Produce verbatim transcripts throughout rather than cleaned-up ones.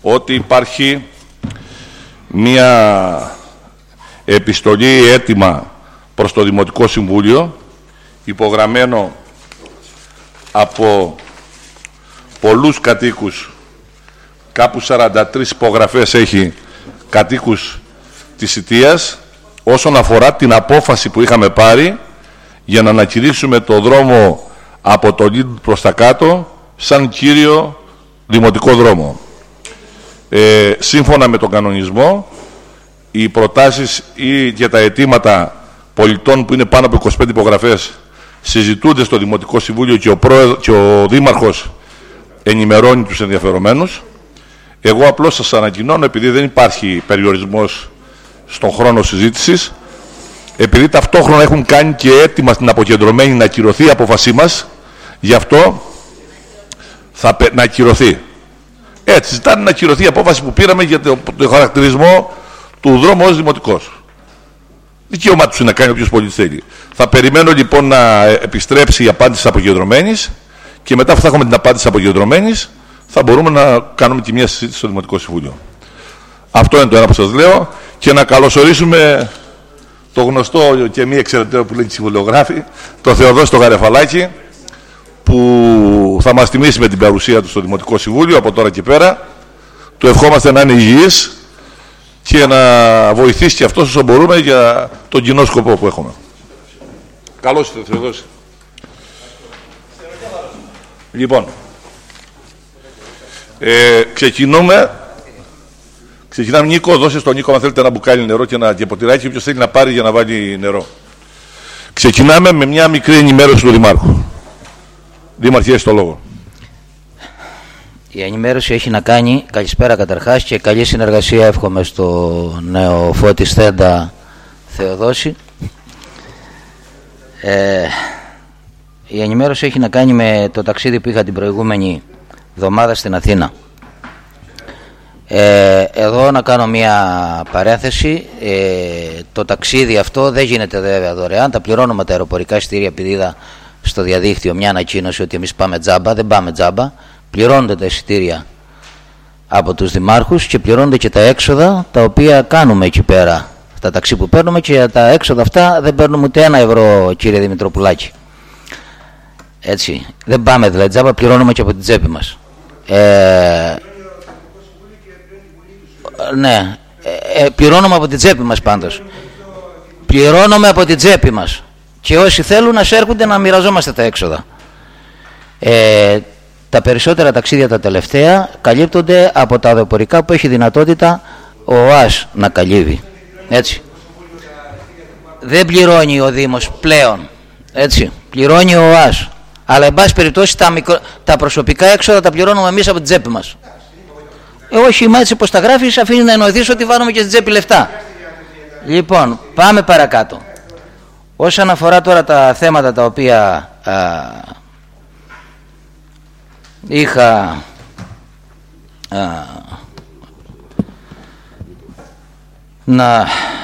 ότι υπάρχει μία επιστολή έτοιμα προς το Δημοτικό Συμβούλιο, υπογραμμένο από πολλούς κατοίκους, κάπου σαράντα τρεις υπογραφές έχει κατοίκους της Ιττίας, όσον αφορά την απόφαση που είχαμε πάρει για να ανακηρύξουμε το δρόμο από το Λίντ προς τα κάτω σαν κύριο δημοτικό δρόμο. Ε, σύμφωνα με τον κανονισμό, οι προτάσεις ή και τα αιτήματα πολιτών που είναι πάνω από είκοσι πέντε υπογραφές συζητούνται στο Δημοτικό Συμβούλιο και ο, πρόεδρος, και ο Δήμαρχος ενημερώνει τους ενδιαφερομένους. Εγώ απλώς σας ανακοινώνω, επειδή δεν υπάρχει περιορισμός στον χρόνο συζήτησης, επειδή ταυτόχρονα έχουν κάνει και έτοιμα στην αποκεντρωμένη να ακυρωθεί η απόφασή μας, γι' αυτό θα να ακυρωθεί. Έτσι, ζητάνε να ακυρωθεί η απόφαση που πήραμε για το, το χαρακτηρισμό του δρόμου ως δημοτικός. Δικαίωμά τους είναι να κάνει όποιος πολίτης θέλει. Θα περιμένω λοιπόν να επιστρέψει η απάντηση της αποκεντρωμένης και μετά που θα έχουμε την απάντηση της αποκεντρωμένης θα μπορούμε να κάνουμε και μια συζήτηση στο Δημοτικό Συμβούλιο. Αυτό είναι το ένα που σας λέω, και να καλωσορίσουμε το γνωστό και μη εξαιρετικό που λένε οι συμβολιογράφοι, το Θεοδόση το Γαρεφαλάκη, που θα μας τιμήσει με την παρουσία του στο Δημοτικό Συμβούλιο από τώρα και πέρα. Του ευχόμαστε να είναι υγιής και να βοηθήσει και αυτός όσο μπορούμε για τον κοινό σκοπό που έχουμε. Καλώς ήρθατε, Θεοδόση. Λοιπόν, ε, ξεκινούμε. Ξεκινάμε. Νίκο, δώσε στον Νίκο αν θέλετε ένα μπουκάλι νερό και ένα ποτηράκι, όποιος θέλει να πάρει για να βάλει νερό. Ξεκινάμε με μια μικρή ενημέρωση του Δημάρχου. Δήμαρχε, έχεις το λόγο. Η ενημέρωση έχει να κάνει, καλησπέρα καταρχάς και καλή συνεργασία εύχομαι στο νέο Φώτη Στέντα Θεοδόση. Ε, η ενημέρωση έχει να κάνει με το ταξίδι που είχα την προηγούμενη εβδομάδα στην Αθήνα. Ε, εδώ να κάνω μια παρένθεση. Ε, το ταξίδι αυτό δεν γίνεται βέβαια δωρεάν. Τα πληρώνουμε τα αεροπορικά εισιτήρια, επειδή είδα στο διαδίκτυο μια ανακοίνωση ότι εμείς πάμε τζάμπα. Δεν πάμε τζάμπα. Πληρώνονται τα εισιτήρια από τους δημάρχους και πληρώνονται και τα έξοδα τα οποία κάνουμε εκεί πέρα. Τα ταξί που παίρνουμε, και για τα έξοδα αυτά δεν παίρνουμε ούτε ένα ευρώ, κύριε Δημητροπουλάκη. Έτσι. Δεν πάμε δηλαδή τζάμπα, πληρώνουμε και από την τσέπη μας. Ε, ναι, ε, ε, πληρώνουμε από την τσέπη μας πάντως. Πληρώνουμε από την τσέπη μας. Και όσοι θέλουν να έρχονται να μοιραζόμαστε τα έξοδα. Ε, τα περισσότερα ταξίδια τα τελευταία καλύπτονται από τα αεροπορικά που έχει δυνατότητα ο ΟΑΣ να καλύβει. Έτσι. Δεν πληρώνει ο Δήμος πλέον. Έτσι. Πληρώνει ο ΟΑΣ. Αλλά εν πάση περιπτώσει τα, μικρο... τα προσωπικά έξοδα τα πληρώνουμε εμείς από την τσέπη μας. Ε, όχι, μα έτσι πως τα γράφεις αφήνει να εννοηθείς ότι βάλουμε και στην τσέπη λεφτά. Λοιπόν, πάμε παρακάτω. Όσον αφορά τώρα τα θέματα τα οποία α, είχα α, να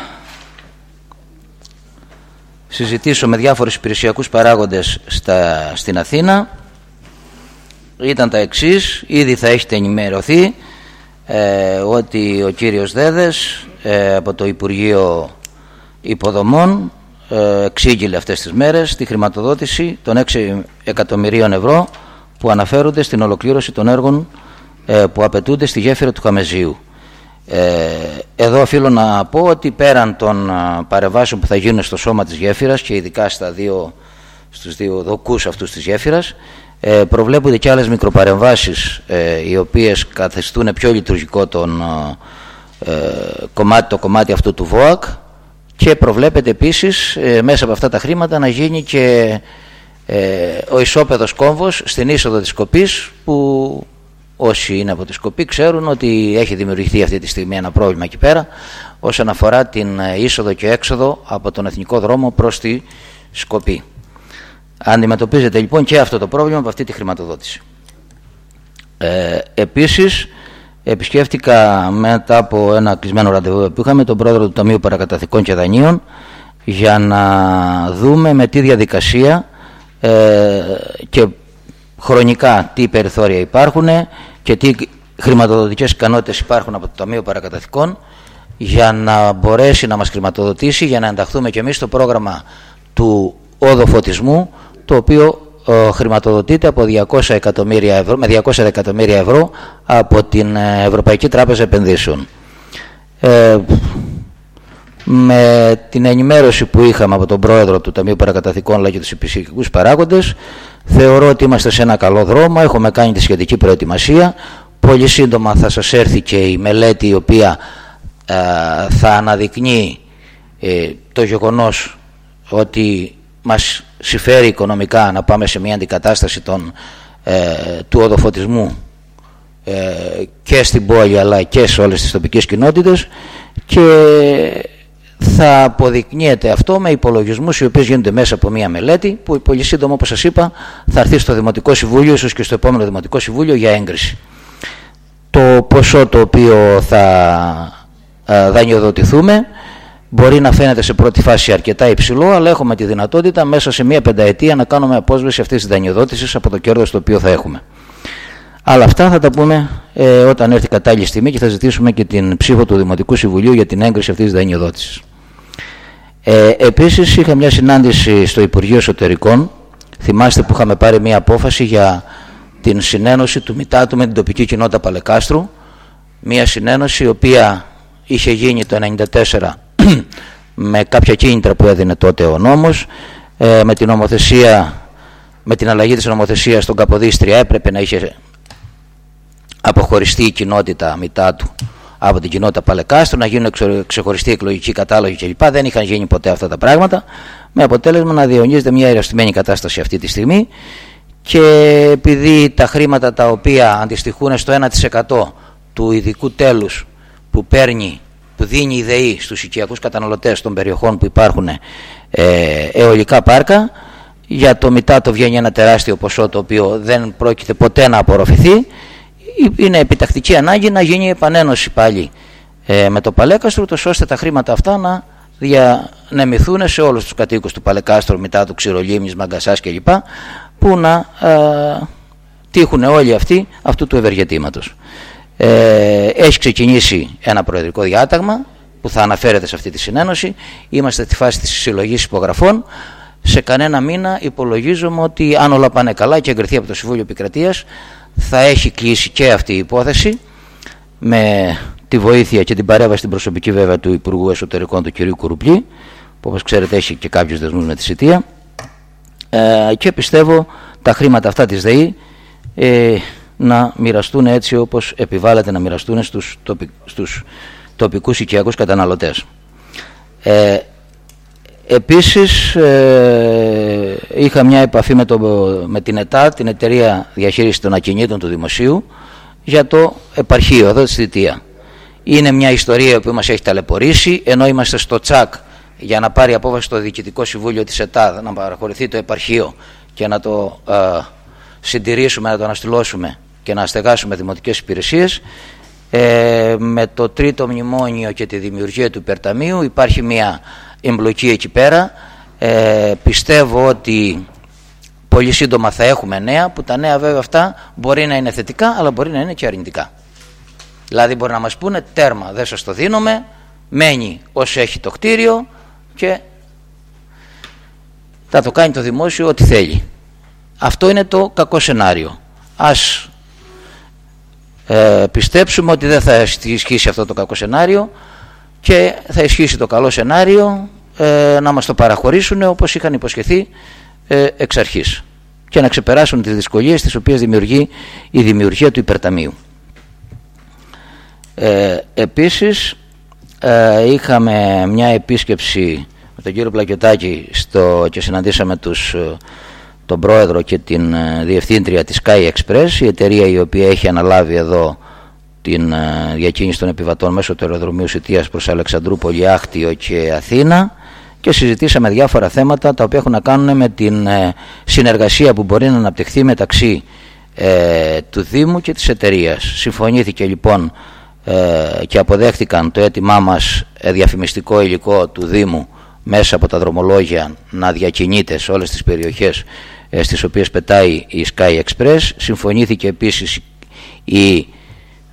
συζητήσω με διάφορους υπηρεσιακούς παράγοντες στα, στην Αθήνα, ήταν τα εξής. Ήδη θα έχετε ενημερωθεί ε, ότι ο κύριος Δέδες ε, από το Υπουργείο Υποδομών ε, εξήγηλε αυτές τις μέρες τη χρηματοδότηση των έξι εκατομμυρίων ευρώ που αναφέρονται στην ολοκλήρωση των έργων ε, που απαιτούνται στη γέφυρα του Χαμεζίου. Ε, εδώ οφείλω να πω ότι πέραν των α, παρεμβάσεων που θα γίνουν στο σώμα της γέφυρας και ειδικά στα δύο, στους δύο δοκούς αυτούς της γέφυρας, ε, προβλέπονται και άλλες μικροπαρεμβάσεις ε, οι οποίες καθιστούν πιο λειτουργικό τον, ε, κομμάτι, το κομμάτι αυτού του ΒΟΑΚ, και προβλέπεται επίσης ε, μέσα από αυτά τα χρήματα να γίνει και ε, ο ισόπεδος κόμβος στην είσοδο της Σκοπής, που όσοι είναι από τη Σκοπή ξέρουν ότι έχει δημιουργηθεί αυτή τη στιγμή ένα πρόβλημα εκεί πέρα όσον αφορά την είσοδο και έξοδο από τον εθνικό δρόμο προς τη Σκοπή. Αντιμετωπίζεται λοιπόν και αυτό το πρόβλημα από αυτή τη χρηματοδότηση. Ε, επίσης επισκέφτηκα μετά από ένα κλεισμένο ραντεβού που είχαμε τον πρόεδρο του Ταμείου Παρακαταθήκων και Δανείων για να δούμε με τι διαδικασία ε, και χρονικά τι περιθώρια υπάρχουν και τι χρηματοδοτικές ικανότητες υπάρχουν από το Ταμείο Παρακαταθηκών για να μπορέσει να μας χρηματοδοτήσει, για να ενταχθούμε και εμείς στο πρόγραμμα του οδοφωτισμού, το οποίο ε, χρηματοδοτείται από διακόσια εκατομμύρια ευρώ, με διακόσια εκατομμύρια ευρώ από την Ευρωπαϊκή Τράπεζα Επενδύσεων. Ε, με την ενημέρωση που είχαμε από τον πρόεδρο του Ταμείου Παρακαταθηκών αλλά και τους επισητικούς παράγοντες, θεωρώ ότι είμαστε σε ένα καλό δρόμο. Έχουμε κάνει τη σχετική προετοιμασία. Πολύ σύντομα θα σας έρθει και η μελέτη, η οποία ε, θα αναδεικνύει ε, το γεγονός ότι μας συμφέρει οικονομικά να πάμε σε μια αντικατάσταση των, ε, του οδοφωτισμού ε, και στην πόλη αλλά και σε όλες τις τοπικές κοινότητες, και θα αποδεικνύεται αυτό με υπολογισμούς οι οποίοι γίνονται μέσα από μια μελέτη που πολύ σύντομα, όπως σας είπα, θα έρθει στο Δημοτικό Συμβούλιο, ίσως και στο επόμενο Δημοτικό Συμβούλιο, για έγκριση. Το ποσό το οποίο θα ε, δανειοδοτηθούμε μπορεί να φαίνεται σε πρώτη φάση αρκετά υψηλό, αλλά έχουμε τη δυνατότητα μέσα σε μία πενταετία να κάνουμε απόσβεση αυτής της δανειοδότησης από το κέρδος το οποίο θα έχουμε. Αλλά αυτά θα τα πούμε ε, όταν έρθει κατάλληλη στιγμή, και θα ζητήσουμε και την ψήφο του Δημοτικού Συμβουλίου για την έγκριση αυτής της δανειοδότησης. Ε, επίσης είχα μια συνάντηση στο Υπουργείο Εσωτερικών. Θυμάστε που είχαμε πάρει μια απόφαση για την συνένωση του Μητάτου με την τοπική κοινότητα Παλεκάστρου, μια συνένωση η οποία είχε γίνει το χίλια εννιακόσια ενενήντα τέσσερα με κάποια κίνητρα που έδινε τότε ο νόμος, ε, με την νομοθεσία, με την αλλαγή της νομοθεσίας στον Καποδίστρια έπρεπε να είχε αποχωριστεί η κοινότητα Μητάτου από την κοινότητα Παλεκάστρου, να γίνουν ξεχωριστοί εκλογικοί κατάλογοι κλπ. Δεν είχαν γίνει ποτέ αυτά τα πράγματα, με αποτέλεσμα να διαιωνίζεται μια εραστημένη κατάσταση αυτή τη στιγμή. Και επειδή τα χρήματα τα οποία αντιστοιχούν στο ένα τοις εκατό του ειδικού τέλους που παίρνει, που δίνει η ΔΕΗ στους οικιακούς καταναλωτές των περιοχών που υπάρχουν ε, αιωλικά πάρκα, για το Μητάτο βγαίνει ένα τεράστιο ποσό το οποίο δεν πρόκειται ποτέ να απορροφηθεί. Είναι επιτακτική ανάγκη να γίνει επανένωση πάλι ε, με το Παλέκαστρο, τόσο ώστε τα χρήματα αυτά να διανεμηθούν σε όλους τους κατοίκους του Παλεκάστρου, Μητάτου, Ξηρολίμνης, Μαγκασάς κλπ, που να ε, τύχουν όλοι αυτοί αυτού του ευεργετήματος. Ε, έχει ξεκινήσει ένα προεδρικό διάταγμα που θα αναφέρεται σε αυτή τη συνένωση. Είμαστε στη φάση της συλλογής υπογραφών. Σε κανένα μήνα υπολογίζουμε ότι, αν όλα πάνε καλά και εγκριθεί από το Συμβούλιο Επικρατείας, θα έχει κλείσει και αυτή η υπόθεση, με τη βοήθεια και την παρέμβαση στην προσωπική βέβαια του Υπουργού Εσωτερικών, του κ. Κουρουπλή, που όπως ξέρετε έχει και κάποιους δεσμούς με τη Σιτία, ε, και πιστεύω τα χρήματα αυτά της ΔΕΗ ε, να μοιραστούν έτσι όπως επιβάλλεται να μοιραστούν στους, τοπι, στους τοπικούς οικιακούς καταναλωτές. Ε, Επίσης ε, είχα μια επαφή με, το, με την ΕΤΑ, την Εταιρεία Διαχείρισης των Ακινήτων του Δημοσίου, για το επαρχείο εδώ στη Σιτία. Είναι μια ιστορία που μας έχει ταλαιπωρήσει, ενώ είμαστε στο τσακ για να πάρει απόφαση το Διοικητικό Συμβούλιο της ΕΤΑ να παραχωρηθεί το επαρχείο και να το ε, συντηρήσουμε, να το αναστηλώσουμε και να στεγάσουμε δημοτικές υπηρεσίες. Ε, με το τρίτο μνημόνιο και τη δημιουργία του υπερταμείου υπάρχει μια εμπλοκή εκεί πέρα. Ε, πιστεύω ότι πολύ σύντομα θα έχουμε νέα, που τα νέα βέβαια αυτά μπορεί να είναι θετικά αλλά μπορεί να είναι και αρνητικά. Δηλαδή μπορεί να μας πούνε τέρμα, δεν σας το δίνουμε, μένει όσο έχει το κτίριο και θα το κάνει το δημόσιο ό,τι θέλει. Αυτό είναι το κακό σενάριο. Ας ε, πιστέψουμε ότι δεν θα ισχύσει αυτό το κακό σενάριο και θα ισχύσει το καλό σενάριο, ε, να μας το παραχωρήσουν όπως είχαν υποσχεθεί ε, εξ αρχής, και να ξεπεράσουν τις δυσκολίες τις οποίες δημιουργεί η δημιουργία του υπερταμείου. Ε, επίσης ε, είχαμε μια επίσκεψη με τον κύριο Πλακιωτάκη στο, και συναντήσαμε τους, τον πρόεδρο και την διευθύντρια της Sky Express, η εταιρεία η οποία έχει αναλάβει εδώ την διακίνηση των επιβατών μέσω του αεροδρομίου Σιτίας προς Αλεξανδρούπολη, Άκτιο και Αθήνα, και συζητήσαμε διάφορα θέματα τα οποία έχουν να κάνουν με την συνεργασία που μπορεί να αναπτυχθεί μεταξύ ε, του Δήμου και της εταιρείας. Συμφωνήθηκε λοιπόν ε, και αποδέχτηκαν το αίτημά μας ε, διαφημιστικό υλικό του Δήμου μέσα από τα δρομολόγια να διακινείται σε όλες τις περιοχές ε, στις οποίες πετάει η Sky Express. Συμφωνήθηκε επίσης η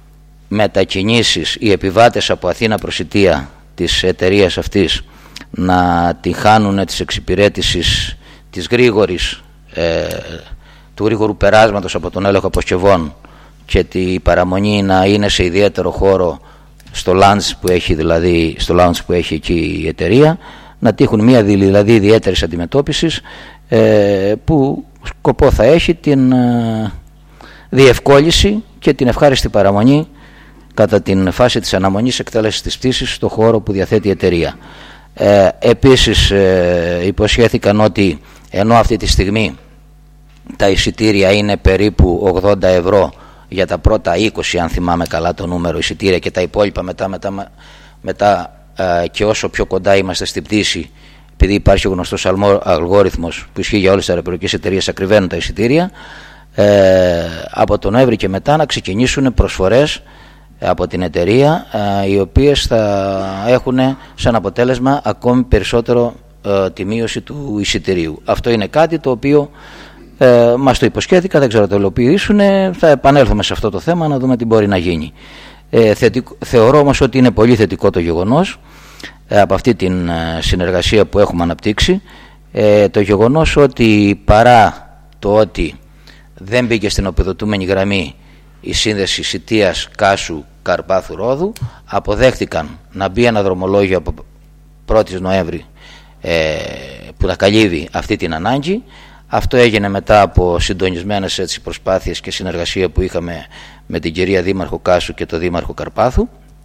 μετακινήσεις, οι επιβάτες από Αθήνα προς Ιτία της εταιρείας αυτής να τη χάνουν της εξυπηρέτησης της γρήγορης, ε, του γρήγορου περάσματος από τον έλεγχο αποσκευών και τη παραμονή να είναι σε ιδιαίτερο χώρο στο lounge που έχει, δηλαδή στο lounge που έχει εκεί η εταιρεία, να τύχουν μια δηλαδή ιδιαίτερης αντιμετώπισης, ε, που σκοπό θα έχει την ε, διευκόλυνση και την ευχάριστη παραμονή κατά την φάση της αναμονής εκτέλεσης της πτήσης στο χώρο που διαθέτει η εταιρεία. Ε, επίσης ε, υποσχέθηκαν ότι ενώ αυτή τη στιγμή τα εισιτήρια είναι περίπου ογδόντα ευρώ για τα πρώτα είκοσι, αν θυμάμαι καλά το νούμερο, εισιτήρια, και τα υπόλοιπα μετά, μετά, μετά ε, και όσο πιο κοντά είμαστε στην πτήση, επειδή υπάρχει ο γνωστός αλγόριθμος που ισχύει για όλες τις αεροπορικές εταιρείες, ακριβένουν τα εισιτήρια, ε, από τον Νοέμβρη και μετά να ξεκινήσουν προσφορές από την εταιρεία, ε, οι οποίες θα έχουν σαν αποτέλεσμα ακόμη περισσότερο ε, τη μείωση του εισιτηρίου. Αυτό είναι κάτι το οποίο ε, μας το υποσχέθηκα, δεν ξέρω να το υλοποιήσουν, θα επανέλθουμε σε αυτό το θέμα να δούμε τι μπορεί να γίνει. Ε, θετικ, θεωρώ όμως ότι είναι πολύ θετικό το γεγονός, ε, από αυτή την ε, συνεργασία που έχουμε αναπτύξει, ε, το γεγονός ότι παρά το ότι δεν μπήκε στην οπεδοτούμενη γραμμή η σύνδεση Σιτίας, Κάσου, Καρπάθου, Ρόδου, αποδέχτηκαν να μπει ένα δρομολόγιο από πρώτη Νοέμβρη ε, που θα καλύβει αυτή την ανάγκη. Αυτό έγινε μετά από συντονισμένες έτσι προσπάθειες και συνεργασία που είχαμε με την κυρία Δήμαρχο Κάσου και τον Δήμαρχο Καρπάθου.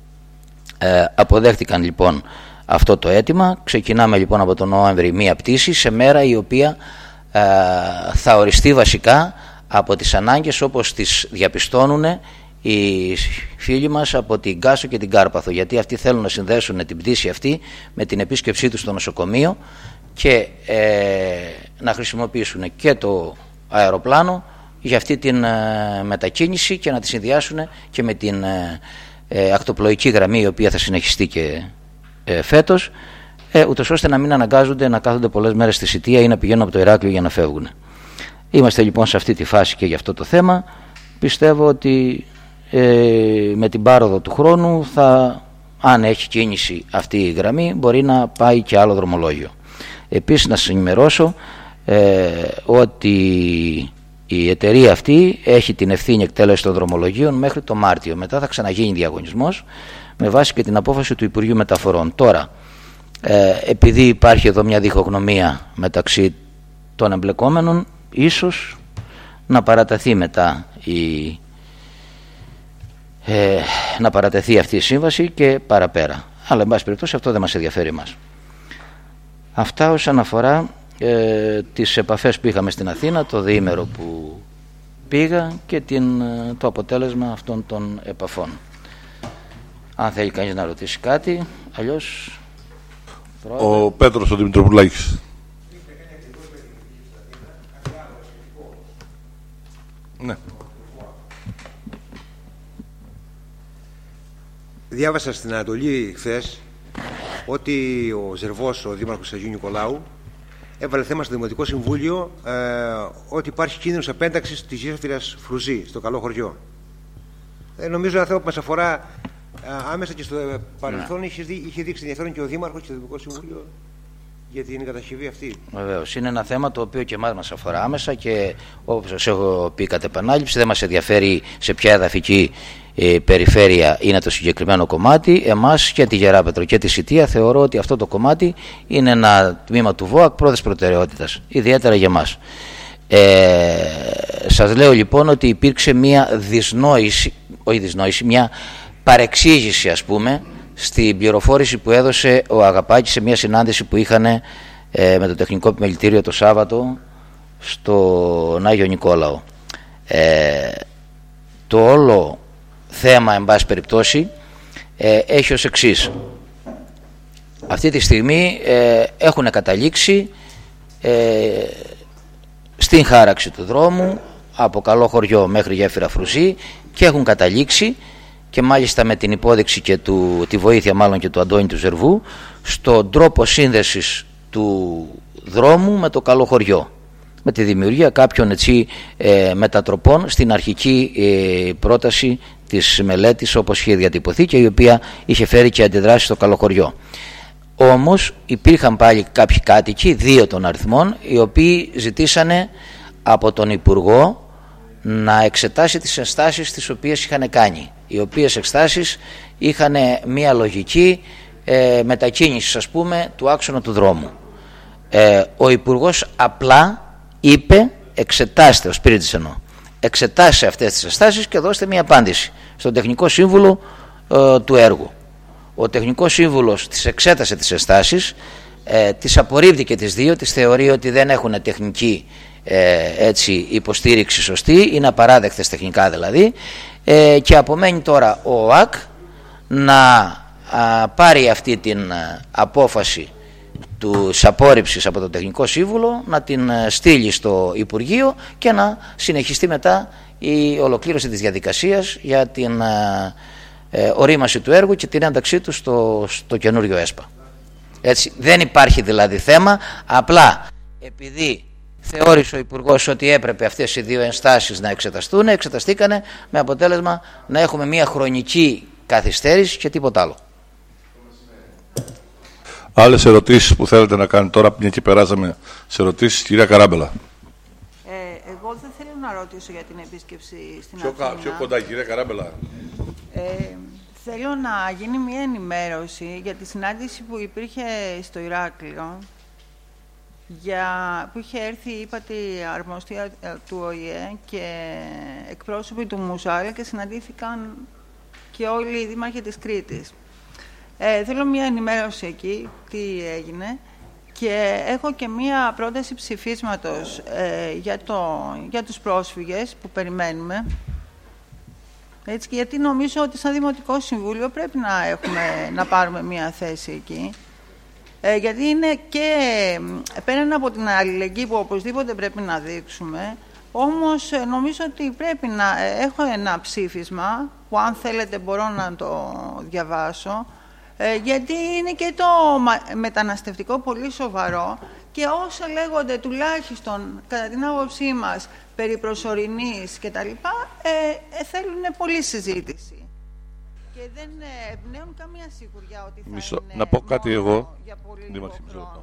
Ε, αποδέχτηκαν λοιπόν αυτό το αίτημα. Ξεκινάμε λοιπόν από τον Νοέμβρη μία πτήση σε μέρα η οποία ε, θα οριστεί βασικά από τις ανάγκες όπως τις διαπιστώνουν οι φίλοι μας από την Κάσο και την Κάρπαθο, γιατί αυτοί θέλουν να συνδέσουν την πτήση αυτή με την επίσκεψή τους στο νοσοκομείο και ε, να χρησιμοποιήσουν και το αεροπλάνο για αυτή την ε, μετακίνηση και να τη συνδυάσουν και με την ε, ε, ακτοπλοϊκή γραμμή, η οποία θα συνεχιστεί και ε, φέτος, ε, ούτως ώστε να μην αναγκάζονται να κάθονται πολλές μέρες στη Σιτία ή να πηγαίνουν από το Ηράκλειο για να φεύγουν. Είμαστε λοιπόν σε αυτή τη φάση και για αυτό το θέμα. Πιστεύω ότι ε, με την πάροδο του χρόνου θα, αν έχει κίνηση αυτή η γραμμή, μπορεί να πάει και άλλο δρομολόγιο. Επίσης να σας ενημερώσω ε, ότι η εταιρεία αυτή έχει την ευθύνη εκτέλεση των δρομολογίων μέχρι το Μάρτιο. Μετά θα ξαναγίνει διαγωνισμός με βάση και την απόφαση του Υπουργείου Μεταφορών. Τώρα, ε, επειδή υπάρχει εδώ μια διχογνωμία μεταξύ των εμπλεκόμενων, ίσως να παραταθεί μετά η, ε, να παρατεθεί αυτή η σύμβαση και παραπέρα. Αλλά εν πάση περιπτώσει αυτό δεν μας ενδιαφέρει εμάς. Αυτά όσον αφορά ε, τις επαφές που είχαμε στην Αθήνα, το διήμερο που πήγα και την, το αποτέλεσμα αυτών των επαφών. Αν θέλει κανείς να ρωτήσει κάτι, αλλιώς... Ο Πέτρος ο Δημητροπουλάκης. Ναι. Διάβασα στην Ανατολή χθες ότι ο Ζερβός, ο Δήμαρχος Αγίου Νικολάου, έβαλε θέμα στο Δημοτικό Συμβούλιο ε, ότι υπάρχει κίνδυνος επένταξης της γέφυρας Φρουζή στο Καλό Χωριό. Ε, νομίζω ένα θέμα που μας αφορά ε, άμεσα και στο παρελθόν. Ναι. Είχε, είχε δείξει ενδιαφέρον και ο Δήμαρχος και το Δημοτικό Συμβούλιο για την κατασκευή αυτή. Βεβαίως. Είναι ένα θέμα το οποίο και εμάς μας αφορά άμεσα και όπως σας έχω πει κατ' επανάληψη, δεν μας ενδιαφέρει σε ποια εδαφική ε, περιφέρεια είναι το συγκεκριμένο κομμάτι. Εμάς και τη Γεράπετρο και τη Σιτία θεωρώ ότι αυτό το κομμάτι είναι ένα τμήμα του ΒΟΑΚ πρώτης προτεραιότητας, ιδιαίτερα για μας. Ε, σας λέω λοιπόν ότι υπήρξε μια δυσνόηση, όχι δυσνόηση, μια παρεξήγηση ας πούμε, στην πληροφόρηση που έδωσε ο Αγαπάκης σε μια συνάντηση που είχαν ε, με το Τεχνικό Επιμελητήριο το Σάββατο στον Άγιο Νικόλαο. Ε, το όλο θέμα, εν πάση περιπτώσει, ε, έχει ως εξής. Αυτή τη στιγμή ε, έχουν καταλήξει ε, στην χάραξη του δρόμου από Καλό Χωριό μέχρι Γέφυρα Φρουζή και έχουν καταλήξει, και μάλιστα με την υπόδειξη και του, τη βοήθεια μάλλον και του Αντώνη του Ζερβού, στον τρόπο σύνδεσης του δρόμου με το Καλό Χωριό, με τη δημιουργία κάποιων έτσι, ε, μετατροπών στην αρχική ε, πρόταση της μελέτης όπως είχε διατυπωθεί και η οποία είχε φέρει και αντιδράσεις στο Καλοχωριό. Όμως υπήρχαν πάλι κάποιοι κάτοικοι, δύο των αριθμών, οι οποίοι ζητήσανε από τον Υπουργό να εξετάσει τις ενστάσεις τις οποίες είχαν κάνει, οι οποίες εξετάσεις είχαν μία λογική ε, μετακίνησης, ας πούμε, του άξονα του δρόμου. Ε, ο Υπουργός απλά είπε εξετάστε, ο Σπύριτης εννοώ, εξετάστε αυτές τις ενστάσεις και δώστε μία απάντηση στον τεχνικό σύμβουλο ε, του έργου. Ο τεχνικός σύμβουλος τις εξέτασε τις ενστάσεις, ε, τις απορρίπτει και τις δύο, τις θεωρεί ότι δεν έχουν τεχνική ε, έτσι, υποστήριξη σωστή, είναι απαράδεκτες τεχνικά δηλαδή, ε, και απομένει τώρα ο ΟΑΚ να α, πάρει αυτή την α, απόφαση του απόρριψης από το τεχνικό σύμβουλο, να την α, στείλει στο Υπουργείο και να συνεχιστεί μετά η ολοκλήρωση της διαδικασίας για την α, ε, ορίμαση του έργου και την ένταξή του στο, στο καινούριο ΕΣΠΑ. Έτσι, δεν υπάρχει δηλαδή θέμα, απλά επειδή θεώρησε ο Υπουργός ότι έπρεπε αυτές οι δύο ενστάσεις να εξεταστούν, εξεταστήκανε με αποτέλεσμα να έχουμε μια χρονική καθυστέρηση και τίποτα άλλο. Άλλες ερωτήσεις που θέλετε να κάνετε τώρα, μια και περάσαμε σε ερωτήσεις, κυρία Καράμπελα. Ε, εγώ δεν θέλω να ρωτήσω για την επίσκεψη στην Πιο, Αθήνα. πιο κοντά, κυρία Καράμπελα. Ε, θέλω να γίνει μια ενημέρωση για τη συνάντηση που υπήρχε στο Ηράκλειο, για, που είχε έρθει είπατε αρμοστία του ΟΗΕ και εκπρόσωποι του Μουσάλ και συναντήθηκαν και όλοι οι δήμαρχοι της Κρήτης. Ε, θέλω μια ενημέρωση εκεί, τι έγινε, και έχω και μια πρόταση ψηφίσματος ε, για, το, για τους πρόσφυγες που περιμένουμε. Έτσι, γιατί νομίζω ότι σαν Δημοτικό Συμβούλιο πρέπει να, έχουμε, να πάρουμε μια θέση εκεί. Ε, γιατί είναι και πέραν από την αλληλεγγύη που οπωσδήποτε πρέπει να δείξουμε, όμως ε, νομίζω ότι πρέπει να ε, έχω ένα ψήφισμα που αν θέλετε μπορώ να το διαβάσω, ε, γιατί είναι και το μεταναστευτικό πολύ σοβαρό και όσα λέγονται τουλάχιστον κατά την άποψή μας περί προσωρινής και τα λοιπά, ε, ε, θέλουν πολλή συζήτηση. Και δεν εμπνέουν καμία σιγουριά ότι θα Μισό, είναι να πω κάτι εγώ, για πολύ λίγο λίγο χρόνο.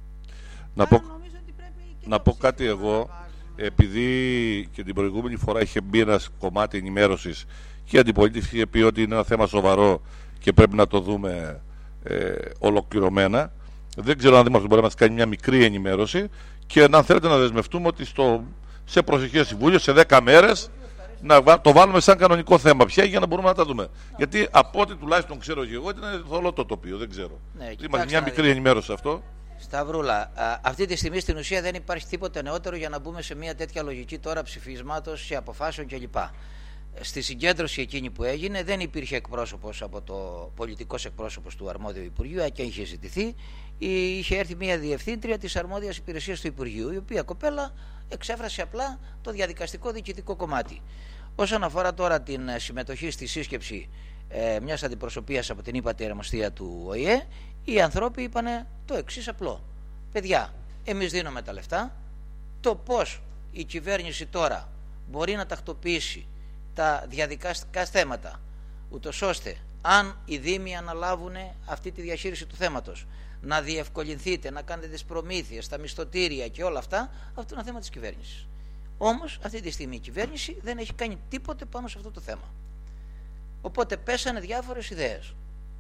Να πω, να πω κάτι εγώ, επειδή και την προηγούμενη φορά είχε μπει ένα κομμάτι ενημέρωσης και η αντιπολίτευση είχε πει ότι είναι ένα θέμα σοβαρό και πρέπει να το δούμε ε, ολοκληρωμένα. Δεν ξέρω αν Δήμαρχος μπορεί να μας κάνει μια μικρή ενημέρωση και αν θέλετε να δεσμευτούμε ότι στο, σε προσεχές συμβούλιο, σε δέκα μέρες, να το βάλουμε σαν κανονικό θέμα πια για να μπορούμε να τα δούμε. Γιατί από ό,τι τουλάχιστον ξέρω και εγώ ήταν θολό το τοπίο, δεν ξέρω. Ναι, υπάρχει μια μικρή ενημέρωση σε αυτό. Σταυρούλα, α, αυτή τη στιγμή στην ουσία δεν υπάρχει τίποτε νεότερο για να μπούμε σε μια τέτοια λογική τώρα ψηφίσματος και αποφάσεων κλπ. Στη συγκέντρωση εκείνη που έγινε δεν υπήρχε εκπρόσωπος από το πολιτικός εκπρόσωπος του αρμόδιου Υπουργείου, και είχε ζητηθεί. Είχε έρθει μια διευθύντρια της αρμόδιας υπηρεσίας του Υπουργείου, η οποία κοπέλα εξέφρασε απλά το διαδικαστικό διοικητικό κομμάτι. Όσον αφορά τώρα την συμμετοχή στη σύσκεψη ε, μιας αντιπροσωπείας από την ύπατη αρμοστία του ΟΗΕ, οι άνθρωποι είπανε το εξής απλό: παιδιά, εμείς δίνουμε τα λεφτά, το πώς η κυβέρνηση τώρα μπορεί να τακτοποιήσει τα διαδικαστικά θέματα, ούτως ώστε αν οι Δήμοι αναλάβουν αυτή τη διαχείριση του θέματος, να διευκολυνθείτε, να κάνετε τις προμήθειες, τα μισθωτήρια και όλα αυτά, αυτό είναι ένα θέμα της κυβέρνησης. Όμως αυτή τη στιγμή η κυβέρνηση δεν έχει κάνει τίποτε πάνω σε αυτό το θέμα. Οπότε πέσανε διάφορες ιδέες.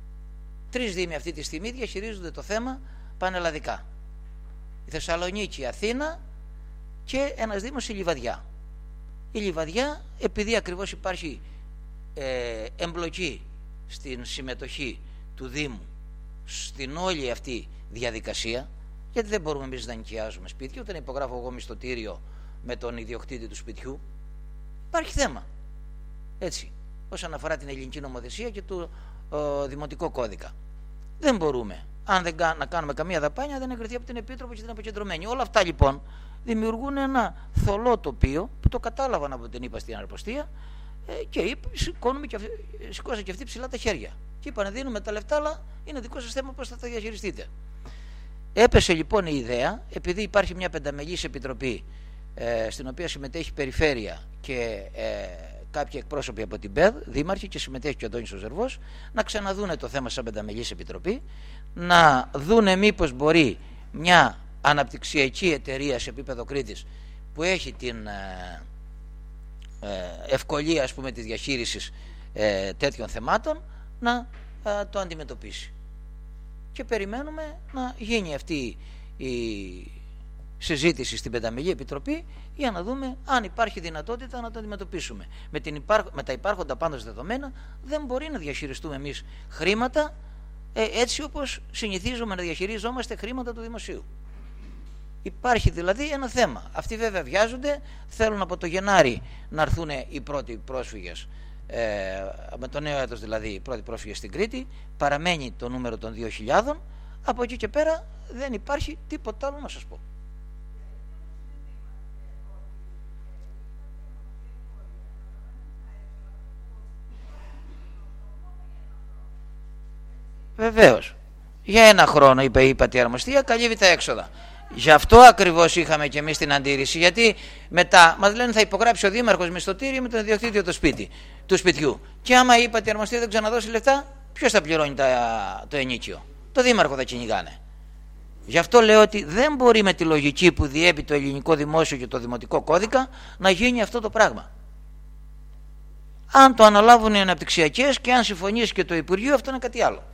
Τρεις Δήμοι αυτή τη στιγμή διαχειρίζονται το θέμα πανελλαδικά: η Θεσσαλονίκη, η Αθήνα και ένας Δήμος, η Λιβαδιά. Η Λιβαδιά, επειδή ακριβώς υπάρχει ε, εμπλοκή στην συμμετοχή του Δήμου στην όλη αυτή διαδικασία, γιατί δεν μπορούμε εμείς να νοικιάζουμε σπίτια, ούτε να υπογράφω εγώ μισθωτήριο με τον ιδιοκτήτη του σπιτιού, υπάρχει θέμα. Έτσι, όσον αφορά την ελληνική νομοθεσία και το ε, δημοτικό κώδικα. Δεν μπορούμε. Αν δεν κα, να κάνουμε καμία δαπάνια, δεν εγκριθεί από την Επίτροπο και την αποκεντρωμένη. Όλα αυτά λοιπόν δημιουργούν ένα θολό τοπίο που το κατάλαβαν από την ύπαστη αρμοστία ε, και είπε, σηκώνουμε και αυτή, σηκώσαν και αυτοί ψηλά τα χέρια. Και είπανε: δίνουμε τα λεφτά, αλλά είναι δικό σας θέμα πώς θα τα διαχειριστείτε. Έπεσε λοιπόν η ιδέα, επειδή υπάρχει μια πενταμελής επιτροπή ε, στην οποία συμμετέχει περιφέρεια και ε, κάποιοι εκπρόσωποι από την ΠΕΔ, δήμαρχοι, και συμμετέχει και ο Αντώνης ο Ζερβός, να ξαναδούνε το θέμα σαν πενταμελής επιτροπή, να δούνε μήπως μπορεί μια αναπτυξιακή εταιρεία σε επίπεδο Κρήτης που έχει την ε, ε, ευκολία, ας πούμε, της διαχείρισης ε, τέτοιων θεμάτων να ε, το αντιμετωπίσει. Και περιμένουμε να γίνει αυτή η συζήτηση στην Πενταμελή Επιτροπή για να δούμε αν υπάρχει δυνατότητα να το αντιμετωπίσουμε. Με, την υπάρχ... με τα υπάρχοντα πάντως δεδομένα δεν μπορεί να διαχειριστούμε εμείς χρήματα ε, έτσι όπως συνηθίζουμε να διαχειριζόμαστε χρήματα του δημοσίου. Υπάρχει δηλαδή ένα θέμα. Αυτοί βέβαια βιάζονται, θέλουν από το Γενάρη να έρθουν οι πρώτοι πρόσφυγες, ε, με το νέο έτος δηλαδή οι πρώτοι πρόσφυγες στην Κρήτη, παραμένει το νούμερο των δύο χιλιάδων, από εκεί και πέρα δεν υπάρχει τίποτα άλλο να σας πω. Βεβαίως, για ένα χρόνο, είπε η Υπατή Αρμοστία, καλύβει τα έξοδα. Γι' αυτό ακριβώς είχαμε και εμείς την αντίρρηση, γιατί μετά μας λένε θα υπογράψει ο δήμαρχος μισθωτήριο με τον ιδιοκτήτη το σπίτι, του σπιτιού. Και άμα η Υπατή Αρμοστία δεν ξαναδώσει λεφτά, ποιος θα πληρώνει τα, το ενίκιο? Το δήμαρχο θα κυνηγάνε. Γι' αυτό λέω ότι δεν μπορεί με τη λογική που διέπει το ελληνικό δημόσιο και το δημοτικό κώδικα να γίνει αυτό το πράγμα. Αν το αναλάβουν οι αναπτυξιακές και αν συμφωνήσει και το Υπουργείο, αυτό είναι κάτι άλλο.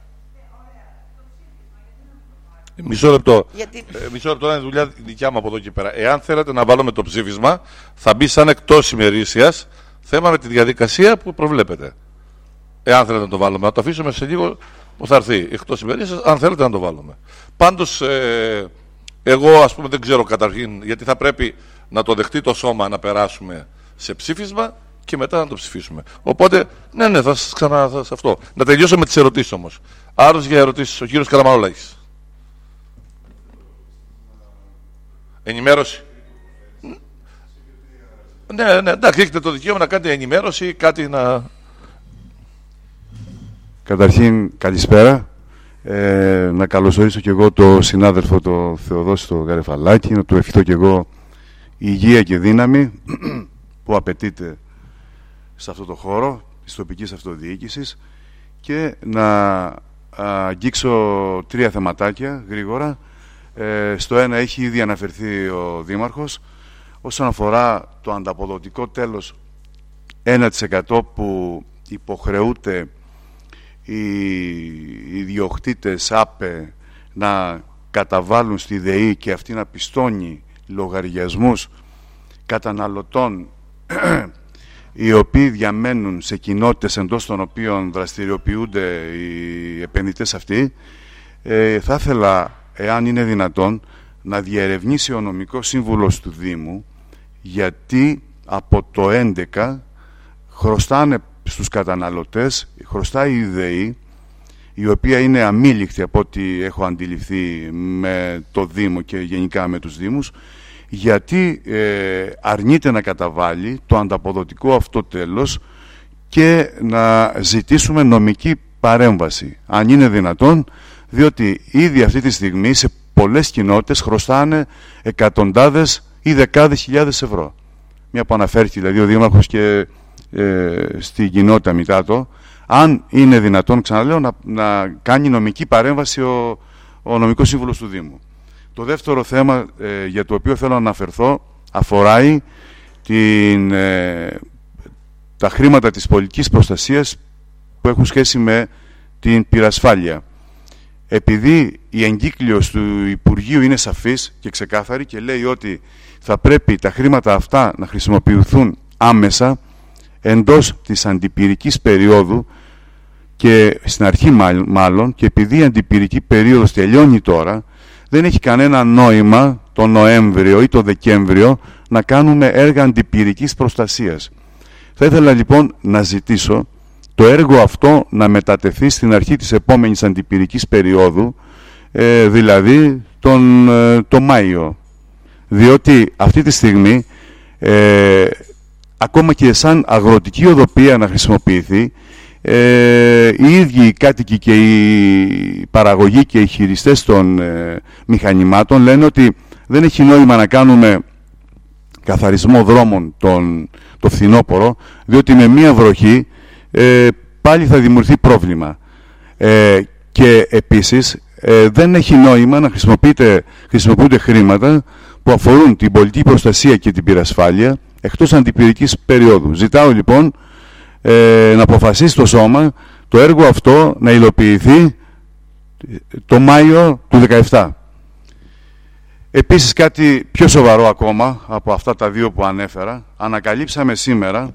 Μισό λεπτό. Γιατί... Ε, μισό λεπτό, είναι δουλειά δικιά μου από εδώ και πέρα. Εάν θέλετε να βάλουμε το ψήφισμα, θα μπει σαν εκτός ημερήσιας, θέμα με τη διαδικασία που προβλέπετε. Εάν θέλετε να το βάλουμε, να το αφήσουμε σε λίγο που θα έρθει εκτός ημερήσιας, αν θέλετε να το βάλουμε. Πάντως, ε, εγώ ας πούμε δεν ξέρω καταρχήν, γιατί θα πρέπει να το δεχτεί το σώμα να περάσουμε σε ψήφισμα και μετά να το ψηφίσουμε. Οπότε, ναι, ναι, θα σας ξανά θα, αυτό. Να τελειώσω με τις ερωτήσεις όμως. Άρρος για ερωτήσεις, ο κύριος Καλαμαρόλακης. Ενημέρωση. Ναι, ναι, εντάξει, έχετε το δικαίωμα να κάνετε ενημέρωση ή κάτι να... Καταρχήν, καλησπέρα. Ε, να καλωσορίσω και εγώ το συνάδελφο το Θεοδόση το Γαρεφαλάκη, να του ευχηθώ και εγώ υγεία και δύναμη που απαιτείται σε αυτό το χώρο της τοπικής αυτοδιοίκησης, και να αγγίξω τρία θεματάκια γρήγορα. Ε, στο ένα έχει ήδη αναφερθεί ο Δήμαρχος όσον αφορά το ανταποδοτικό τέλος ένα τοις εκατό που υποχρεούται οι ιδιοκτήτες ΑΠΕ να καταβάλουν στη ΔΕΗ και αυτή να πιστώνει λογαριασμούς καταναλωτών οι οποίοι διαμένουν σε κοινότητες εντός των οποίων δραστηριοποιούνται οι επενδυτές αυτοί. Ε, θα ήθελα, εάν είναι δυνατόν, να διερευνήσει ο νομικός σύμβουλος του Δήμου γιατί από το έντεκα χρωστάνε στους καταναλωτές, χρωστάει η ΔΕΗ, η οποία είναι αμήλικτη από ό,τι έχω αντιληφθεί με το Δήμο και γενικά με τους Δήμους, γιατί ε, αρνείται να καταβάλει το ανταποδοτικό αυτό τέλος και να ζητήσουμε νομική παρέμβαση, αν είναι δυνατόν, διότι ήδη αυτή τη στιγμή σε πολλές κοινότητες χρωστάνε εκατοντάδες ή δεκάδες χιλιάδες ευρώ. Μια που αναφέρθηκε δηλαδή ο Δήμαρχος και ε, στην κοινότητα Μητάτο, αν είναι δυνατόν, ξαναλέω, να, να κάνει νομική παρέμβαση ο, ο νομικός σύμβουλος του Δήμου. Το δεύτερο θέμα ε, για το οποίο θέλω να αναφερθώ αφορά την, ε, τα χρήματα της πολιτικής προστασίας που έχουν σχέση με την πυρασφάλεια. Επειδή η εγκύκλειος του Υπουργείου είναι σαφής και ξεκάθαρη και λέει ότι θα πρέπει τα χρήματα αυτά να χρησιμοποιηθούν άμεσα εντός της αντιπυρικής περίοδου και στην αρχή μάλλον, και επειδή η αντιπυρική περίοδος τελειώνει τώρα, δεν έχει κανένα νόημα το Νοέμβριο ή το Δεκέμβριο να κάνουμε έργα αντιπυρικής προστασίας. Θα ήθελα λοιπόν να ζητήσω το έργο αυτό να μετατεθεί στην αρχή της επόμενης αντιπυρικής περίοδου, ε, δηλαδή τον, ε, το Μάιο. Διότι αυτή τη στιγμή, ε, ακόμα και σαν αγροτική οδοπία να χρησιμοποιηθεί, ε, οι ίδιοι οι κάτοικοι και οι παραγωγοί και οι χειριστές των ε, μηχανημάτων λένε ότι δεν έχει νόημα να κάνουμε καθαρισμό δρόμων τον, το φθινόπωρο, διότι με μία βροχή ε, πάλι θα δημιουργηθεί πρόβλημα. Ε, και επίσης ε, δεν έχει νόημα να χρησιμοποιούνται χρήματα που αφορούν την πολιτική προστασία και την πυρασφάλεια εκτός αντιπυρικής περίοδου. Ζητάω λοιπόν ε, να αποφασίσει το Σώμα το έργο αυτό να υλοποιηθεί το Μάιο του δύο χιλιάδες δεκαεπτά. Επίσης κάτι πιο σοβαρό ακόμα από αυτά τα δύο που ανέφερα, ανακαλύψαμε σήμερα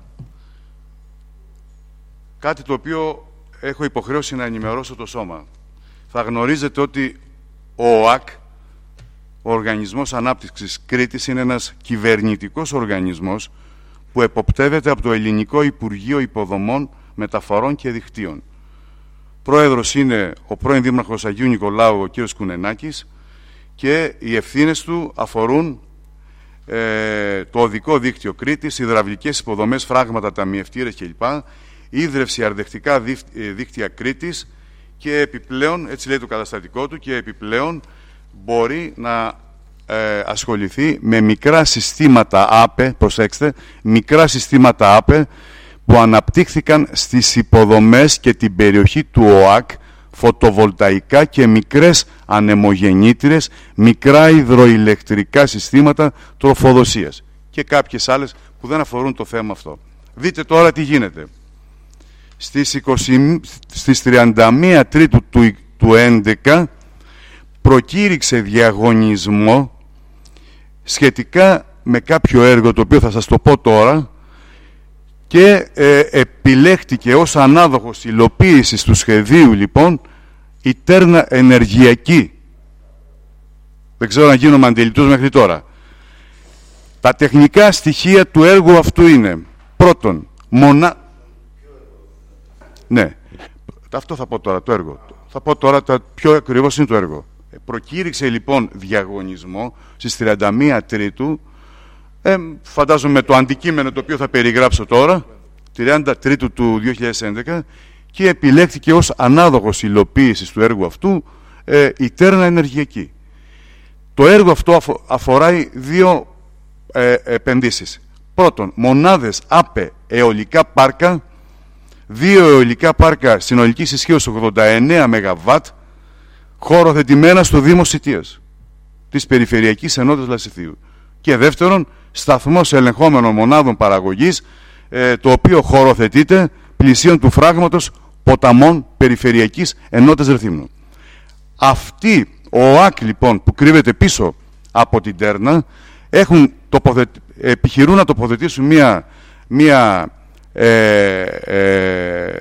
κάτι το οποίο έχω υποχρέωση να ενημερώσω το Σώμα. Θα γνωρίζετε ότι ο ΟΑΚ, ο Οργανισμός Ανάπτυξης Κρήτης, είναι ένας κυβερνητικός οργανισμός που εποπτεύεται από το Ελληνικό Υπουργείο Υποδομών, Μεταφορών και Δικτύων. Πρόεδρος είναι ο πρώην Δήμαρχος Αγίου Νικολάου, ο κ. Κουνενάκης, και οι ευθύνες του αφορούν ε, το οδικό δίκτυο Κρήτης, υδραυλικές υποδομές, φράγματα, ταμιευτήρες κλπ. Ίδρυυση αρδευτικά δίκτυα Κρήτης και επιπλέον, έτσι λέει το καταστατικό του, και επιπλέον μπορεί να ε, ασχοληθεί με μικρά συστήματα ΑΠΕ, προσέξτε, μικρά συστήματα ΑΠΕ που αναπτύχθηκαν στις υποδομές και την περιοχή του ΟΑΚ, φωτοβολταϊκά και μικρές ανεμογεννήτριες, μικρά υδροηλεκτρικά συστήματα τροφοδοσίας και κάποιες άλλες που δεν αφορούν το θέμα αυτό. Δείτε τώρα τι γίνεται. Στις, είκοσι, στις τριάντα μία Τρίτου του, του δύο χιλιάδες έντεκα προκήρυξε διαγωνισμό σχετικά με κάποιο έργο, το οποίο θα σας το πω τώρα, και ε, επιλέχτηκε ως ανάδοχος υλοποίησης του σχεδίου λοιπόν η Τέρνα Ενεργειακή. Δεν ξέρω αν γίνομαι αντιληπτός μέχρι τώρα. Τα τεχνικά στοιχεία του έργου αυτού είναι πρώτον, μονά... Ναι, αυτό θα πω τώρα, το έργο. Θα πω τώρα τα πιο ακριβώς είναι το έργο. Προκήρυξε λοιπόν διαγωνισμό στις τριάντα μία Τρίτου, ε, φαντάζομαι το αντικείμενο το οποίο θα περιγράψω τώρα, τριάντα Τρίτου του δύο χιλιάδες έντεκα, και επιλέχθηκε ως ανάδοχος υλοποίησης του έργου αυτού ε, η Τέρνα Ενεργειακή. Το έργο αυτό αφορά δύο ε, επενδύσεις. Πρώτον, μονάδες ΑΠΕ αιωλικά πάρκα, δύο αιωλικά πάρκα συνολικής ισχύως ογδόντα εννέα μεγαβάτ, χωροθετημένα στο Δήμο Σιτίας της Περιφερειακής Ενότητας Λασιθίου. Και δεύτερον, σταθμός ελεγχόμενων μονάδων παραγωγής, ε, το οποίο χωροθετείται πλησίων του φράγματος ποταμών Περιφερειακής Ενότητας Ρεθύμνου. Αυτή ο ΟΑΚ λοιπόν που κρύβεται πίσω από την Τέρνα έχουν τοποθε... επιχειρούν να τοποθετήσουν μία, μία ε, ε,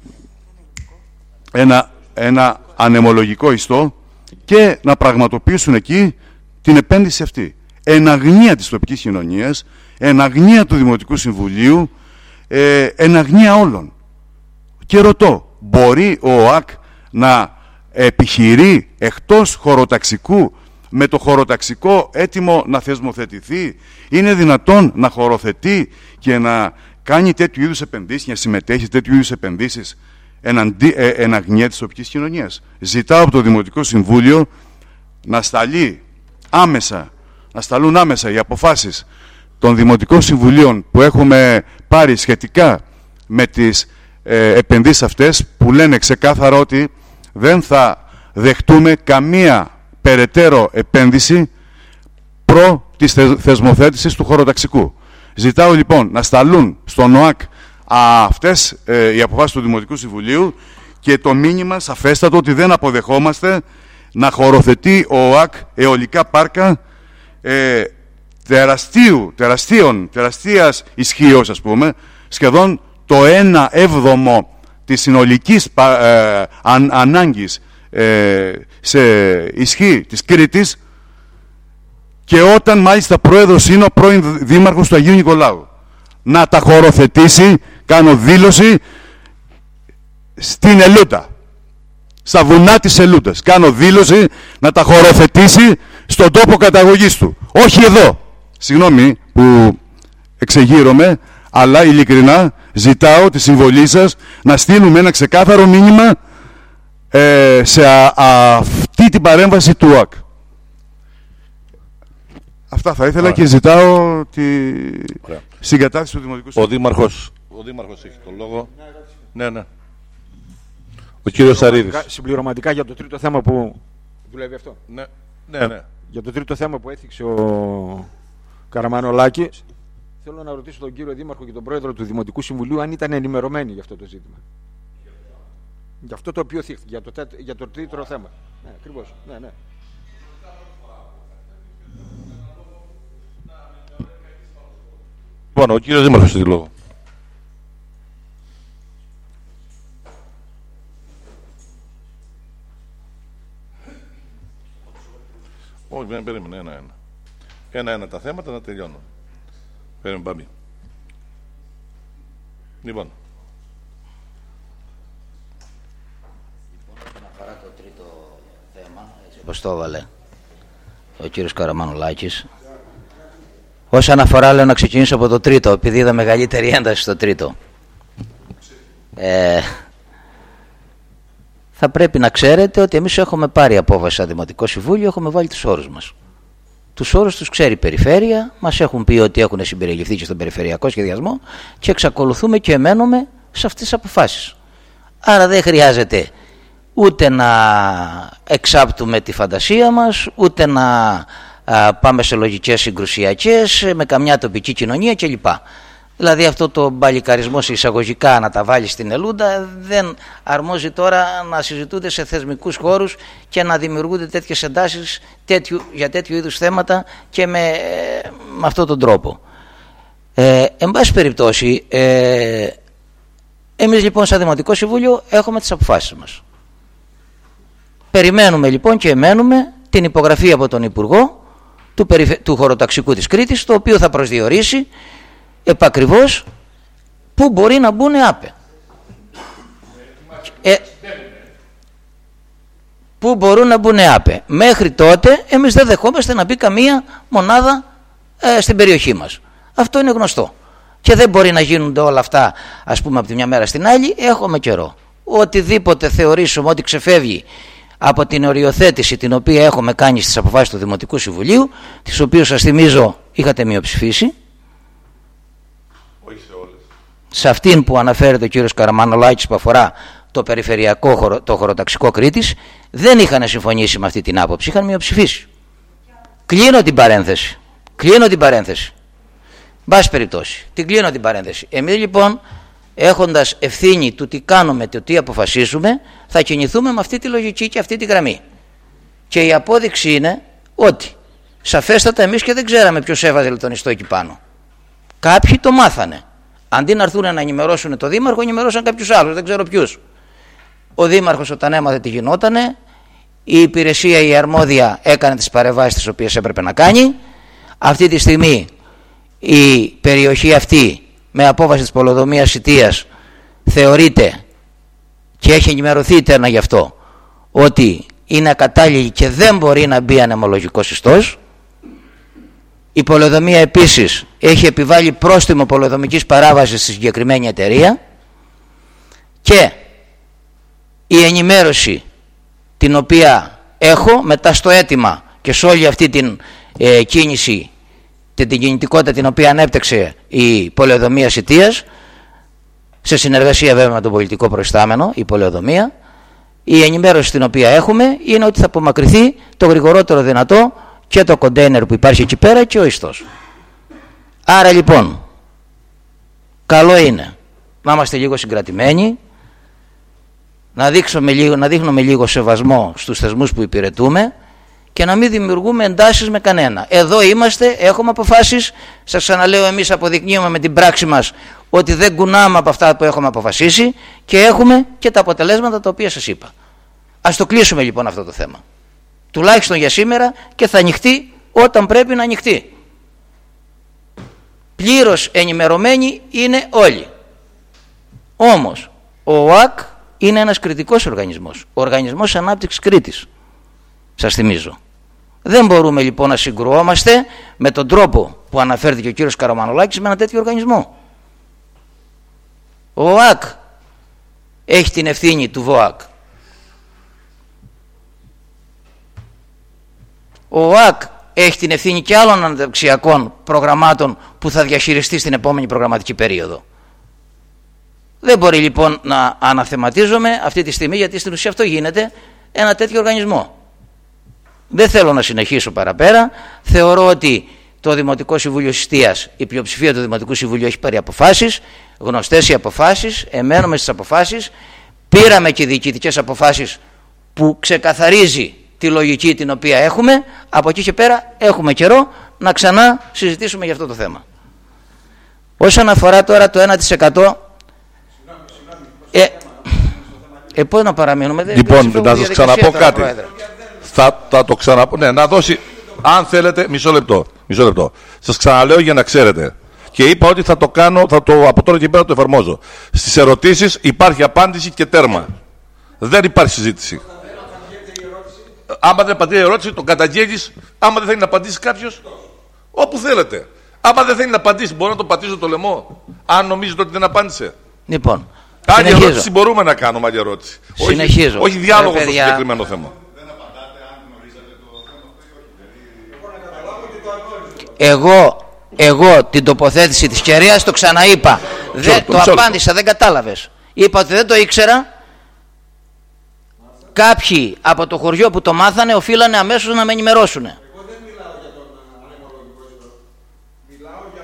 ένα, ένα ανεμολογικό ιστό και να πραγματοποιήσουν εκεί την επένδυση αυτή. Εν αγνία της τοπικής κοινωνίας, εν αγνία του Δημοτικού Συμβουλίου, ε, εν αγνία όλων. Και ρωτώ, μπορεί ο ΟΑΚ να επιχειρεί εκτός χωροταξικού, με το χωροταξικό έτοιμο να θεσμοθετηθεί? Είναι δυνατόν να χωροθετεί και να κάνει τέτοιου είδους επενδύσεις, να συμμετέχει σε τέτοιου είδους επενδύσεις εν, ε, εν αγνία της τοπικής κοινωνίας? Ζητάω από το Δημοτικό Συμβούλιο να σταλεί άμεσα, να σταλούν άμεσα οι αποφάσεις των Δημοτικών Συμβουλίων που έχουμε πάρει σχετικά με τις ε, επενδύσεις αυτές, που λένε ξεκάθαρα ότι δεν θα δεχτούμε καμία περαιτέρω επένδυση προ της θεσμοθέτησης του χωροταξικού. Ζητάω λοιπόν να σταλούν στον ΟΑΚ αυτές ε, οι αποφάσεις του Δημοτικού Συμβουλίου και το μήνυμα σαφέστατο ότι δεν αποδεχόμαστε να χωροθετεί ο ΟΑΚ αιωλικά πάρκα ε, τεραστίου, τεραστίων, τεραστίας ισχύως, ας πούμε, σχεδόν το ένα έβδομο της συνολικής ε, αν, ανάγκης ε, σε ισχύ της Κρήτης, και όταν μάλιστα πρόεδρος είναι ο πρώην δήμαρχος του Αγίου Νικολάου. Να τα χωροθετήσει, κάνω δήλωση, στην Ελούτα, στα βουνά της Ελούτας. Κάνω δήλωση να τα χωροθετήσει στον τόπο καταγωγής του. Όχι εδώ. Συγγνώμη που εξεγείρομαι, αλλά ειλικρινά ζητάω τη συμβολή σας να στείλουμε ένα ξεκάθαρο μήνυμα ε, σε α, α, αυτή την παρέμβαση του ΟΑΚ. Αυτά θα ήθελα. Ωραία. Και ζητάω τη Ωραία. συγκατάθεση του Δημοτικού Ο Συμβουλίου. Δήμαρχος, ο Δήμαρχος έχει τον λόγο. Ναι, ναι. Ο κύριος Σαρίδης. Συμπληρωματικά για το τρίτο θέμα που δουλεύει αυτό. Ναι, ναι, ναι. Για το τρίτο θέμα που έθιξε ο Καραμανολάκης, θέλω να ρωτήσω τον κύριο Δήμαρχο και τον πρόεδρο του Δημοτικού Συμβουλίου αν ήταν ενημερωμένοι για αυτό το ζήτημα. Για αυτό το οποίο θίχθηκε, για το, τέτ, για το τρίτο θέμα. Ναι, ακριβώς. Ναι, ναι. Λοιπόν, ο κύριος Δήμαρχος έχει λόγο. Όχι, δεν περίμενε, ένα-ένα. Ένα-ένα τα θέματα να τελειώνουν. Περίμενε, πάμε. Λοιπόν. Όσον αφορά το τρίτο θέμα, έτσι όπως το έβαλε ο κύριος Καραμανολάκης, όσον αφορά, λέω να ξεκινήσω από το τρίτο, επειδή είδα μεγαλύτερη ένταση στο τρίτο. Ε, θα πρέπει να ξέρετε ότι εμείς έχουμε πάρει απόφαση σαν Δημοτικό Συμβούλιο, έχουμε βάλει τους όρους μας. Τους όρους τους ξέρει η Περιφέρεια, μας έχουν πει ότι έχουν συμπεριληφθεί και στον περιφερειακό σχεδιασμό και εξακολουθούμε και εμένουμε σε αυτές τις αποφάσεις. Άρα δεν χρειάζεται ούτε να εξάπτουμε τη φαντασία μας, ούτε να α, πάμε σε λογικές συγκρουσιακές με καμιά τοπική κοινωνία κλπ. Δηλαδή αυτό το μπαλικαρισμό σε εισαγωγικά να τα βάλει στην ελούντα δεν αρμόζει τώρα να συζητούνται σε θεσμικούς χώρους και να δημιουργούνται τέτοιες εντάσεις τέτοιου, για τέτοιου είδους θέματα και με, με αυτόν τον τρόπο. Ε, εν πάση περιπτώσει, ε, εμείς λοιπόν σαν Δημοτικό Συμβούλιο έχουμε τις αποφάσεις μας. Περιμένουμε λοιπόν και εμένουμε την υπογραφή από τον Υπουργό του, περιφε... του χωροταξικού της Κρήτης, το οποίο θα προσδιορίσει επακριβώς πού μπορεί να μπουν ΑΠΕ. Ε, πού μπορούν να μπουν ΑΠΕ. Μέχρι τότε εμείς δεν δεχόμαστε να μπει καμία μονάδα ε, στην περιοχή μας. Αυτό είναι γνωστό. Και δεν μπορεί να γίνονται όλα αυτά, ας πούμε, από τη μια μέρα στην άλλη. Έχουμε καιρό. Οτιδήποτε θεωρήσουμε ότι ξεφεύγει από την οριοθέτηση την οποία έχουμε κάνει στις αποφάσεις του Δημοτικού Συμβουλίου, τις οποίες σας θυμίζω είχατε μειοψηφίσει, Όχι σε όλες. σε αυτήν που αναφέρεται ο κύριος Καραμανολάκης που αφορά το περιφερειακό χωρο, το χωροταξικό Κρήτης, δεν είχαν συμφωνήσει με αυτή την άποψη, είχαν μειοψηφίσει. Κλείνω την παρένθεση. Κλείνω την παρένθεση. Μπας περιπτώσει. Την κλείνω την παρένθεση. Εμείς λοιπόν, έχοντας ευθύνη του τι κάνουμε, το τι αποφασίσουμε, θα κινηθούμε με αυτή τη λογική και αυτή τη γραμμή. Και η απόδειξη είναι ότι σαφέστατα εμείς και δεν ξέραμε ποιος έβαζε τον ιστό εκεί πάνω. Κάποιοι το μάθανε. Αντί να έρθουν να ενημερώσουν το Δήμαρχο, ενημερώσαν κάποιους άλλους, δεν ξέρω ποιους. Ο Δήμαρχος όταν έμαθε τι γινότανε, η υπηρεσία, η αρμόδια έκανε τις παρεμβάσεις τις οποίες έπρεπε να κάνει. Αυτή τη στιγμή η περιοχή αυτή με απόφαση της Πολεοδομίας Σιτίας θεωρείται και έχει ενημερωθεί ήττερνα γι' αυτό ότι είναι ακατάλληλη και δεν μπορεί να μπει ανεμολογικός ιστός. Η Πολεοδομία επίσης έχει επιβάλει πρόστιμο πολεοδομικής παράβασης στη συγκεκριμένη εταιρεία και η ενημέρωση την οποία έχω μετά στο αίτημα και σε όλη αυτή την ε, κίνηση, την, την κινητικότητα την οποία ανέπτυξε η Πολεοδομία Σιτίας, σε συνεργασία βέβαια με τον πολιτικό προϊστάμενο, η Πολεοδομία, η ενημέρωση την οποία έχουμε είναι ότι θα απομακρυνθεί το γρηγορότερο δυνατό και το κοντέινερ που υπάρχει εκεί πέρα και ο ιστός. Άρα λοιπόν καλό είναι να είμαστε λίγο συγκρατημένοι, να, δείξουμε λίγο, να δείχνουμε λίγο σεβασμό στους θεσμούς που υπηρετούμε και να μην δημιουργούμε εντάσεις με κανένα. Εδώ είμαστε, έχουμε αποφάσεις, σας ξαναλέω, εμείς αποδεικνύουμε με την πράξη μας ότι δεν κουνάμε από αυτά που έχουμε αποφασίσει και έχουμε και τα αποτελέσματα τα οποία σας είπα. Ας το κλείσουμε λοιπόν αυτό το θέμα. Τουλάχιστον για σήμερα, και θα ανοιχτεί όταν πρέπει να ανοιχτεί. Πλήρως ενημερωμένοι είναι όλοι. Όμως ο ΟΑΚ είναι ένας κριτικός οργανισμός, ο Οργανισμός Ανάπτυξης Κρήτης, σας θυμίζω. Δεν μπορούμε λοιπόν να συγκρουόμαστε με τον τρόπο που αναφέρθηκε ο κύριος Καραμανολάκης με ένα τέτοιο οργανισμό. Ο ΟΑΚ έχει την ευθύνη του ΒΟΑΚ. Ο ΟΑΚ έχει την ευθύνη και άλλων αναπτυξιακών προγραμμάτων που θα διαχειριστεί στην επόμενη προγραμματική περίοδο. Δεν μπορεί λοιπόν να αναθεματίζομαι αυτή τη στιγμή, γιατί στην ουσία αυτό γίνεται ένα τέτοιο οργανισμό. Δεν θέλω να συνεχίσω παραπέρα. Θεωρώ ότι το Δημοτικό Συμβούλιο Συστίας, η πλειοψηφία του Δημοτικού Συμβουλίου έχει πάρει αποφάσεις, γνωστές οι αποφάσεις, εμένουμε στις αποφάσεις, πήραμε και διοικητικές αποφάσεις που ξεκαθαρίζει τη λογική την οποία έχουμε. Από εκεί και πέρα έχουμε καιρό να ξανά συζητήσουμε για αυτό το θέμα. Όσον αφορά τώρα το ένα τοις εκατό, ε, ε, πώς να παραμείνουμε? Λοιπόν, να σας ξαναπώ κάτι. Θα, θα το ξαναπώ. Ναι, να δώσει, αν θέλετε, μισό λεπτό. Μισό λεπτό. Σας ξαναλέω για να ξέρετε. Και είπα ότι θα το κάνω, θα το, από τώρα και πέρα το εφαρμόζω. Στις ερωτήσεις υπάρχει απάντηση και τέρμα. Δεν υπάρχει συζήτηση. Άμα δεν απαντήσει η ερώτηση, το καταγγέλεις. Άμα δεν θέλει να απαντήσει κάποιος, όπου θέλετε. Άμα δεν θέλει να απαντήσει, μπορώ να το πατήσω το λαιμό. Αν νομίζετε ότι δεν απάντησε. Λοιπόν, άλλη ερώτηση μπορούμε να κάνουμε, άλλη ερώτηση. Συνεχίζω. Όχι, όχι διάλογο στο συγκεκριμένο θέμα. Εγώ, εγώ την τοποθέτηση της κυρίας το ξαναείπα. Δεν, το απάντησα, δεν κατάλαβες. Είπα ότι δεν το ήξερα. Κάποιοι από το χωριό που το μάθανε οφείλανε αμέσως να με ενημερώσουν. Εγώ δεν μιλάω για τον ανεμολογικό ιστό. Μιλάω για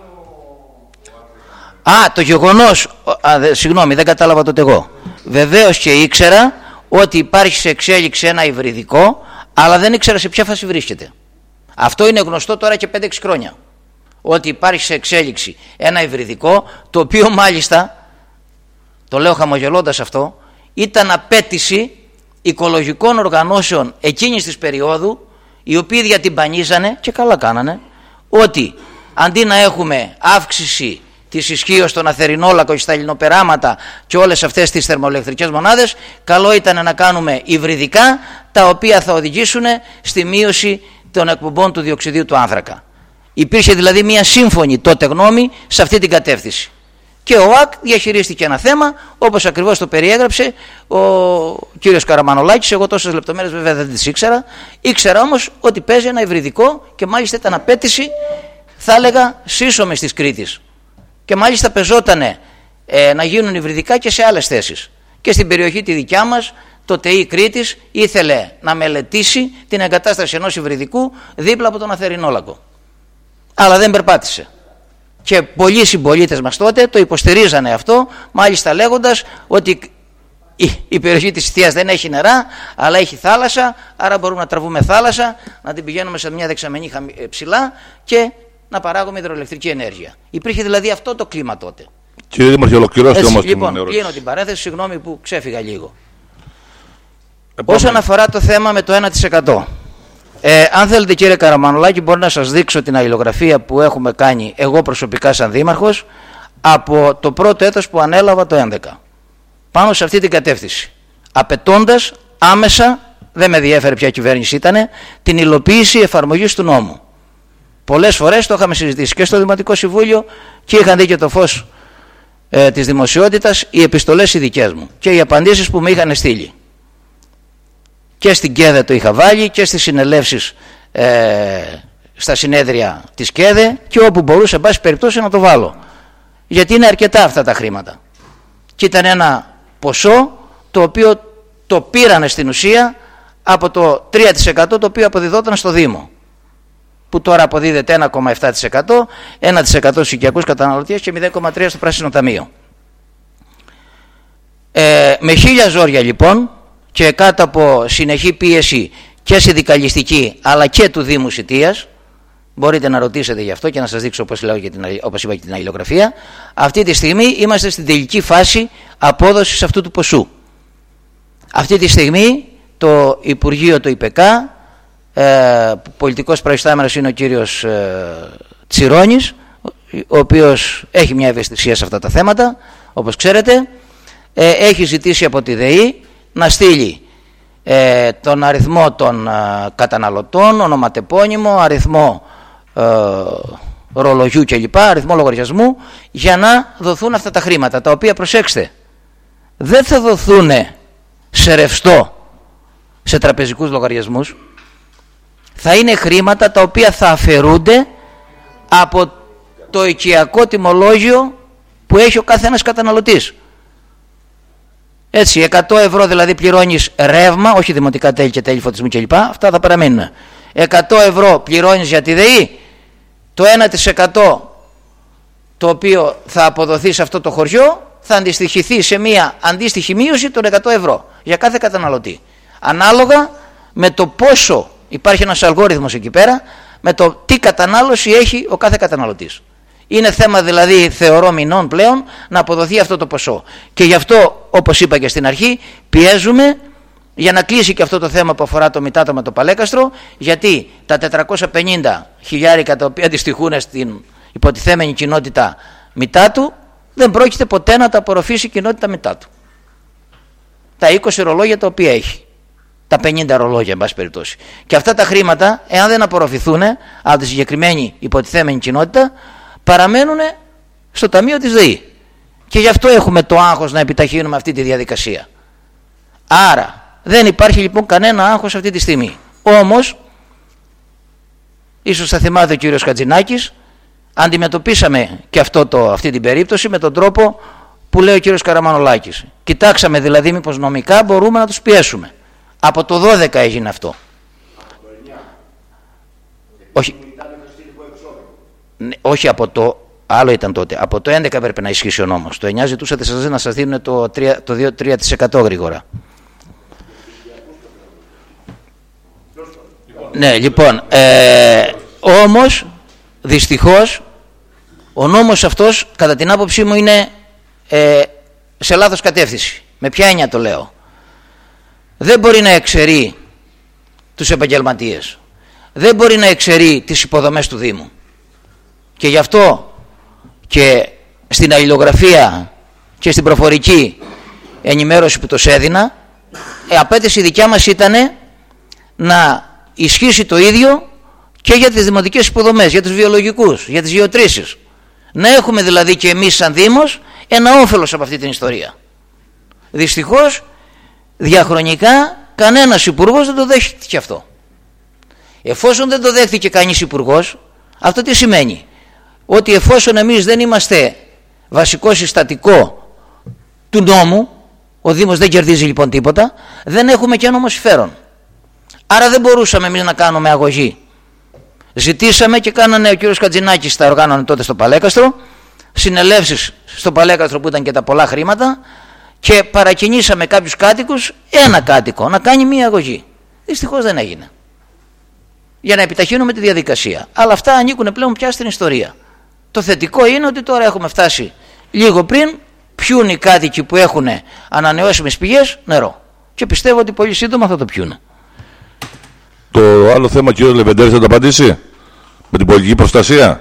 το άλλο. Α, το γεγονός. Α, δε, συγγνώμη, δεν κατάλαβα τότε εγώ. Βεβαίως και ήξερα ότι υπάρχει σε εξέλιξη ένα υβριδικό, αλλά δεν ήξερα σε ποια φάση βρίσκεται. Αυτό είναι γνωστό τώρα και πέντε έξι χρόνια. Ότι υπάρχει σε εξέλιξη ένα υβριδικό, το οποίο μάλιστα, το λέω χαμογελώντας αυτό, ήταν απέτηση οικολογικών οργανώσεων εκείνης της περίοδου, οι οποίοι διατυμπανίζανε, και καλά κάνανε, ότι αντί να έχουμε αύξηση της ισχύως των αθερινόλακων, στα ελληνοπεράματα και όλες αυτές τις θερμοελεκτρικές μονάδες, καλό ήταν να κάνουμε υβριδικά, τα οποία θα οδηγήσουν στη μείωση των εκπομπών του διοξιδίου του άνθρακα. Υπήρχε δηλαδή μια σύμφωνη τότε γνώμη σε αυτή την κατεύθυνση. Και ο ΟΑΚ διαχειρίστηκε ένα θέμα όπως ακριβώς το περιέγραψε ο κύριος Καραμανολάκης. Εγώ τόσες λεπτομέρειες βέβαια δεν τις ήξερα. Ήξερα όμως ότι παίζει ένα υβριδικό και μάλιστα ήταν απέτηση, θα έλεγα, σύσσωμης της Κρήτης. Και μάλιστα πεζότανε ε, να γίνουν υβριδικά και σε άλλες θέσεις. Και στην περιοχή τη δικιά μας, το ΤΕΙ Κρήτης ήθελε να μελετήσει την εγκατάσταση ενός υβριδικού δίπλα από τον Αθερινόλακο. Αλλά δεν περπάτησε. Και πολλοί συμπολίτες μας τότε το υποστηρίζανε αυτό, μάλιστα λέγοντας ότι η περιοχή της Συστίας δεν έχει νερά, αλλά έχει θάλασσα, άρα μπορούμε να τραβούμε θάλασσα, να την πηγαίνουμε σε μια δεξαμενή ψηλά και να παράγουμε υδροελεκτρική ενέργεια. Υπήρχε δηλαδή αυτό το κλίμα τότε. Κύριε Δήμαρχε, ολοκληρώστε όμως την λοιπόν, ερώτηση. κλείνω την παρένθεση, συγγνώμη που ξέφυγα λίγο. Επόμενη. Όσον αφορά το θέμα με το ένα τοις εκατό. Ε, αν θέλετε κύριε Καραμανολάκη, μπορώ να σας δείξω την αλληλογραφία που έχουμε κάνει εγώ προσωπικά σαν δήμαρχος από το πρώτο έτος που ανέλαβα το έντεκα. Πάνω σε αυτή την κατεύθυνση. Απαιτώντας άμεσα, δεν με διέφερε ποια κυβέρνηση ήταν, την υλοποίηση εφαρμογής του νόμου. Πολλές φορές το είχαμε συζητήσει και στο Δημοτικό Συμβούλιο και είχαν δει και το φως ε, της δημοσιότητας οι επιστολές οι δικές μου και οι απαντήσεις που με είχαν στείλει. Και στην ΚΕΔΕ το είχα βάλει και στις συνελεύσεις ε, στα συνέδρια της ΚΕΔΕ και όπου μπορούσε εν πάση περιπτώσει να το βάλω, γιατί είναι αρκετά αυτά τα χρήματα και ήταν ένα ποσό το οποίο το πήρανε στην ουσία από το τρία τοις εκατό το οποίο αποδιδόταν στο Δήμο, που τώρα αποδίδεται ένα κόμμα επτά τοις εκατό, ένα τοις εκατό στους οικιακούς καταναλωτές και μηδέν κόμμα τρία τοις εκατό στο Πράσινο Ταμείο. Ε, με χίλια ζόρια λοιπόν και κάτω από συνεχή πίεση και συνδικαλιστική αλλά και του Δήμου Σιτίας, μπορείτε να ρωτήσετε γι' αυτό και να σας δείξω όπως, λέω και την, όπως είπα και την αλληλογραφία, αυτή τη στιγμή είμαστε στην τελική φάση απόδοσης αυτού του ποσού. Αυτή τη στιγμή το Υπουργείο, το ΙΠΕΚΑ, ε, πολιτικός προϊστάμενος είναι ο κύριος ε, Τσιρόνης, ο οποίος έχει μια ευαισθησία σε αυτά τα θέματα, όπως ξέρετε, ε, έχει ζητήσει από τη ΔΕΗ να στείλει ε, τον αριθμό των ε, καταναλωτών, ονοματεπώνυμο, αριθμό ε, ρολογιού κλπ, αριθμό λογαριασμού, για να δοθούν αυτά τα χρήματα, τα οποία, προσέξτε, δεν θα δοθούν σε ρευστό, σε τραπεζικούς λογαριασμούς, θα είναι χρήματα τα οποία θα αφαιρούνται από το οικιακό τιμολόγιο που έχει ο κάθε ένας καταναλωτής. Έτσι, εκατό ευρώ δηλαδή πληρώνεις ρεύμα, όχι δημοτικά τέλη και τέλη φωτισμού κλπ. Αυτά θα παραμείνουν. εκατό ευρώ πληρώνεις για τη ΔΕΗ, το ένα τοις εκατό το οποίο θα αποδοθεί σε αυτό το χωριό θα αντιστοιχηθεί σε μια αντίστοιχη μείωση των εκατό ευρώ για κάθε καταναλωτή. Ανάλογα με το πόσο, υπάρχει ένας αλγόριθμος εκεί πέρα, με το τι κατανάλωση έχει ο κάθε καταναλωτής. Είναι θέμα δηλαδή, θεωρώ, μηνών πλέον να αποδοθεί αυτό το ποσό. Και γι' αυτό, όπως είπα και στην αρχή, πιέζουμε για να κλείσει και αυτό το θέμα που αφορά το Μητάτο με το Παλέκαστρο, γιατί τα τετρακόσια πενήντα χιλιάρικα τα οποία αντιστοιχούν στην υποτιθέμενη κοινότητα Μητάτου δεν πρόκειται ποτέ να τα απορροφήσει η κοινότητα Μητάτου. Τα είκοσι ρολόγια τα οποία έχει, τα πενήντα ρολόγια εν πάση περιπτώσει. Και αυτά τα χρήματα, εάν δεν απορροφηθούν από τη συγκεκριμένη υποτιθέμενη κοινότητα, παραμένουν στο ταμείο της ΔΕΗ. Και γι' αυτό έχουμε το άγχος να επιταχύνουμε αυτή τη διαδικασία. Άρα δεν υπάρχει λοιπόν κανένα άγχος αυτή τη στιγμή. Όμως, ίσως θα θυμάται ο κύριος Χατζηνάκης, αντιμετωπίσαμε και αυτό το, αυτή την περίπτωση με τον τρόπο που λέει ο κύριος Καραμανολάκης. Κοιτάξαμε δηλαδή μήπως νομικά μπορούμε να τους πιέσουμε. Από το δώδεκα έγινε αυτό. Όχι. Όχι, από το άλλο ήταν τότε. Από το έντεκα έπρεπε να ισχύσει ο νόμος. Το εννιά ζητούσατε σας να σας δίνουν το δύο τρία τοις εκατό γρήγορα. Ναι, λοιπόν, ε, όμως δυστυχώς ο νόμος αυτός κατά την άποψή μου είναι ε, σε λάθος κατεύθυνση. Με ποια έννοια το λέω? Δεν μπορεί να εξαιρεί τους επαγγελματίες, δεν μπορεί να εξαιρεί τις υποδομές του Δήμου. Και γι' αυτό και στην αλληλογραφία και στην προφορική ενημέρωση που τους έδινα, η απέτηση δικιά μας ήταν να ισχύσει το ίδιο και για τις δημοτικές υποδομές, για τους βιολογικούς, για τις γεωτρήσεις. Να έχουμε δηλαδή και εμείς σαν Δήμος ένα όφελος από αυτή την ιστορία. Δυστυχώς διαχρονικά κανένας υπουργός δεν το δέχτηκε αυτό. Εφόσον δεν το δέχτηκε κανείς υπουργός, αυτό τι σημαίνει? Ότι εφόσον εμείς δεν είμαστε βασικό συστατικό του νόμου, ο Δήμος δεν κερδίζει λοιπόν τίποτα, δεν έχουμε και νόμο συμφέρον. Άρα δεν μπορούσαμε εμείς να κάνουμε αγωγή. Ζητήσαμε και κάνανε, ο κύριος Χατζηνάκης τα οργάνωνε τότε στο Παλέκαστρο, συνελεύσεις στο Παλέκαστρο που ήταν και τα πολλά χρήματα, και παρακινήσαμε κάποιους κάτοικους, ένα κάτοικο, να κάνει μία αγωγή. Δυστυχώς δεν έγινε. Για να επιταχύνουμε τη διαδικασία. Αλλά αυτά ανήκουν πλέον πια στην ιστορία. Το θετικό είναι ότι τώρα έχουμε φτάσει λίγο πριν, πιούν οι κάτοικοι που έχουν ανανεώσιμες πηγές νερό. Και πιστεύω ότι πολύ σύντομα θα το πιούν. Το άλλο θέμα, κύριο Λεβεντέρης, θα το απαντήσει με την πολιτική προστασία.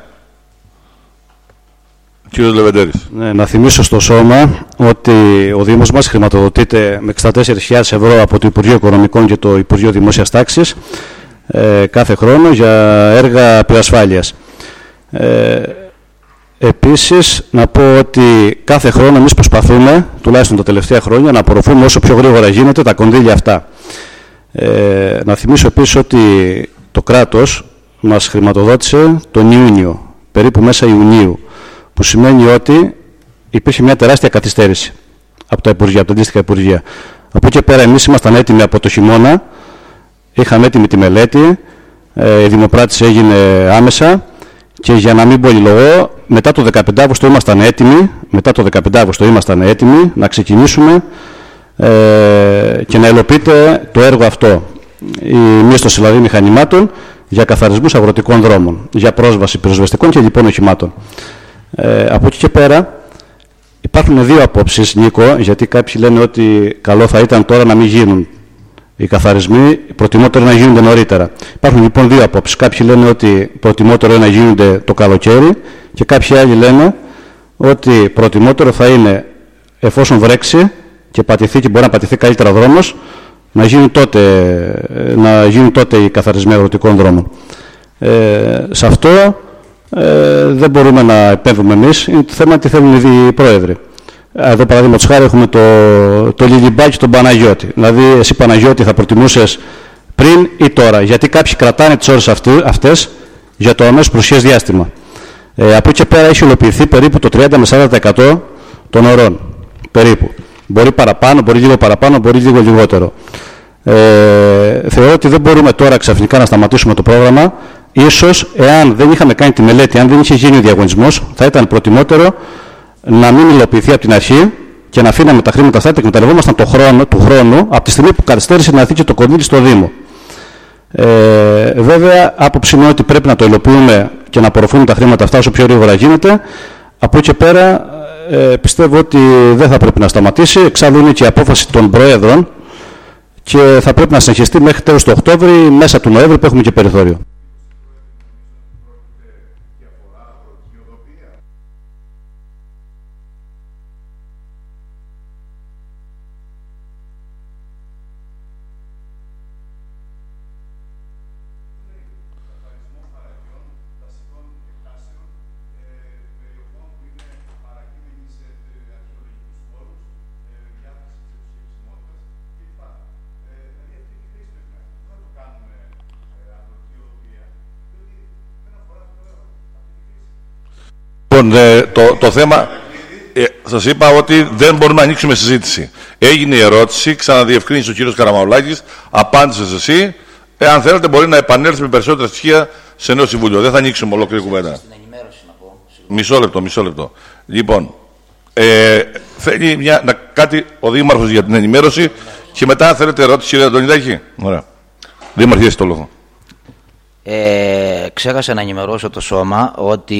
Κύριος Λεβεντέρης. Ναι, να θυμίσω στο Σώμα ότι ο Δήμος μας χρηματοδοτείται με εξήντα τέσσερις χιλιάδες ευρώ από το Υπουργείο Οικονομικών και το Υπουργείο Δημόσιας Τάξης ε, κάθε χρόνο για έργα πυρασφάλειας. Ε, επίσης, να πω ότι κάθε χρόνο εμείς προσπαθούμε, τουλάχιστον τα τελευταία χρόνια, να απορροφούμε όσο πιο γρήγορα γίνεται τα κονδύλια αυτά. Ε, να θυμίσω επίσης ότι το κράτος μας χρηματοδότησε τον Ιούνιο, περίπου μέσα Ιουνίου, που σημαίνει ότι υπήρχε μια τεράστια καθυστέρηση από τα Υπουργεία, από τα αντίστοιχα Υπουργεία. Από εκεί και πέρα εμείς ήμασταν έτοιμοι από το χειμώνα, είχαμε έτοιμη τη μελέτη, ε, η δημοπράτηση έγινε άμεσα και για να μην πολυλογώ, μετά το δεκαπέντε Αυγούστου ήμασταν έτοιμοι, μετά το δεκαπέντε Αυγούστου ήμασταν έτοιμοι να ξεκινήσουμε ε, και να υλοποιείται το έργο αυτό. Η μίσθωση δηλαδή μηχανημάτων για καθαρισμούς αγροτικών δρόμων, για πρόσβαση πυροσβεστικών και λοιπόν οχημάτων. Ε, από εκεί και πέρα υπάρχουν δύο απόψεις, Νίκο, γιατί κάποιοι λένε ότι καλό θα ήταν τώρα να μην γίνουν οι καθαρισμοί, προτιμότερο να γίνονται νωρίτερα. Υπάρχουν λοιπόν δύο απόψεις. Κάποιοι λένε ότι προτιμότερο είναι να γίνονται το καλοκαίρι και κάποιοι άλλοι λένε ότι προτιμότερο θα είναι, εφόσον βρέξει και πατηθεί και μπορεί να πατηθεί καλύτερα δρόμος, να γίνουν τότε, να γίνουν τότε οι καθαρισμοί αγροτικών δρόμων. Ε, σε αυτό ε, δεν μπορούμε να επέμβουμε εμείς. Είναι το θέμα τι θέλουν οι πρόεδροι. Εδώ παραδείγματος χάρη έχουμε το, το Λιλιμπάκι τον Παναγιώτη. Δηλαδή εσύ Παναγιώτη θα προτιμούσες πριν πριν ή τώρα. Γιατί κάποιοι κρατάνε τις ώρες αυτές για το αμέσως προσεχές διάστημα. Ε, από εκεί και πέρα έχει υλοποιηθεί περίπου το τριάντα με σαράντα τοις εκατό των ωρών. Περίπου. Μπορεί παραπάνω, μπορεί λίγο παραπάνω, μπορεί λίγο λιγότερο. Ε, θεωρώ ότι δεν μπορούμε τώρα ξαφνικά να σταματήσουμε το πρόγραμμα. Ίσως, εάν δεν είχαμε κάνει τη μελέτη, αν δεν είχε γίνει ο διαγωνισμός, θα ήταν προτιμότερο να μην υλοποιηθεί από την αρχή και να αφήναμε τα χρήματα αυτά και εκμεταλλευόμασταν το χρόνο, του χρόνου από τη στιγμή που καθυστέρησε να έρθει και το κονδύλι στο Δήμο. Ε, βέβαια, άποψη είναι ότι πρέπει να το υλοποιούμε και να απορροφούμε τα χρήματα αυτά όσο πιο γρήγορα γίνεται. Από εκεί και πέρα, ε, πιστεύω ότι δεν θα πρέπει να σταματήσει. Εξάλλου είναι και η απόφαση των Προέδρων και θα πρέπει να συνεχιστεί μέχρι τέλος του Οκτώβρη, μέσα του Νοέμβρη που έχουμε και περιθώριο. Το, το θέμα, ε, σας είπα ότι δεν μπορούμε να ανοίξουμε συζήτηση. Έγινε η ερώτηση, ξαναδιευκρίνησε ο κύριος Καραμανολάκης, απάντησες εσύ. Ε, αν θέλετε, μπορεί να επανέλθει με περισσότερα στοιχεία σε νέο συμβούλιο. Δεν θα ανοίξουμε ολόκληρη κουβέντα. Μισό λεπτό, μισό λεπτό. Λοιπόν, ε, θέλει μια, να, κάτι ο Δήμαρχος για την ενημέρωση και μετά, αν θέλετε ερώτηση, κύριε Αντωνιδάκη. Ωραία. Δήμαρχε, έχεις το λόγο. Ε, ξέχασα να ενημερώσω το σώμα ότι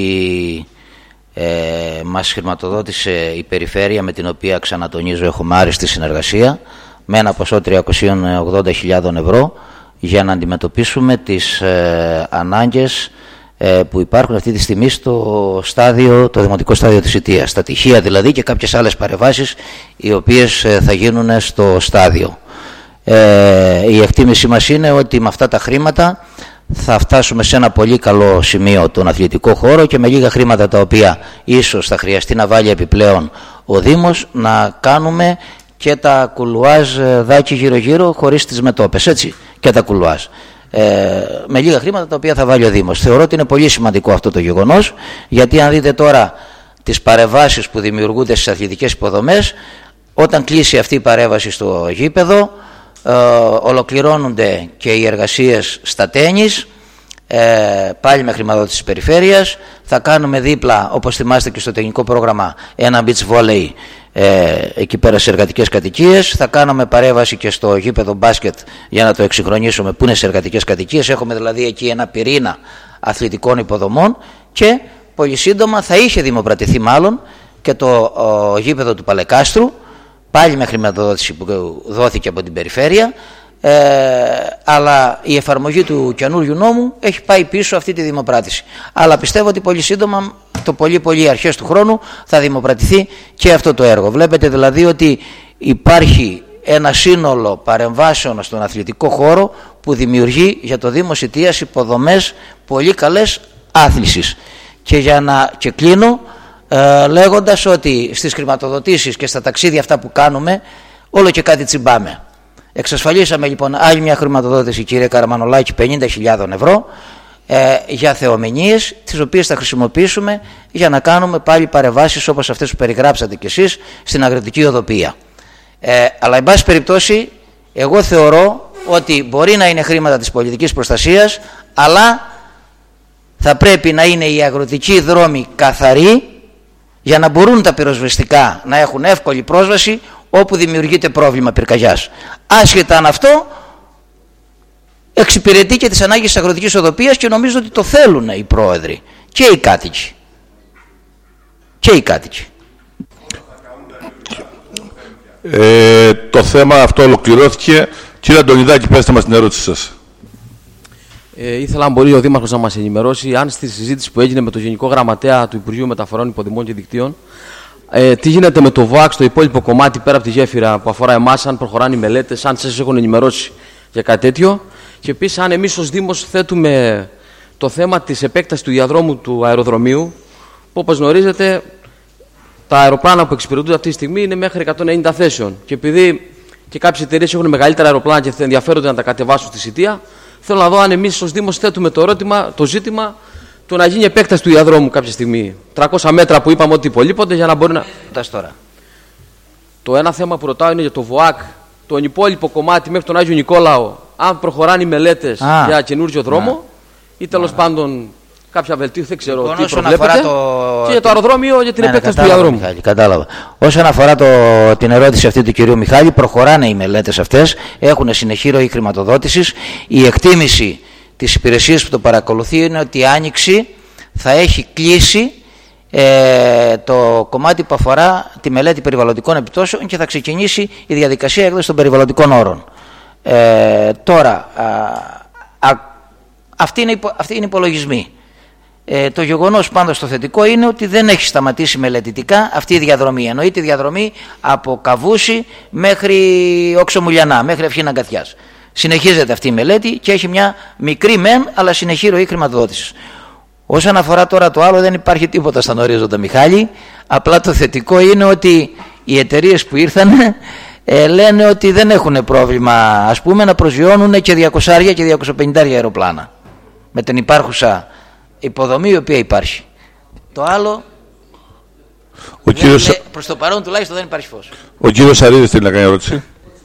Ε, μας χρηματοδότησε η περιφέρεια, με την οποία, ξανατονίζω, έχουμε άριστη συνεργασία, με ένα ποσό τριακόσιες ογδόντα χιλιάδες ευρώ για να αντιμετωπίσουμε τις ε, ανάγκες ε, που υπάρχουν αυτή τη στιγμή στο στάδιο, το δημοτικό στάδιο της Ιτίας, στα τυχεία δηλαδή και κάποιες άλλες παρεμβάσεις οι οποίες ε, θα γίνουν στο στάδιο. Ε, η εκτίμηση μας είναι ότι με αυτά τα χρήματα θα φτάσουμε σε ένα πολύ καλό σημείο τον αθλητικό χώρο και με λίγα χρήματα τα οποία ίσως θα χρειαστεί να βάλει επιπλέον ο Δήμος, να κάνουμε και τα κουλουάζ δάκι γύρω γύρω χωρίς τις μετώπες, έτσι, και τα κουλουάζ ε, με λίγα χρήματα τα οποία θα βάλει ο Δήμος. Θεωρώ ότι είναι πολύ σημαντικό αυτό το γεγονός, γιατί αν δείτε τώρα τις παρεμβάσεις που δημιουργούνται στις αθλητικές υποδομές, όταν κλείσει αυτή η παρέμβαση στο γήπεδο, Ε, ολοκληρώνονται και οι εργασίες στα τένις, ε, πάλι με χρηματοδότηση της περιφέρειας. Θα κάνουμε δίπλα, όπως θυμάστε και στο τεχνικό πρόγραμμα, ένα beach volley ε, εκεί πέρα σε εργατικές κατοικίες. Θα κάνουμε παρέμβαση και στο γήπεδο μπάσκετ για να το εξυγχρονίσουμε, που είναι σε εργατικές κατοικίες. Έχουμε δηλαδή εκεί ένα πυρήνα αθλητικών υποδομών και πολύ σύντομα θα είχε δημοπρατηθεί μάλλον και το ο, γήπεδο του Παλεκάστρου, πάλι με χρηματοδότηση που δόθηκε από την περιφέρεια, ε, αλλά η εφαρμογή του καινούριου νόμου έχει πάει πίσω αυτή τη δημοπράτηση. Αλλά πιστεύω ότι πολύ σύντομα, το πολύ πολύ αρχές του χρόνου, θα δημοπρατηθεί και αυτό το έργο. Βλέπετε δηλαδή ότι υπάρχει ένα σύνολο παρεμβάσεων στον αθλητικό χώρο που δημιουργεί για το Δήμο Ιτίας υποδομές πολύ καλές άθλησης. Και για να και κλείνω, Ε, λέγοντας ότι στις χρηματοδοτήσεις και στα ταξίδια αυτά που κάνουμε όλο και κάτι τσιμπάμε. Εξασφαλίσαμε λοιπόν άλλη μια χρηματοδότηση, κύριε Καραμανολάκη, πενήντα χιλιάδες ευρώ ε, για θεομηνίες, τις οποίες θα χρησιμοποιήσουμε για να κάνουμε πάλι παρεμβάσεις όπως αυτές που περιγράψατε κι εσείς στην αγροτική οδοποιία. Ε, αλλά εν πάση περιπτώσει, εγώ θεωρώ ότι μπορεί να είναι χρήματα της πολιτικής προστασίας, αλλά θα πρέπει να είναι οι αγροτικοί δρόμοι καθαροί για να μπορούν τα πυροσβεστικά να έχουν εύκολη πρόσβαση όπου δημιουργείται πρόβλημα πυρκαγιάς. Άσχετα αν αυτό εξυπηρετεί και τις ανάγκες της αγροτικής οδοποιίας, και νομίζω ότι το θέλουν οι πρόεδροι και οι κάτοικοι. Και οι κάτοικοι. Ε, το θέμα αυτό ολοκληρώθηκε. Κύριε Αντωνιδάκη, πέστε μας την ερώτηση σας. Ε, ήθελα, αν μπορεί ο Δήμαρχος να μας ενημερώσει, αν στη συζήτηση που έγινε με το Γενικό Γραμματέα του Υπουργείου Μεταφορών, Υποδημών και Δικτύων, ε, τι γίνεται με το ΒΟΑΚ, το υπόλοιπο κομμάτι πέρα από τη γέφυρα που αφορά εμάς, αν προχωράνε οι μελέτες, αν σας έχουν ενημερώσει για κάτι τέτοιο. Και επίσης, αν εμείς ως Δήμος θέτουμε το θέμα της επέκτασης του διαδρόμου του αεροδρομίου, που όπως γνωρίζετε, τα αεροπλάνα που εξυπηρετούνται αυτή τη στιγμή είναι μέχρι εκατόν ενενήντα θέσεων. Και επειδή και κάποιες εταιρείες έχουν μεγαλύτερα αεροπλάνα και ενδιαφέρονται να τα κατεβάσουν στη Σιτία. Θέλω να δω αν εμείς ως Δήμος θέτουμε το ερώτημα, το ζήτημα του να γίνει επέκταση του διαδρόμου κάποια στιγμή. τριακόσια μέτρα που είπαμε ότι υπολείπονται για να μπορεί να. Τώρα. Το ένα θέμα που ρωτάω είναι για το ΒΟΑΚ, το υπόλοιπο κομμάτι μέχρι τον Άγιο Νικόλαο, αν προχωράνε οι μελέτες Α, για καινούργιο δρόμο ναι. ή τέλος ναι. πάντων κάποια βελτίωση, δεν ξέρω λοιπόν, τι προβλέπετε. Το... Και για το αεροδρόμιο για την ναι, επέκταση ναι, του διαδρόμου. Μιχάλη, κατάλαβα. Όσον αφορά το, την ερώτηση αυτή του κυρίου Μιχάλη, προχωράνε οι μελέτες αυτές, έχουν συνεχή ροή χρηματοδότησης. Η εκτίμηση της υπηρεσίας που το παρακολουθεί είναι ότι η Άνοιξη θα έχει κλείσει ε, το κομμάτι που αφορά τη μελέτη περιβαλλοντικών επιπτώσεων και θα ξεκινήσει η διαδικασία έκδοση των περιβαλλοντικών όρων. Ε, τώρα, α, α, αυτοί είναι, αυτοί είναι υπολογισμοί. Ε, το γεγονός πάντως το θετικό είναι ότι δεν έχει σταματήσει μελετητικά αυτή η διαδρομή. Εννοείται η διαδρομή από Καβούση μέχρι Οξομουλιανά, μέχρι Ευχήν Αγκαθιάς. Συνεχίζεται αυτή η μελέτη και έχει μια μικρή μεν, αλλά συνεχή ροή χρηματοδότησης. Όσον αφορά τώρα το άλλο, δεν υπάρχει τίποτα στον ορίζοντα, Μιχάλη. Απλά το θετικό είναι ότι οι εταιρείες που ήρθαν ε, λένε ότι δεν έχουν πρόβλημα, ας πούμε, να προσγειώνουν και διακόσια και διακόσια πενήντα αεροπλάνα με την υπάρχουσα υποδομή η οποία υπάρχει. Το άλλο, ο κύριος... λέει, προς το παρόν τουλάχιστον δεν υπάρχει φως. Ο κύριος Σαρίδης θέλει να κάνει ερώτηση.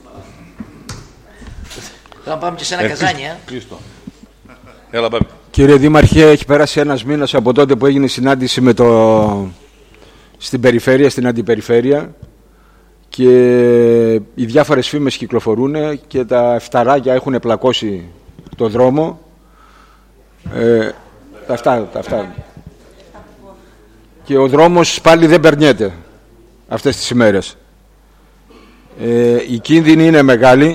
Θα πάμε και σε ένα ε, καζάνι, ε. Κλείστο. Έλα, πάμε. Κύριε Δήμαρχε, έχει πέρασει ένας μήνας από τότε που έγινε η συνάντηση με το... στην περιφέρεια, στην αντιπεριφέρεια, και οι διάφορες φήμες κυκλοφορούν και τα φταράκια έχουν πλακώσει το δρόμο. Ε, τα αυτά, τα αυτά. Και ο δρόμος πάλι δεν περνιέται αυτές τις ημέρες. Ε, η κίνδυνη είναι μεγάλη.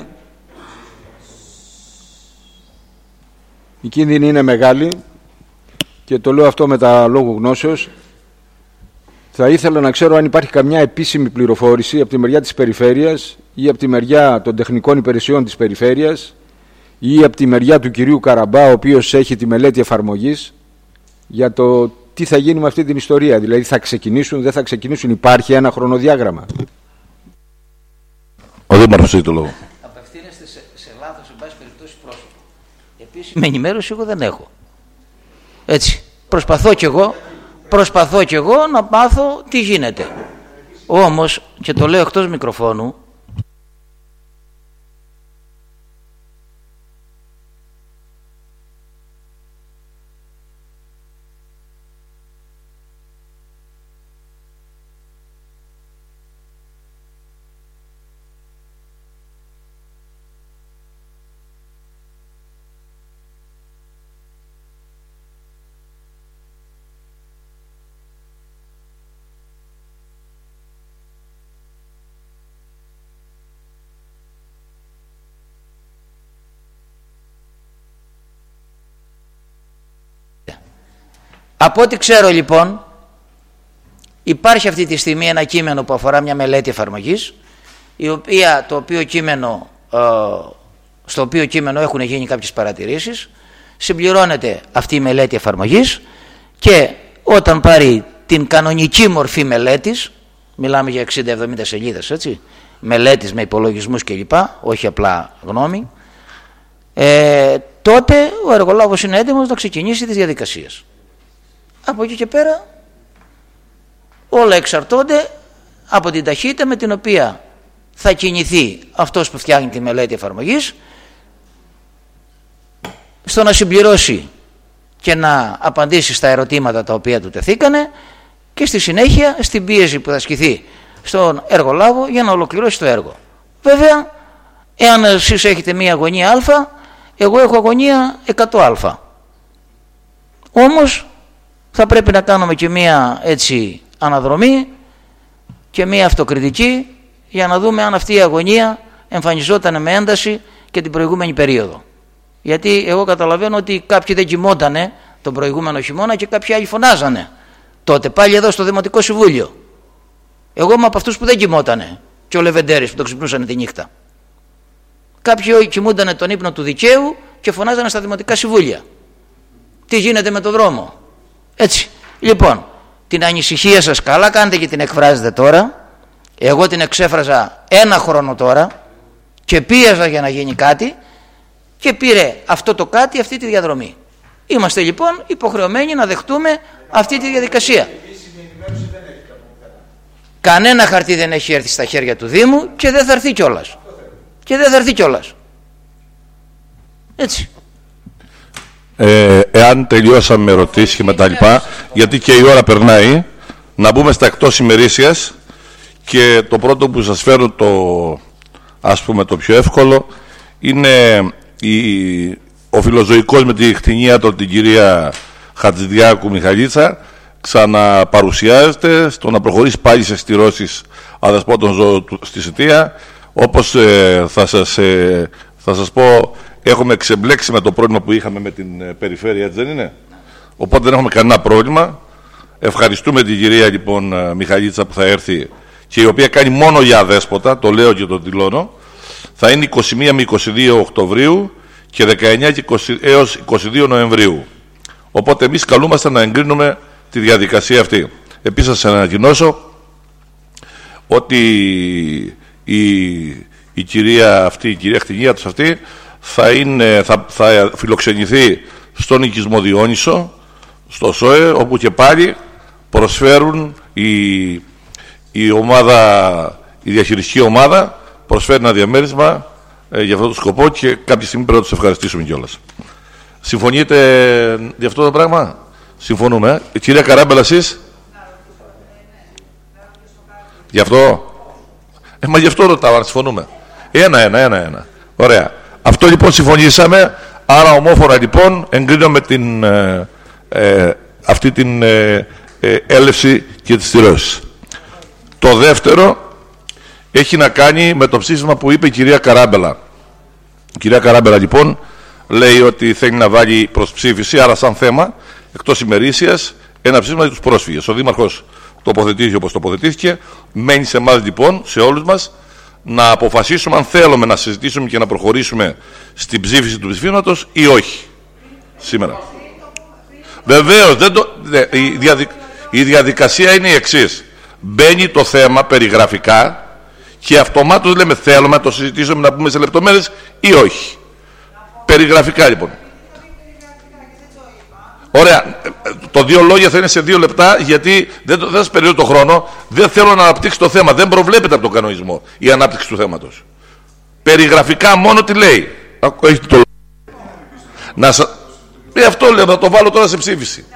Η κίνδυνη είναι μεγάλη και το λέω αυτό με τα λόγου γνώσεως. Θα ήθελα να ξέρω αν υπάρχει καμιά επίσημη πληροφόρηση από τη μεριά της περιφέρειας ή από τη μεριά των τεχνικών υπηρεσιών της περιφέρειας ή από τη μεριά του κυρίου Καραμπά, ο οποίος έχει τη μελέτη εφαρμογής, για το τι θα γίνει με αυτή την ιστορία. Δηλαδή θα ξεκινήσουν, δεν θα ξεκινήσουν, υπάρχει ένα χρονοδιάγραμμα. Ο Δήμαρχος έχει το λόγο. Απευθύνεστε σε, σε λάθος, εν πάση περιπτώσει, πρόσωπο. Επίσημη ενημέρωση εγώ δεν έχω. Έτσι. Προσπαθώ κι εγώ, προσπαθώ κι εγώ να μάθω τι γίνεται. Όμως, και το λέω εκτός μικροφώνου, από ό,τι ξέρω λοιπόν, υπάρχει αυτή τη στιγμή ένα κείμενο που αφορά μια μελέτη εφαρμογής, η οποία, το οποίο κείμενο, ε, στο οποίο κείμενο έχουν γίνει κάποιες παρατηρήσεις, συμπληρώνεται αυτή η μελέτη εφαρμογής και όταν πάρει την κανονική μορφή μελέτης, μιλάμε για εξήντα εβδομήντα σελίδες, έτσι, μελέτης με υπολογισμούς κλπ, όχι απλά γνώμη, ε, τότε ο εργολάβος είναι έτοιμος να ξεκινήσει τις διαδικασίες. Από εκεί και πέρα όλα εξαρτώνται από την ταχύτητα με την οποία θα κινηθεί αυτός που φτιάχνει τη μελέτη εφαρμογής στο να συμπληρώσει και να απαντήσει στα ερωτήματα τα οποία του τεθήκανε και στη συνέχεια στην πίεση που θα ασκηθεί στον εργολάβο για να ολοκληρώσει το έργο. Βέβαια, εάν εσείς έχετε μία αγωνία α, εγώ έχω αγωνία εκατό α. Όμως θα πρέπει να κάνουμε και μία έτσι αναδρομή και μία αυτοκριτική για να δούμε αν αυτή η αγωνία εμφανιζόταν με ένταση και την προηγούμενη περίοδο. Γιατί εγώ καταλαβαίνω ότι κάποιοι δεν κοιμότανε τον προηγούμενο χειμώνα και κάποιοι άλλοι φωνάζανε τότε πάλι εδώ στο Δημοτικό Συμβούλιο. Εγώ είμαι από αυτούς που δεν κοιμότανε και ο Λεβεντέρης που το ξυπνούσαν τη νύχτα. Κάποιοι κοιμούντανε τον ύπνο του δικαίου και φωνάζανε στα Δημοτικά Συμβούλια. Τι γίνεται με τον δρόμο. Έτσι, λοιπόν, την ανησυχία σας καλά κάνετε και την εκφράζετε τώρα. Εγώ την εξέφραζα ένα χρόνο τώρα, και πίεζα για να γίνει κάτι και πήρε αυτό το κάτι αυτή τη διαδρομή. Είμαστε λοιπόν υποχρεωμένοι να δεχτούμε αυτή τη διαδικασία. Κανένα χαρτί δεν έχει έρθει στα χέρια του Δήμου και δεν θα έρθει κιόλας. Και δεν θα έρθει κιόλας. Έτσι. Ε, εάν τελειώσαμε με ερωτήσεις και με τα λοιπά, γιατί και η ώρα περνάει, να μπούμε στα εκτός ημερήσιας, και το πρώτο που σας φέρω, το, ας πούμε το πιο εύκολο, είναι η, ο φιλοζωικός με τη χτινία του, την κυρία Χατζηδιάκου Μιχαλίτσα, ξαναπαρουσιάζεται στο να προχωρήσει πάλι σε στηρώσεις αδεσπότων ζώων στη Σιτία. Όπως ε, θα, σας, ε, θα σας πω, έχουμε ξεμπλέξει με το πρόβλημα που είχαμε με την ε, περιφέρεια, έτσι δεν είναι? Οπότε δεν έχουμε κανένα πρόβλημα. Ευχαριστούμε την κυρία λοιπόν ε, Μιχαλίτσα που θα έρθει και η οποία κάνει μόνο για αδέσποτα, το λέω και το δηλώνω. Θα είναι είκοσι μία με είκοσι δύο Οκτωβρίου και δεκαεννιά και είκοσι έως είκοσι δύο Νοεμβρίου. Οπότε εμείς καλούμαστε να εγκρίνουμε τη διαδικασία αυτή. Επίσης σας ανακοινώσω ότι η, η κυρία αυτή, η κυρία χτινία τους αυτή θα, είναι, θα, θα φιλοξενηθεί στον οικισμό Διόνυσο, στο ΣΟΕ, όπου και πάλι προσφέρουν η, η ομάδα, η διαχειριστική ομάδα προσφέρει ένα διαμέρισμα ε, για αυτό το σκοπό και κάποια στιγμή πρέπει να τους ευχαριστήσουμε κιόλας. Συμφωνείτε για αυτό το πράγμα? Συμφωνούμε. Ε. Κυρία Καράμπελα, εσείς? Γι' αυτό? Ε, μα γι' αυτό ρωτάω αν συμφωνούμε. Ένα, ένα, ένα, ένα. Ωραία. Αυτό λοιπόν συμφωνήσαμε. Άρα ομόφωνα λοιπόν εγκρίνουμε την, ε, ε, αυτή την ε, ε, έλευση και τις στηρώσεις. Το δεύτερο έχει να κάνει με το ψήφισμα που είπε η κυρία Καράμπελα. Η κυρία Καράμπελα λοιπόν λέει ότι θέλει να βάλει προς ψήφιση, άρα σαν θέμα, εκτός ημερήσιας, ένα ψήφισμα για τους πρόσφυγες. Ο Δήμαρχος τοποθετήθηκε όπως τοποθετήθηκε. Μένει σε εμάς λοιπόν, σε όλους μας, να αποφασίσουμε αν θέλουμε να συζητήσουμε και να προχωρήσουμε στην ψήφιση του ψηφίσματος ή όχι. Σήμερα. Βεβαίως, δεν το, δε, η, διαδικ, η διαδικασία είναι η εξής. Μπαίνει το θέμα περιγραφικά και αυτομάτως λέμε θέλουμε να το συζητήσουμε, να πούμε σε λεπτομέρειες ή όχι. Περιγραφικά λοιπόν. Ωραία. Το δύο λόγια θα είναι σε δύο λεπτά, γιατί δεν, δεν σας περιορίζω το χρόνο. Δεν θέλω να αναπτύξει το θέμα. Δεν προβλέπεται από τον κανονισμό η ανάπτυξη του θέματος. Περιγραφικά μόνο τι λέει. Έχετε το λόγο. Να σα... ε, αυτό λέω, να το βάλω τώρα σε ψήφιση.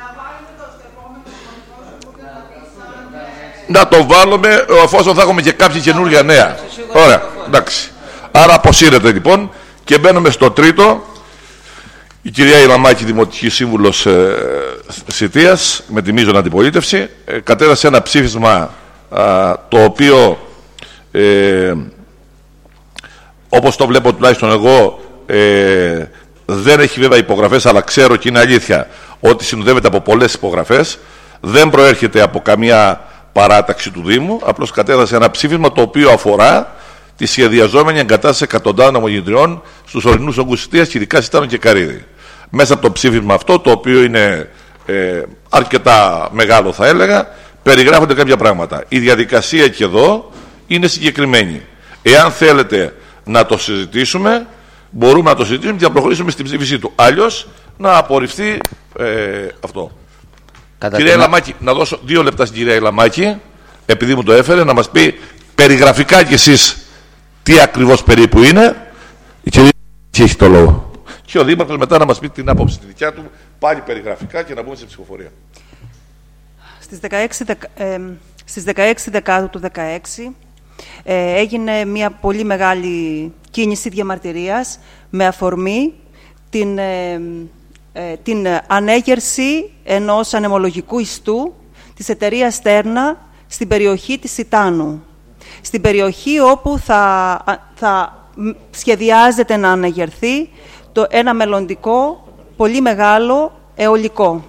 Να το βάλουμε εφόσον θα έχουμε και κάποια καινούργια νέα. Ωραία. Εντάξει. Άρα αποσύρεται λοιπόν και μπαίνουμε στο τρίτο. Η κυρία Ηλαμάκη, Δημοτική Σύμβουλος ε, Σιτίας, με τη μείζωνα αντιπολίτευση, ε, κατέδωσε ένα ψήφισμα α, το οποίο, ε, όπως το βλέπω τουλάχιστον εγώ, ε, δεν έχει βέβαια υπογραφές, αλλά ξέρω και είναι αλήθεια ότι συνοδεύεται από πολλές υπογραφές, δεν προέρχεται από καμία παράταξη του Δήμου, απλώς κατέδωσε ένα ψήφισμα το οποίο αφορά τη σχεδιαζόμενη εγκατάσταση εκατοντάδων ομογεννητριών στους ορεινούς όγκους Σιτίας και ειδικά Σιτάνο και Καρύδι. Μέσα από το ψήφισμα αυτό, το οποίο είναι ε, αρκετά μεγάλο θα έλεγα, περιγράφονται κάποια πράγματα. Η διαδικασία και εδώ είναι συγκεκριμένη. Εάν θέλετε να το συζητήσουμε, μπορούμε να το συζητήσουμε και να προχωρήσουμε στην ψήφισή του. Αλλιώς να απορριφθεί ε, αυτό. Κατά κυρία Ηλαμάκη, να δώσω δύο λεπτά στην κυρία Ηλαμάκη, επειδή μου το έφερε, να μας πει περιγραφικά κι εσείς τι ακριβώς περίπου είναι. Η κυρία έχει το λόγο. Και ο Δήμαρχος μετά να μας πει την άποψη τη δικιά του, πάλι περιγραφικά, και να μπούμε σε ψηφοφορία. Στις δεκαέξι, ε, στις δεκαέξι Δεκάτου του δεκαέξι ε, έγινε μια πολύ μεγάλη κίνηση διαμαρτυρίας με αφορμή την, ε, ε, την ανέγερση ενός ανεμολογικού ιστού της εταιρείας Στέρνα στην περιοχή της Σιτάνου. Στην περιοχή όπου θα, θα σχεδιάζεται να ανεγερθεί το, ένα μελλοντικό, πολύ μεγάλο αιωλικό.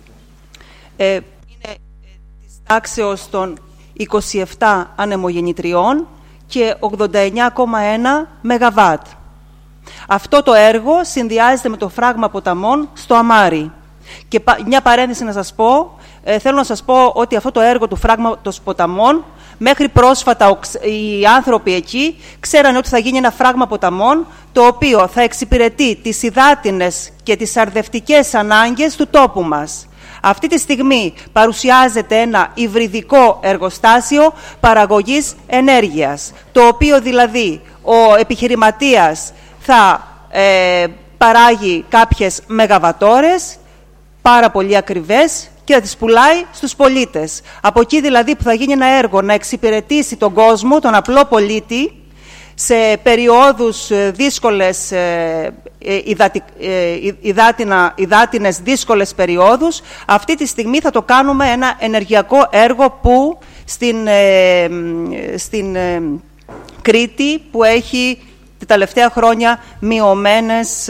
Ε, είναι ε, της τάξεως των είκοσι επτά ανεμογεννητριών και ογδόντα εννιά κόμμα ένα μεγαβάτ. Αυτό το έργο συνδυάζεται με το φράγμα ποταμών στο Αμάρι. Και μια παρένθεση να σας πω, ε, θέλω να σας πω ότι αυτό το έργο του φράγματος ποταμών Μέχρι πρόσφατα οι άνθρωποι εκεί ξέρανε ότι θα γίνει ένα φράγμα ποταμών, το οποίο θα εξυπηρετεί τις υδάτινες και τις αρδευτικές ανάγκες του τόπου μας. Αυτή τη στιγμή παρουσιάζεται ένα υβριδικό εργοστάσιο παραγωγής ενέργειας, το οποίο δηλαδή ο επιχειρηματίας θα ε, παράγει κάποιες μεγαβατόρες, πάρα πολύ ακριβές, και θα τις πουλάει στους πολίτες. Από εκεί δηλαδή που θα γίνει ένα έργο να εξυπηρετήσει τον κόσμο, τον απλό πολίτη, σε περιόδους δύσκολες, υδατι, υδάτινα, υδάτινες δύσκολες περιόδους, αυτή τη στιγμή θα το κάνουμε ένα ενεργειακό έργο που στην, στην Κρήτη, που έχει τα τελευταία χρόνια μειωμένες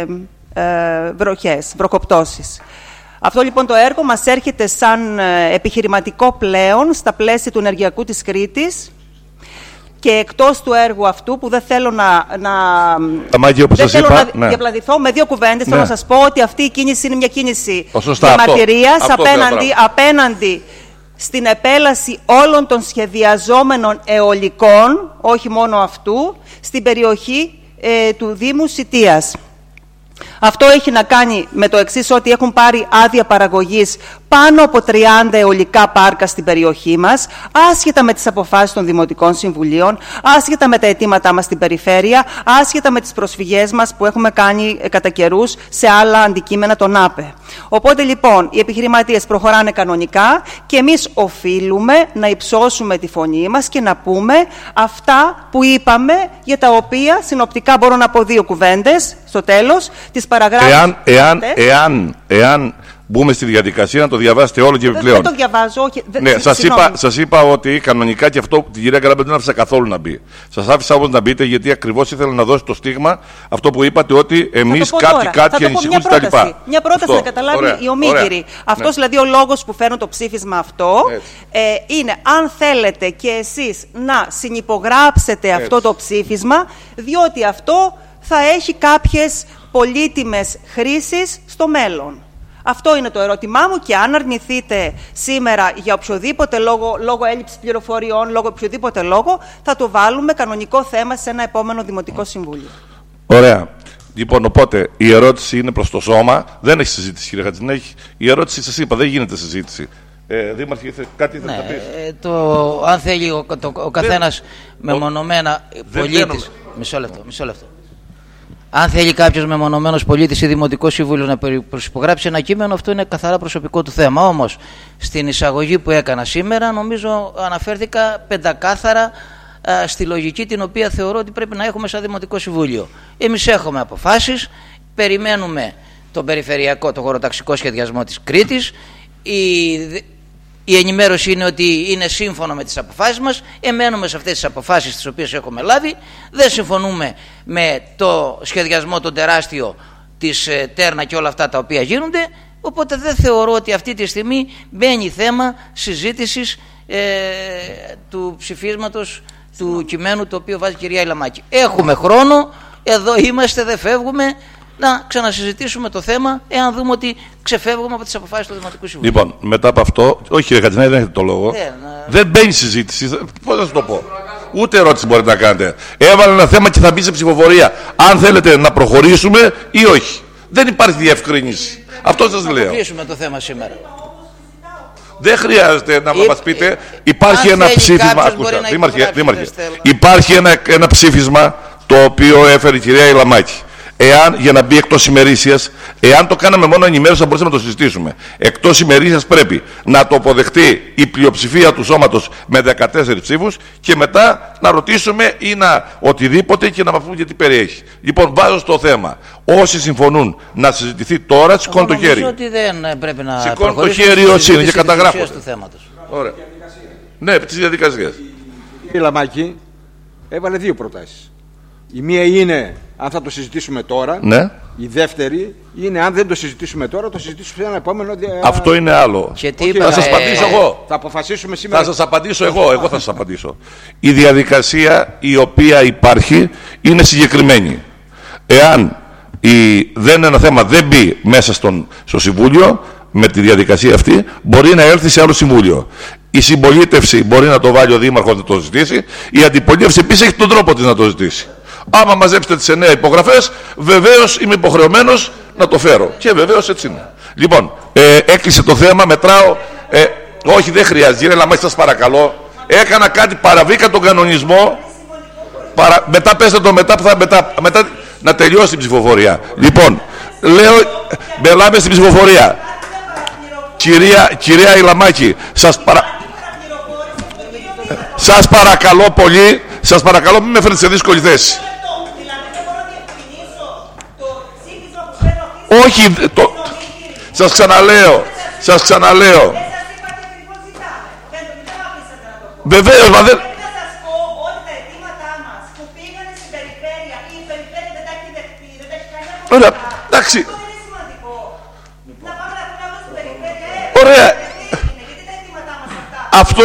βροχές, βροχοπτώσεις. Αυτό λοιπόν το έργο μας έρχεται σαν επιχειρηματικό πλέον στα πλαίσια του ενεργειακού της Κρήτης. Και εκτός του έργου αυτού, που δεν θέλω να, να, Μάκη, όπως δεν θέλω είπα, να ναι. διαπλανηθώ με δύο κουβέντες, ναι. θέλω να σας πω ότι αυτή η κίνηση είναι μια κίνηση Σωστά, διαμαρτυρίας αυτό, αυτό απέναντι, απέναντι στην επέλαση όλων των σχεδιαζόμενων αιωλικών, όχι μόνο αυτού, στην περιοχή ε, του Δήμου Σιτίας. Αυτό έχει να κάνει με το εξής, ότι έχουν πάρει άδεια παραγωγής πάνω από τριάντα αιωλικά πάρκα στην περιοχή μας, άσχετα με τις αποφάσεις των Δημοτικών Συμβουλίων, άσχετα με τα αιτήματά μας στην περιφέρεια, άσχετα με τις προσφυγές μας που έχουμε κάνει κατά καιρούς σε άλλα αντικείμενα των ΑΠΕ. Οπότε λοιπόν οι επιχειρηματίες προχωράνε κανονικά και εμείς οφείλουμε να υψώσουμε τη φωνή μας και να πούμε αυτά που είπαμε, για τα οποία συνοπτικά μπορώ να πω δύο κουβέντες στο τέλος της παραγράφου. Εάν, εάν, εάν, εάν μπούμε στη διαδικασία, να το διαβάσετε όλο και επιπλέον. Δεν το διαβάζω, όχι. Ναι, σας είπα, σας είπα ότι κανονικά και αυτό την κυρία Καράμπετ δεν άφησα καθόλου να μπει. Σας άφησα όμως να μπείτε, γιατί ακριβώς ήθελα να δώσω το στίγμα αυτό που είπατε, ότι εμείς κάτι, κάτι ανησυχούν κτλ. Μια πρόταση αυτό. Να καταλάβει ωραία, η Ομίγυρη. Αυτός ναι. δηλαδή ο λόγος που φέρνω το ψήφισμα αυτό ε, είναι, αν θέλετε και εσείς να συνυπογράψετε Έτσι. αυτό το ψήφισμα, διότι αυτό θα έχει κάποιες πολύτιμες χρήσεις στο μέλλον. Αυτό είναι το ερώτημά μου, και αν αρνηθείτε σήμερα για οποιοδήποτε λόγο, λόγω έλλειψης πληροφοριών, λόγω οποιοδήποτε λόγο, θα το βάλουμε κανονικό θέμα σε ένα επόμενο Δημοτικό Συμβούλιο. Ωραία. Λοιπόν, οπότε η ερώτηση είναι προς το σώμα. Δεν έχει συζήτηση, κύριε Χατζηνέχη. Η ερώτηση, σας είπα, δεν γίνεται συζήτηση. Ε, Δήμαρχε, κάτι θέλετε ναι, να πεις? Ε, το, αν θέλει ο, το, ο καθένας μεμονωμένα πολίτης... Μισό λεπτό, μισό λεπτό. Αν θέλει κάποιος μεμονωμένος πολίτης ή Δημοτικό Συμβούλιο να προσυπογράψει ένα κείμενο, αυτό είναι καθαρά προσωπικό του θέμα. Όμως, στην εισαγωγή που έκανα σήμερα, νομίζω αναφέρθηκα πεντακάθαρα α, στη λογική την οποία θεωρώ ότι πρέπει να έχουμε σαν Δημοτικό Συμβούλιο. Εμείς έχουμε αποφάσεις, περιμένουμε τον περιφερειακό, τον χωροταξικό σχεδιασμό της Κρήτης. Η, η ενημέρωση είναι ότι είναι σύμφωνο με τις αποφάσεις μας. Εμένουμε σε αυτές τις αποφάσεις τις οποίες έχουμε λάβει. Δεν συμφωνούμε με το σχεδιασμό τον τεράστιο της ε, Τέρνα και όλα αυτά τα οποία γίνονται. Οπότε δεν θεωρώ ότι αυτή τη στιγμή μπαίνει θέμα συζήτησης ε, του ψηφίσματος του κειμένου το οποίο βάζει η κυρία Ηλαμάκη. Έχουμε χρόνο, εδώ είμαστε, δεν φεύγουμε, να ξανασυζητήσουμε το θέμα, εάν δούμε ότι ξεφεύγουμε από τις αποφάσεις του Δημοτικού Συμβουλίου. Λοιπόν, μετά από αυτό, όχι κύριε Χατζηνάκη, δεν έχετε το λόγο. Δεν, δεν μπαίνει συζήτηση. Πώς να σου το πω. Ούτε ερώτηση μπορείτε να κάνετε. Έβαλε ένα θέμα και θα μπει σε ψηφοφορία. Αν θέλετε να προχωρήσουμε ή όχι. Δεν υπάρχει διευκρίνηση. Αυτό σας λέω. Να κλείσουμε το θέμα σήμερα. Δεν χρειάζεται να μας πείτε. Υπάρχει ένα ψήφισμα. Ακούστε, δήμαρχε, δήμαρχε. Υπάρχει ένα, ένα ψήφισμα το οποίο έφερε η κυρία Ηλαμάκη. Εάν, για να μπει εκτός ημερήσιας, εάν το κάναμε μόνο ενημέρωση θα μπορούσαμε να το συζητήσουμε. Εκτός ημερήσιας πρέπει να το αποδεχτεί η πλειοψηφία του σώματος με δεκατέσσερις ψήφους και μετά να ρωτήσουμε ή να οτιδήποτε και να μας πούμε γιατί περιέχει. Λοιπόν, βάζω στο θέμα. Όσοι συμφωνούν να συζητηθεί τώρα, σηκώνουν το χέρι. Νομίζω ότι δεν πρέπει να σηκώνουν το χέρι όσοι είναι και καταγράφουν. Ωραία. Ναι, επί της διαδικασίας. Η Λαμάκη έβαλε δύο προτάσεις. Η μία είναι αν θα το συζητήσουμε τώρα. Ναι. Η δεύτερη είναι αν δεν το συζητήσουμε τώρα, το συζητήσουμε σε ένα επόμενο. Αυτό είναι άλλο. Και τι θα σας απαντήσω ε, εγώ. Θα αποφασίσουμε σήμερα. Θα σας απαντήσω εγώ. Εγώ θα σας απαντήσω. Η διαδικασία η οποία υπάρχει είναι συγκεκριμένη. Εάν η, δεν είναι ένα θέμα, δεν μπει μέσα στον, στο Συμβούλιο με τη διαδικασία αυτή, μπορεί να έρθει σε άλλο Συμβούλιο. Η συμπολίτευση μπορεί να το βάλει ο Δήμαρχος να το ζητήσει. Η αντιπολίτευση επίσης έχει τον τρόπο της να το ζητήσει. Άμα μαζέψετε τις εννέα υπογραφές, βεβαίως είμαι υποχρεωμένος να το φέρω. Και βεβαίως έτσι είναι. Λοιπόν, ε, έκλεισε το θέμα, μετράω. Ε, όχι, δεν χρειάζεται. Κύριε Λαμάκη, σας παρακαλώ. Έκανα κάτι, παραβήκα τον κανονισμό. Παρα... Μετά πέστε το μετά που θα μετά, μετά να τελειώσει την ψηφοφορία. Λοιπόν, λέω, μπελάμε στην ψηφοφορία. Κυρία, κυρία Ηλαμάκη, σας, παρα... σας παρακαλώ πολύ, σας παρακαλώ μην με φέρετε σε δύσκολη θέση. Όχι, το... σας ξαναλέω, σας ξαναλέω. Βεβαίως, μα δεν... Ωραία, εντάξει. Ωραία. Αυτό...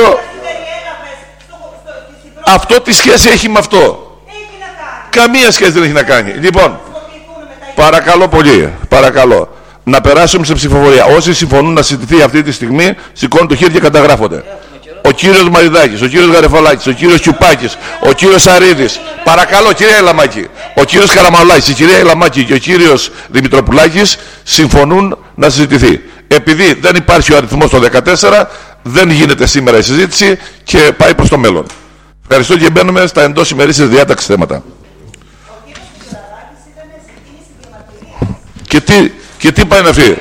Αυτό τι σχέση έχει με αυτό? Καμία σχέση δεν έχει να κάνει. Λοιπόν, παρακαλώ πολύ, παρακαλώ, να περάσουμε σε ψηφοφορία. Όσοι συμφωνούν να συζητηθεί αυτή τη στιγμή, σηκώνουν το χέρι και καταγράφονται. Ο κύριος Μαριδάκης, ο κύριος Γαρεφαλάκης, ο κύριος Κιουπάκης, ο κύριος Σαρίδης. Παρακαλώ, κυρία Ηλαμάκη. Ο κύριος Καραμαλάκης, η κυρία Ηλαμάκη και ο κύριος Δημητροπουλάκης συμφωνούν να συζητηθεί. Επειδή δεν υπάρχει ο αριθμός το δεκατέσσερα, δεν γίνεται σήμερα η συζήτηση και πάει προς το μέλλον. Ευχαριστώ και μπαίνουμε στα εντός ημερήσιας διάταξης θέματα. Και τι, και τι πάει να φύγει?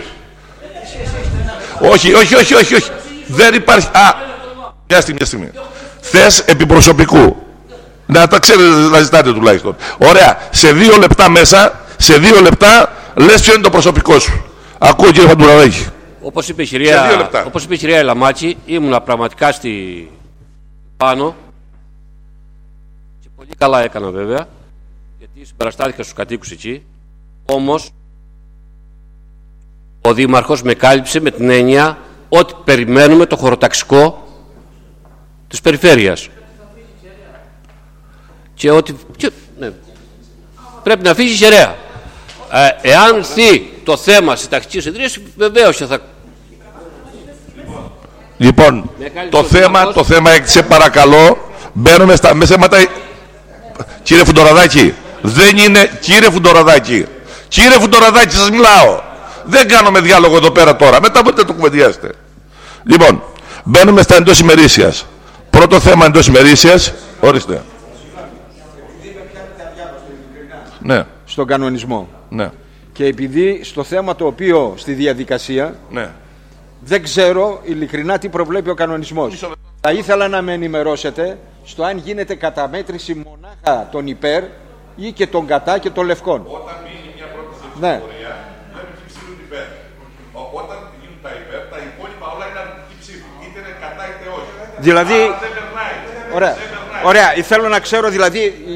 Όχι, όχι, όχι, όχι, όχι. Δεν υπάρχει... Α, μια στιγμή, μια στιγμή. Θες επιπροσωπικού. Να τα ξέρετε, να ζητάτε τουλάχιστον. Ωραία. Σε δύο λεπτά μέσα, σε δύο λεπτά, λες ποιο είναι το προσωπικό σου. Ακούω, κύριε Φαντουραδάκη. Όπως είπε η κυρία, όπως είπε η κυρία Ηλαμάκη, ήμουνα πραγματικά στη πάνω. Και πολύ καλά έκανα βέβαια. Γιατί συμπαραστάθηκα στους κατοίκους εκεί. Όμως, ο Δήμαρχος με κάλυψε με την έννοια ότι περιμένουμε το χωροταξικό της περιφέρειας. Και ότι και, ναι, πρέπει να αφήσει Χερέα. Ε, εάν θεί το θέμα στη τακτική συνεδρίαση, βεβαίως θα... Λοιπόν, το θέμα, το θέμα έκτισε, παρακαλώ, μπαίνουμε στα θέματα. Κύριε Φουντοραδάκη, δεν είναι, κύριε Φουντοραδάκη, κύριε Φουντοραδάκη, σας μιλάω. Δεν κάνουμε διάλογο εδώ πέρα τώρα, μετά μπορείτε το κουβεντιάσετε. Λοιπόν, μπαίνουμε στα εντός ημερήσιας. Πρώτο θέμα εντός ημερήσιας, ορίστε. Ναι. Στον κανονισμό. Ναι. Και επειδή στο θέμα το οποίο στη διαδικασία, ναι, δεν ξέρω ειλικρινά τι προβλέπει ο κανονισμός. Θα ήθελα να με ενημερώσετε στο αν γίνεται καταμέτρηση μονάχα των υπέρ ή και των κατά και των λευκών. Όταν μείνει μια πρόταση ναι. ψηφοφορία, λέμε ποιοι ψήφουν υπέρ. Όταν γίνουν τα υπέρ, τα υπόλοιπα όλα είναι αρνητική ψήφη. Είτε είναι κατά είτε όχι. Δηλαδή... Άρα δεν περνάει. Ωραία. Δεν περνάει. Ωραία. Θέλω να ξέρω δηλαδή... Η...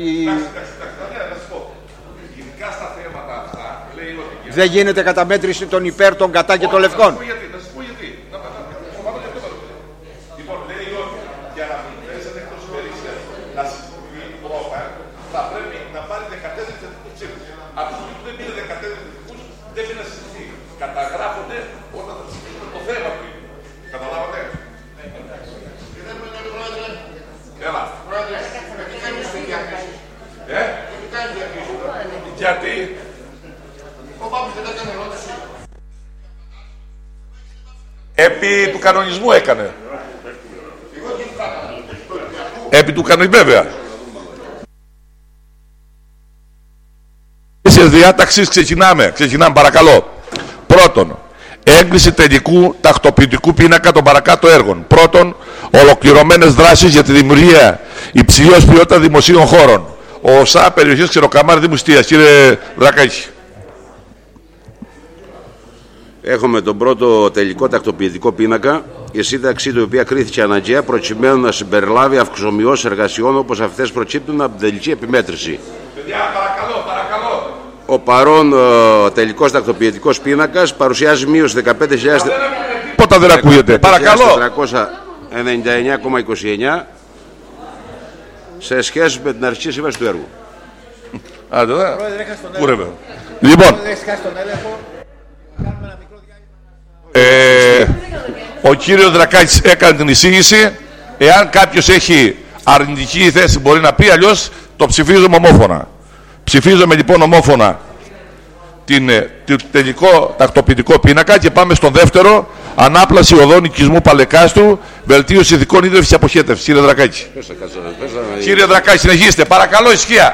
Δεν γίνεται καταμέτρηση των υπέρ, των κατά και των λευκών. Να σας πω γιατί. Να πάω και αυτό. Λοιπόν, λέει ότι για να μιλήσετε εκτός ημερήσιας να συζητηθεί πρώτα, θα πρέπει να πάρει δεκατέσσερις θετικούς ψήφους. Από τη στιγμή που δεν πήρε δεκατέσσερις θετικούς, δεν πήρε να συζητηθεί. Καταγράφονται όταν θα συζητήσουμε το θέμα του. Καταλάβατε? Έλα. Ε? Γιατί? Επί του κανονισμού έκανε. Επί του κανονισμού βέβαια. Σε διάταξης ξεκινάμε. Ξεκινάμε παρακαλώ. Πρώτον, έγκριση τελικού τακτοποιητικού πίνακα των παρακάτω έργων. Πρώτον, ολοκληρωμένες δράσεις για τη δημιουργία υψηλής ποιότητας δημοσίων χώρων. Ο ΩΣΑ περιοχής Ξεροκαμάρ Δήμου Στίας. Κύριε Δρακάκη. Έχουμε τον πρώτο τελικό τακτοποιητικό πίνακα, η σύνταξή του, η οποία κρίθηκε αναγκαία προκειμένου να συμπεριλάβει αυξομοιώσεις εργασιών όπως αυτές προκύπτουν από την τελική επιμέτρηση. Παιδιά, παρακαλώ, παρακαλώ. Ο παρόν uh, τελικός τακτοποιητικός πίνακας παρουσιάζει μείωση δεκαπέντε χιλιάδες τετρακόσια ενενήντα εννέα κόμμα είκοσι εννέα σε σχέση με την αρχική σύμβαση του έργου. Άντε, δε. Κούρευε. Λοιπόν, ε, Ο κύριος Δρακάκης έκανε την εισήγηση. Εάν κάποιος έχει αρνητική θέση μπορεί να πει, αλλιώς το ψηφίζουμε ομόφωνα. Ψηφίζουμε λοιπόν ομόφωνα την, την τελικό τακτοποιητικό πίνακα και πάμε στον δεύτερο. Ανάπλαση οδών οικισμού Παλεκάστρου, βελτίωση ειδικών ίδρυυσης αποχέτευσης. Κύριε Δρακάκη. Πέσα, πέσα, πέσα, Κύριε Δρακάκη, συνεχίστε. Παρακαλώ, ησυχία.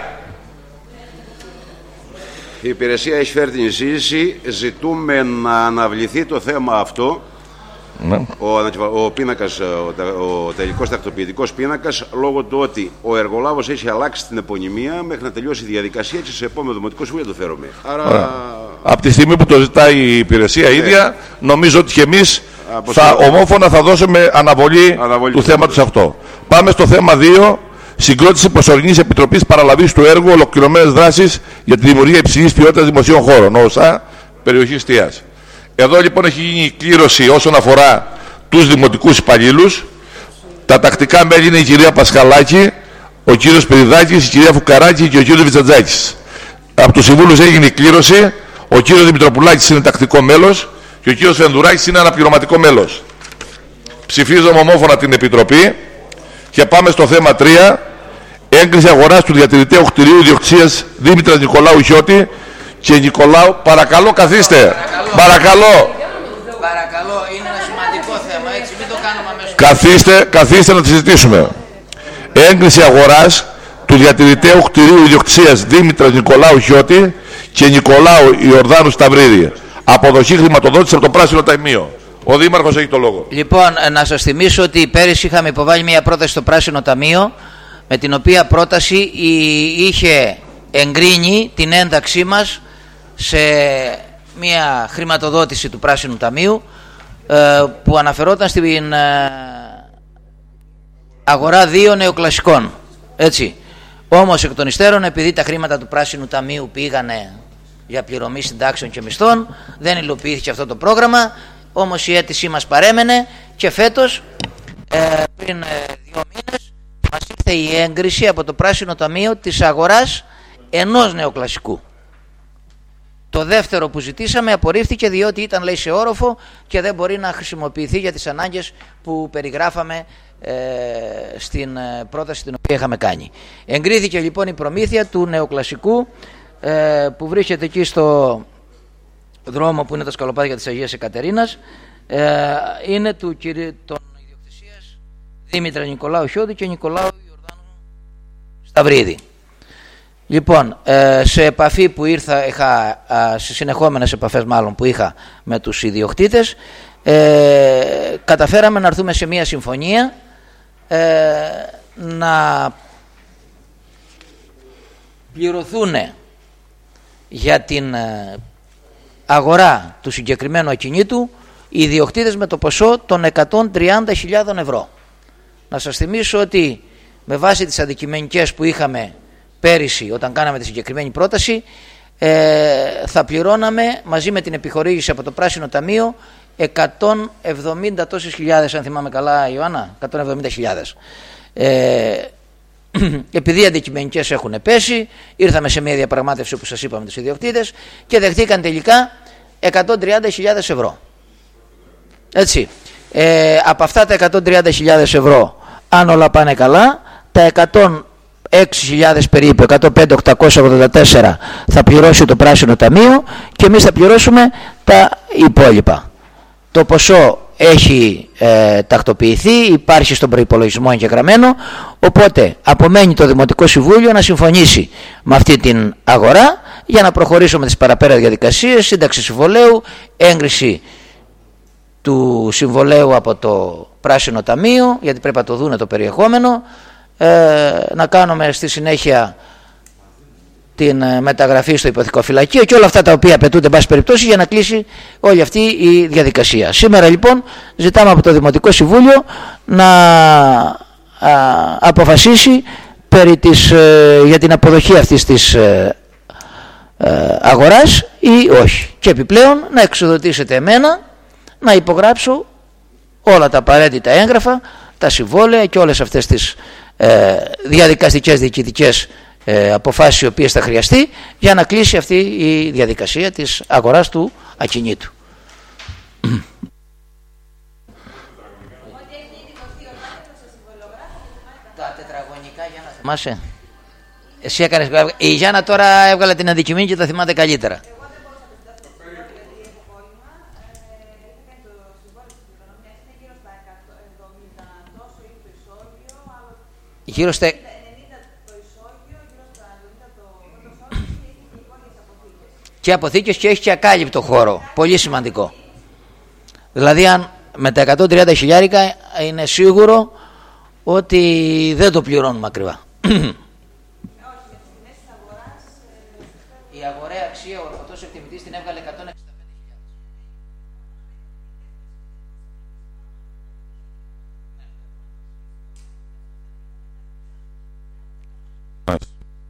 Η υπηρεσία έχει φέρει την εισήγηση. Ζητούμε να αναβληθεί το θέμα αυτό. Ναι. Ο, ο, πίνακας, ο, ο τελικός τακτοποιητικός πίνακας, λόγω του ότι ο εργολάβος έχει αλλάξει την επωνυμία μέχρι να τελειώσει η διαδικασία και σε επόμενο δημοτικό συμβούλιο το φέρουμε. Άρα... Από τη στιγμή που το ζητάει η υπηρεσία ναι. ίδια, νομίζω ότι και εμείς θα, ομόφωνα θα δώσουμε αναβολή, αναβολή του θέματος αυτό. Πάμε στο θέμα δύο. Συγκρότηση προσωρινής επιτροπής παραλαβής του έργου ολοκληρωμένες δράσεις για τη δημιουργία υψηλής ποιότητας δημοσίων χώρων, ΩΣΑ, περιοχή Στίας. Εδώ λοιπόν έχει γίνει η κλήρωση όσον αφορά τους δημοτικούς υπαλλήλους. Τα τακτικά μέλη είναι η κυρία Πασχαλάκη, ο κύριος Περιδάκης, η κυρία Φουκαράκη και ο κύριος Βιτζατζάκης. Από τους συμβούλους έγινε η κλήρωση. Ο κύριος Δημητροπουλάκης είναι τακτικό μέλος και ο κύριος Φενδουράκης είναι αναπληρωματικό μέλος. Ψηφίζουμε ομόφωνα την επιτροπή και πάμε στο θέμα τρία. Έγκριση αγοράς του διατηρηταίου κτηρίου ιδιοκτησίας Δήμητρας Νικολάου Χιώτη και Νικολάου. Παρακαλώ, καθίστε. Παρακαλώ. Παρακαλώ. Παρακαλώ, είναι ένα σημαντικό θέμα, έτσι, μην το κάνουμε αμέσως. Καθίστε, καθίστε να τη συζητήσουμε. Έγκριση αγοράς του διατηρηταίου κτηρίου ιδιοκτησίας Δήμητρας Νικολάου Χιώτη και Νικολάου Ιορδάνου Σταυρίδη. Αποδοχή χρηματοδότηση από το Πράσινο Ταμείο. Ο Δήμαρχος έχει το λόγο. Λοιπόν, να σας θυμίσω ότι πέρυσι είχαμε υποβάλει μια πρόταση στο Πράσινο Ταμείο, με την οποία πρόταση είχε εγκρίνει την ένταξή μας σε μια χρηματοδότηση του Πράσινου Ταμείου που αναφερόταν στην αγορά δύο νεοκλασικών. Έτσι. Όμως εκ των υστέρων, επειδή τα χρήματα του Πράσινου Ταμείου πήγανε για πληρωμή συντάξεων και μισθών, δεν υλοποιήθηκε αυτό το πρόγραμμα. Όμως η αίτησή μας παρέμενε και φέτος, ε, πριν ε, δύο μήνες, μας ήρθε η έγκριση από το Πράσινο Ταμείο της αγοράς ενός νεοκλασικού. Το δεύτερο που ζητήσαμε απορρίφθηκε, διότι ήταν, λέει, σε όροφο και δεν μπορεί να χρησιμοποιηθεί για τις ανάγκες που περιγράφαμε ε, στην πρόταση την οποία είχαμε κάνει. Εγκρίθηκε λοιπόν η προμήθεια του νεοκλασικού ε, που βρίσκεται εκεί στο δρόμο που είναι τα σκαλοπάτια της Αγίας Εκατερίνας. Ε, είναι του κυρίου των ιδιοκτησίας Δήμητρα Νικολάου Χιώτη και Νικολάου Ιορδάνου Σταυρίδη. Λοιπόν, ε, σε επαφή που ήρθα, είχα, α, σε συνεχόμενες επαφές μάλλον που είχα με τους ιδιοκτήτες, ε, καταφέραμε να έρθουμε σε μια συμφωνία ε, να πληρωθούν για την ε, αγορά του συγκεκριμένου ακινήτου οι ιδιοκτήτες με το ποσό των εκατόν τριάντα χιλιάδες ευρώ. Να σας θυμίσω ότι με βάση τις αντικειμενικές που είχαμε πέρυσι όταν κάναμε τη συγκεκριμένη πρόταση, ε, θα πληρώναμε μαζί με την επιχορήγηση από το Πράσινο Ταμείο εκατόν εβδομήντα τόσες χιλιάδες, αν θυμάμαι καλά, Ιωάννα, εκατόν εβδομήντα χιλιάδες. Ε, επειδή οι αντικειμενικές έχουν πέσει, ήρθαμε σε μια διαπραγμάτευση όπως σας είπαμε με τους ιδιοκτήτες και δεχτήκαν τελικά εκατόν τριάντα χιλιάδες ευρώ. Έτσι, ε, από αυτά τα εκατόν τριάντα χιλιάδες ευρώ, αν όλα πάνε καλά, τα εκατόν έξι χιλιάδες περίπου, εκατόν πέντε χιλιάδες οκτακόσια ογδόντα τέσσερα θα πληρώσει το Πράσινο Ταμείο και εμείς θα πληρώσουμε τα υπόλοιπα. Το ποσό έχει ε, τακτοποιηθεί, υπάρχει στον προϋπολογισμό εγγεγραμμένο, οπότε απομένει το Δημοτικό Συμβούλιο να συμφωνήσει με αυτή την αγορά για να προχωρήσουμε τις παραπέρα διαδικασίες, σύνταξη συμβολέου, έγκριση του συμβολέου από το Πράσινο Ταμείο, γιατί πρέπει να το δούνε το περιεχόμενο, ε, να κάνουμε στη συνέχεια την μεταγραφή στο υποθηκοφυλακείο και όλα αυτά τα οποία απαιτούνται εν πάση περιπτώσει για να κλείσει όλη αυτή η διαδικασία. Σήμερα λοιπόν ζητάμε από το Δημοτικό Συμβούλιο να α, αποφασίσει περί της, ε, για την αποδοχή αυτής της ε, ε, αγοράς ή όχι. Και επιπλέον να εξοδοτήσετε εμένα να υπογράψω όλα τα απαραίτητα έγγραφα, τα συμβόλαια και όλες αυτές τις ε, διαδικαστικές διοικητικές Ε, αποφάσεις οι οποίες θα χρειαστεί για να κλείσει αυτή η διαδικασία της αγοράς του ακινήτου. Θυμάσαι. Εσύ έκανες. Η Γιάννα τώρα έβγαλε την αντικειμένη και τα θυμάται καλύτερα. Γύρω στα... και αποθήκες και έχει και ακάλυπτο χώρο. Πολύ σημαντικό. Δηλαδή αν με τα εκατόν τριάντα χιλιάρικα είναι σίγουρο ότι δεν το πληρώνουμε ακριβά. Η αγοραία αξία ο ορθωτός εκτιμητής την έβγαλε εκατόν εξήντα πέντε χιλιάδες.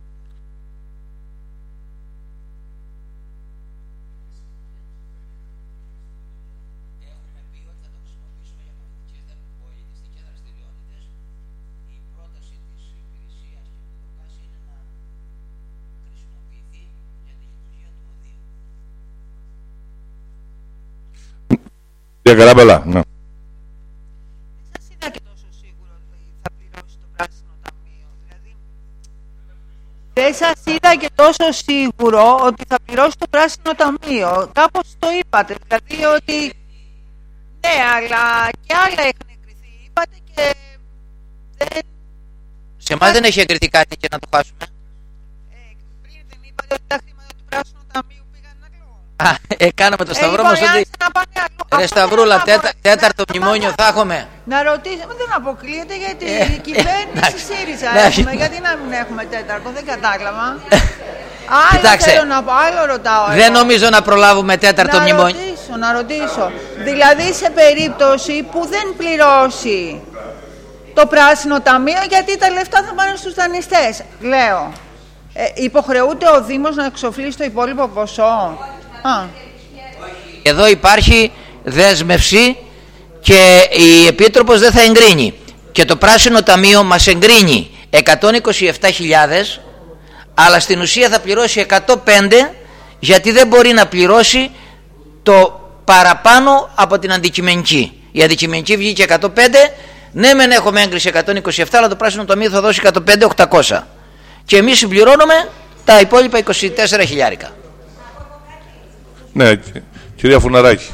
Κύριε Καράμπελα, ναι. Σας είδα και τόσο σίγουρο ότι θα πληρώσει το πράσινο ταμείο. Δηλαδή, δεν σας είδα και τόσο σίγουρο ότι θα πληρώσει το πράσινο ταμείο. Κάπως το είπατε. Δηλαδή ότι ναι, αλλά και άλλα έχουν εγκριθεί. Είπατε και δεν... Σε εμάς δεν έχει εγκριθεί κάτι και να το χάσουμε. Ε, πριν δεν είπατε ότι τα χρήματα του πράσινου ταμείου. Α, ε, κάναμε το σταυρό μας ότι... Ρε Σταυρούλα, τέτα, τέταρτο μνημόνιο θα έχουμε. Να ρωτήσουμε, δεν αποκλείεται γιατί η κυβέρνηση ΣΥΡΙΖΑ έχουμε. Γιατί να μην έχουμε τέταρτο, δεν κατάλαβα. Άλλο Κοιτάξτε, θέλω να πω, άλλο ρωτάω. Δεν εγώ. νομίζω να προλάβουμε τέταρτο να μνημόνιο. Να ρωτήσω, να ρωτήσω. Δηλαδή σε περίπτωση που δεν πληρώσει το πράσινο ταμείο, γιατί τα λεφτά θα πάνε στους δανειστές. Λέω, ε, υποχρεούται ο Δήμος να εξοφλήσει το υπόλοιπο ποσό. Α. Εδώ υπάρχει δέσμευση και η Επίτροπος δεν θα εγκρίνει. Και το πράσινο ταμείο μας εγκρίνει εκατόν είκοσι επτά χιλιάδες, αλλά στην ουσία θα πληρώσει εκατόν πέντε, γιατί δεν μπορεί να πληρώσει το παραπάνω από την αντικειμενική. Η αντικειμενική βγήκε εκατόν πέντε, ναι μεν έχουμε έγκριση εκατόν είκοσι επτά, αλλά το πράσινο ταμείο θα δώσει εκατόν πέντε οκτακόσια. Και εμείς συμπληρώνουμε τα υπόλοιπα είκοσι τέσσερα χιλιάρικα. Ναι, κυρία Φουναράκη.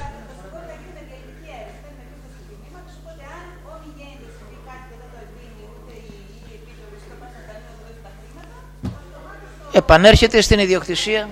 Επανέρχεται στην ιδιοκτησία.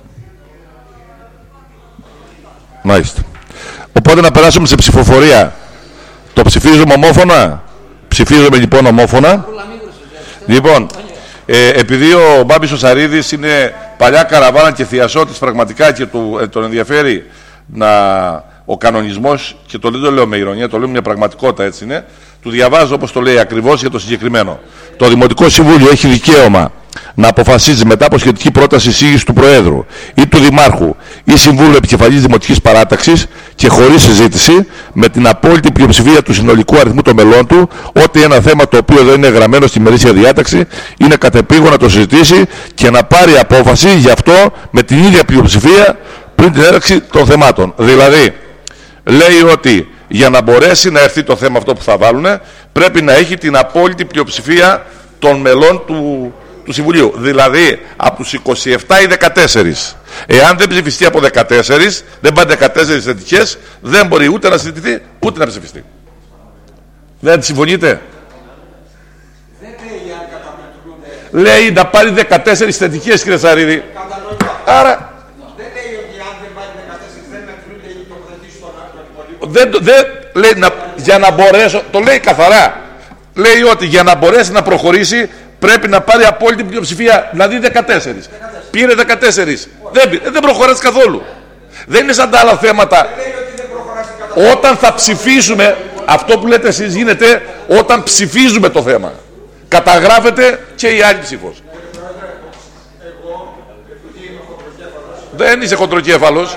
Μάλιστα. Οπότε να περάσουμε σε ψηφοφορία. Το ψηφίζουμε ομόφωνα. Ψηφίζουμε λοιπόν ομόφωνα. Λοιπόν, ε, επειδή ο Μπάμπης ο Σαρίδης είναι παλιά καραβάνα και θειασότης πραγματικά και του, ε, τον ενδιαφέρει να, ο κανονισμός, και το δεν το λέω με ηρωνία, το λέω μια πραγματικότητα, έτσι είναι, του διαβάζω όπως το λέει ακριβώς για το συγκεκριμένο. Το Δημοτικό Συμβούλιο έχει δικαίωμα να αποφασίζει μετά από σχετική πρόταση εισήγηση του Προέδρου ή του Δημάρχου ή Συμβούλου Επικεφαλής Δημοτικής Παράταξης και χωρίς συζήτηση, με την απόλυτη πλειοψηφία του συνολικού αριθμού των μελών του, ότι ένα θέμα το οποίο δεν είναι γραμμένο στη μερίσια διάταξη είναι κατεπήγον να το συζητήσει και να πάρει απόφαση γι' αυτό με την ίδια πλειοψηφία πριν την έναρξη των θεμάτων. Δηλαδή, λέει ότι για να μπορέσει να έρθει το θέμα αυτό που θα βάλουν, πρέπει να έχει την απόλυτη πλειοψηφία των μελών του, του Συμβουλίου. Δηλαδή, από τους είκοσι επτά ή δεκατέσσερα. Εάν δεν ψηφιστεί από δεκατέσσερα, δεν πάνε δεκατέσσερα θετικές, δεν μπορεί ούτε να συζητηθεί, ούτε να ψηφιστεί. Δεν συμφωνείτε? Λέει να πάρει δεκατέσσερα θετικές, κύριε Σαρίδη. Άρα... Δεν, δεν, λέει, να, για να μπορέσω, το λέει καθαρά, λέει ότι για να μπορέσει να προχωρήσει πρέπει να πάρει απόλυτη πλειοψηφία, δηλαδή δεκατέσσερα. Πήρε δεκατέσσερα. Δεν, δεν προχωράς καθόλου. Δεν είναι σαν τα άλλα θέματα. Όταν θα ψηφίσουμε, αυτό που λέτε εσείς γίνεται όταν ψηφίζουμε το θέμα. Καταγράφεται και η άλλη ψήφος. Δεν είσαι χοντροκέφαλος.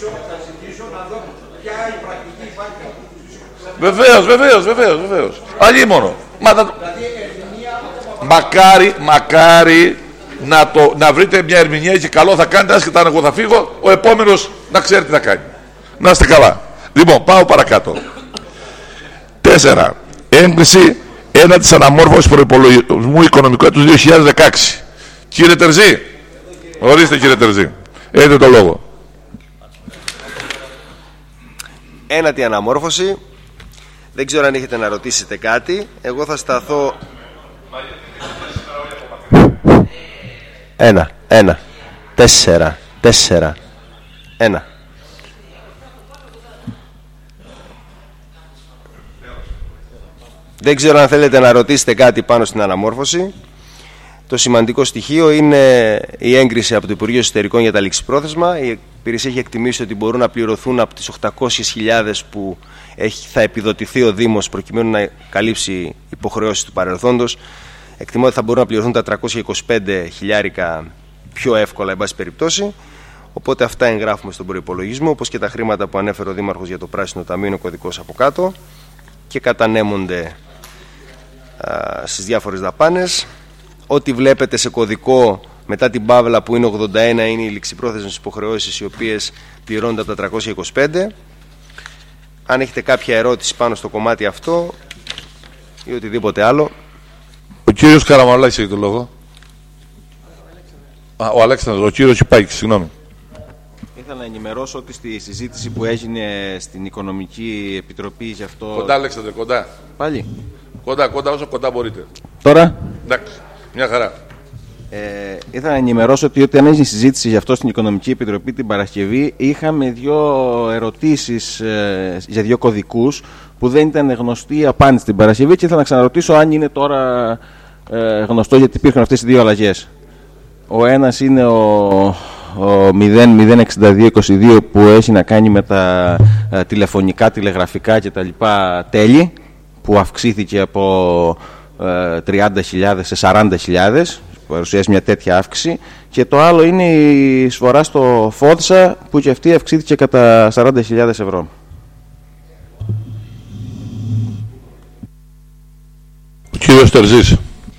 Βεβαίως, βεβαίως, βεβαίως, βεβαίως. Αλλή μόνο. Μα, θα... μακάρι, μακάρι να, το, να βρείτε μια ερμηνεία και καλό θα κάνετε, άσχετα αν εγώ θα φύγω, ο επόμενος να ξέρει τι θα κάνει. Να είστε καλά. Λοιπόν, πάω παρακάτω. Τέσσερα. Έγκριση ένα της αναμόρφωσης προϋπολογισμού οικονομικού έτους δύο χιλιάδες δεκαέξι. Κύριε Τερζή, ορίστε κύριε Τερζή, έχετε το λόγο. Ένατη αναμόρφωση. Δεν ξέρω αν έχετε να ρωτήσετε κάτι. Εγώ θα σταθώ... Ένα, ένα, τέσσερα, τέσσερα, ένα. Δεν ξέρω αν θέλετε να ρωτήσετε κάτι πάνω στην αναμόρφωση. Το σημαντικό στοιχείο είναι η έγκριση από το Υπουργείο Εσωτερικών για τα ληξιπρόθεσμα. Η υπηρεσία έχει εκτιμήσει ότι μπορούν να πληρωθούν από τις οκτακόσιες χιλιάδες που έχει, θα επιδοτηθεί ο Δήμος προκειμένου να καλύψει υποχρεώσεις του παρελθόντος. Εκτιμώ ότι θα μπορούν να πληρωθούν τα τριακόσια είκοσι πέντε χιλιάρικα πιο εύκολα, εν πάση περιπτώσει. Οπότε αυτά εγγράφουμε στον προϋπολογισμό, όπως και τα χρήματα που ανέφερε ο Δήμαρχος για το Πράσινο Ταμείο, ο κωδικός από κάτω, και κατανέμονται α, στις διάφορες δαπάνες. Ό,τι βλέπετε σε κωδικό μετά την παύλα που είναι ογδόντα ένα είναι οι ληξιπρόθεσμες υποχρεώσεις, οι οποίες πληρώνονται από τα τριακόσια είκοσι πέντε. Αν έχετε κάποια ερώτηση πάνω στο κομμάτι αυτό ή οτιδήποτε άλλο. Ο κύριος Καραμανολάκης έχει το λόγο. Α, ο Αλέξανδρος, ο κύριος Υπάκης, συγγνώμη. Ήθελα να ενημερώσω ότι στη συζήτηση που έγινε στην Οικονομική Επιτροπή για αυτό... Κοντά, Αλέξανδρε, κοντά. Πάλι. Κοντά, κοντά, όσο κοντά μπορείτε. Τώρα. Εντάξει, μια χαρά. Ε, ήθελα να ενημερώσω ότι όταν έγινε συζήτηση για αυτό στην Οικονομική Επιτροπή την Παρασκευή, είχαμε δύο ερωτήσεις ε, για δύο κωδικούς που δεν ήταν γνωστή η απάντηση την Παρασκευή και ήθελα να ξαναρωτήσω αν είναι τώρα ε, γνωστό, γιατί υπήρχαν αυτές οι δύο αλλαγές. Ο ένας είναι ο, ο μηδέν μηδέν εξήντα δύο είκοσι δύο που έχει να κάνει με τα ε, τηλεφωνικά, τηλεγραφικά και τα λοιπά τέλη, που αυξήθηκε από ε, τριάντα χιλιάδες σε σαράντα χιλιάδες, παρουσιάζει μια τέτοια αύξηση, και το άλλο είναι η εισφορά στο ΦΟΔΣΑ που και αυτή αυξήθηκε κατά σαράντα χιλιάδες ευρώ. Ο κύριος Τερζής.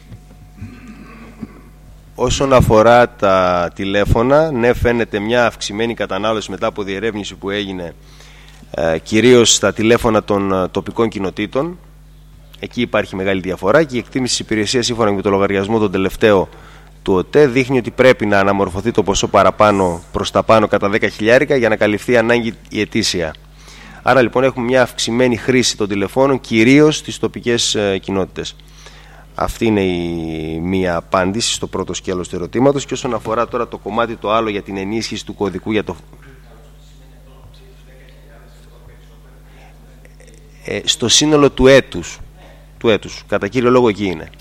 Όσον αφορά τα τηλέφωνα, ναι, φαίνεται μια αυξημένη κατανάλωση μετά από διερεύνηση που έγινε ε, κυρίως στα τηλέφωνα των ε, τοπικών κοινοτήτων. Εκεί υπάρχει μεγάλη διαφορά και η εκτίμηση της υπηρεσίας σύμφωνα με το λογαριασμό τον τελευταίο του ΟΤΕ δείχνει ότι πρέπει να αναμορφωθεί το ποσό παραπάνω προς τα πάνω κατά δέκα χιλιάρικα για να καλυφθεί ανάγκη η ετήσια. Άρα λοιπόν έχουμε μια αυξημένη χρήση των τηλεφώνων κυρίως στις τοπικές ε, κοινότητες. Αυτή είναι η μία απάντηση στο πρώτο σκέλος του ερωτήματος. Και όσον αφορά τώρα το κομμάτι το άλλο για την ενίσχυση του κωδικού για το... Ε, στο σύνολο του έτους, του έτους, κατά κύριο λόγο εκεί είναι.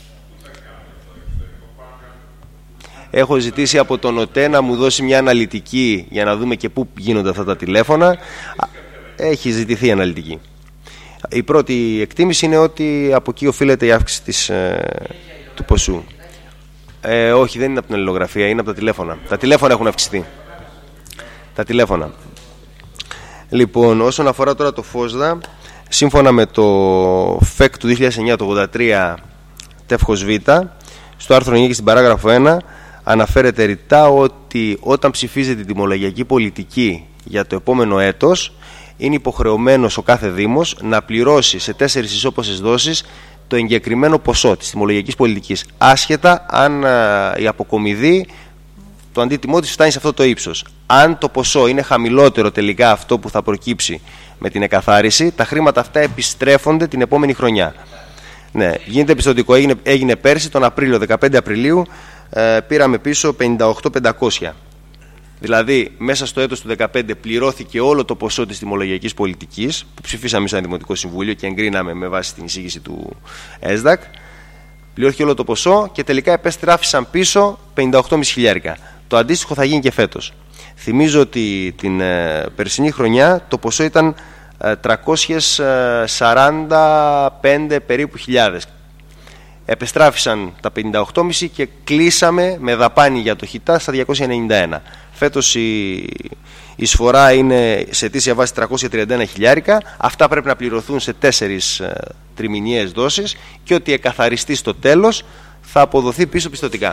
Έχω ζητήσει από τον ΟΤΕ να μου δώσει μια αναλυτική για να δούμε και πού γίνονται αυτά τα τηλέφωνα. Έχει ζητηθεί η αναλυτική. Η πρώτη εκτίμηση είναι ότι από εκεί οφείλεται η αύξηση της, ε, του ποσού. Ε, όχι, δεν είναι από την αλληλογραφία, είναι από τα τηλέφωνα. Τα τηλέφωνα έχουν αυξηθεί. Τα τηλέφωνα. Λοιπόν, όσον αφορά τώρα το ΦΟΣΔΑ, σύμφωνα με το ΦΕΚ του δύο χιλιάδες εννιά, το ογδόντα τρία τεύχος Β, στο άρθρο εννιά και στην παράγραφο ένα, αναφέρεται ρητά ότι όταν ψηφίζεται την τιμολογιακή πολιτική για το επόμενο έτος, είναι υποχρεωμένος ο κάθε Δήμος να πληρώσει σε τέσσερις ισόποσες δόσεις το εγκεκριμένο ποσό της τιμολογιακής πολιτικής, άσχετα αν α, η αποκομιδή, το αντίτιμό της φτάνει σε αυτό το ύψος. Αν το ποσό είναι χαμηλότερο τελικά αυτό που θα προκύψει με την εκαθάριση, τα χρήματα αυτά επιστρέφονται την επόμενη χρονιά. Ναι, γίνεται επιστοτικό, έγινε, έγινε πέρσι τον Απρίλιο, δεκαπέντε Απριλίου, ε, πήραμε πίσω πενήντα οκτώ χιλιάδες πεντακόσια. Δηλαδή, μέσα στο έτος του δύο χιλιάδες δεκαπέντε πληρώθηκε όλο το ποσό της τιμολογιακής πολιτικής που ψηφίσαμε σαν Δημοτικό Συμβούλιο και εγκρίναμε με βάση την εισήγηση του ΕΣΔΑΚ. Πληρώθηκε όλο το ποσό και τελικά επέστραφησαν πίσω πενήντα οκτώ κόμμα πέντε χιλιάρικα. Το αντίστοιχο θα γίνει και φέτος. Θυμίζω ότι την ε, περσινή χρονιά το ποσό ήταν ε, τριακόσιες σαράντα πέντε περίπου χιλιάδες. Επεστράφησαν τα πενήντα οκτώ κόμμα πέντε και κλείσαμε με δαπάνη για το ΧΙΤΑ στα διακόσια ενενήντα ένα. Φέτος η εισφορά είναι σε αιτήσια βάση τριακόσια τριάντα ένα χιλιάρικα. Αυτά πρέπει να πληρωθούν σε τέσσερις ε, τριμηνιαίες δόσεις και ότι εκαθαριστεί στο τέλος θα αποδοθεί πίσω πιστωτικά.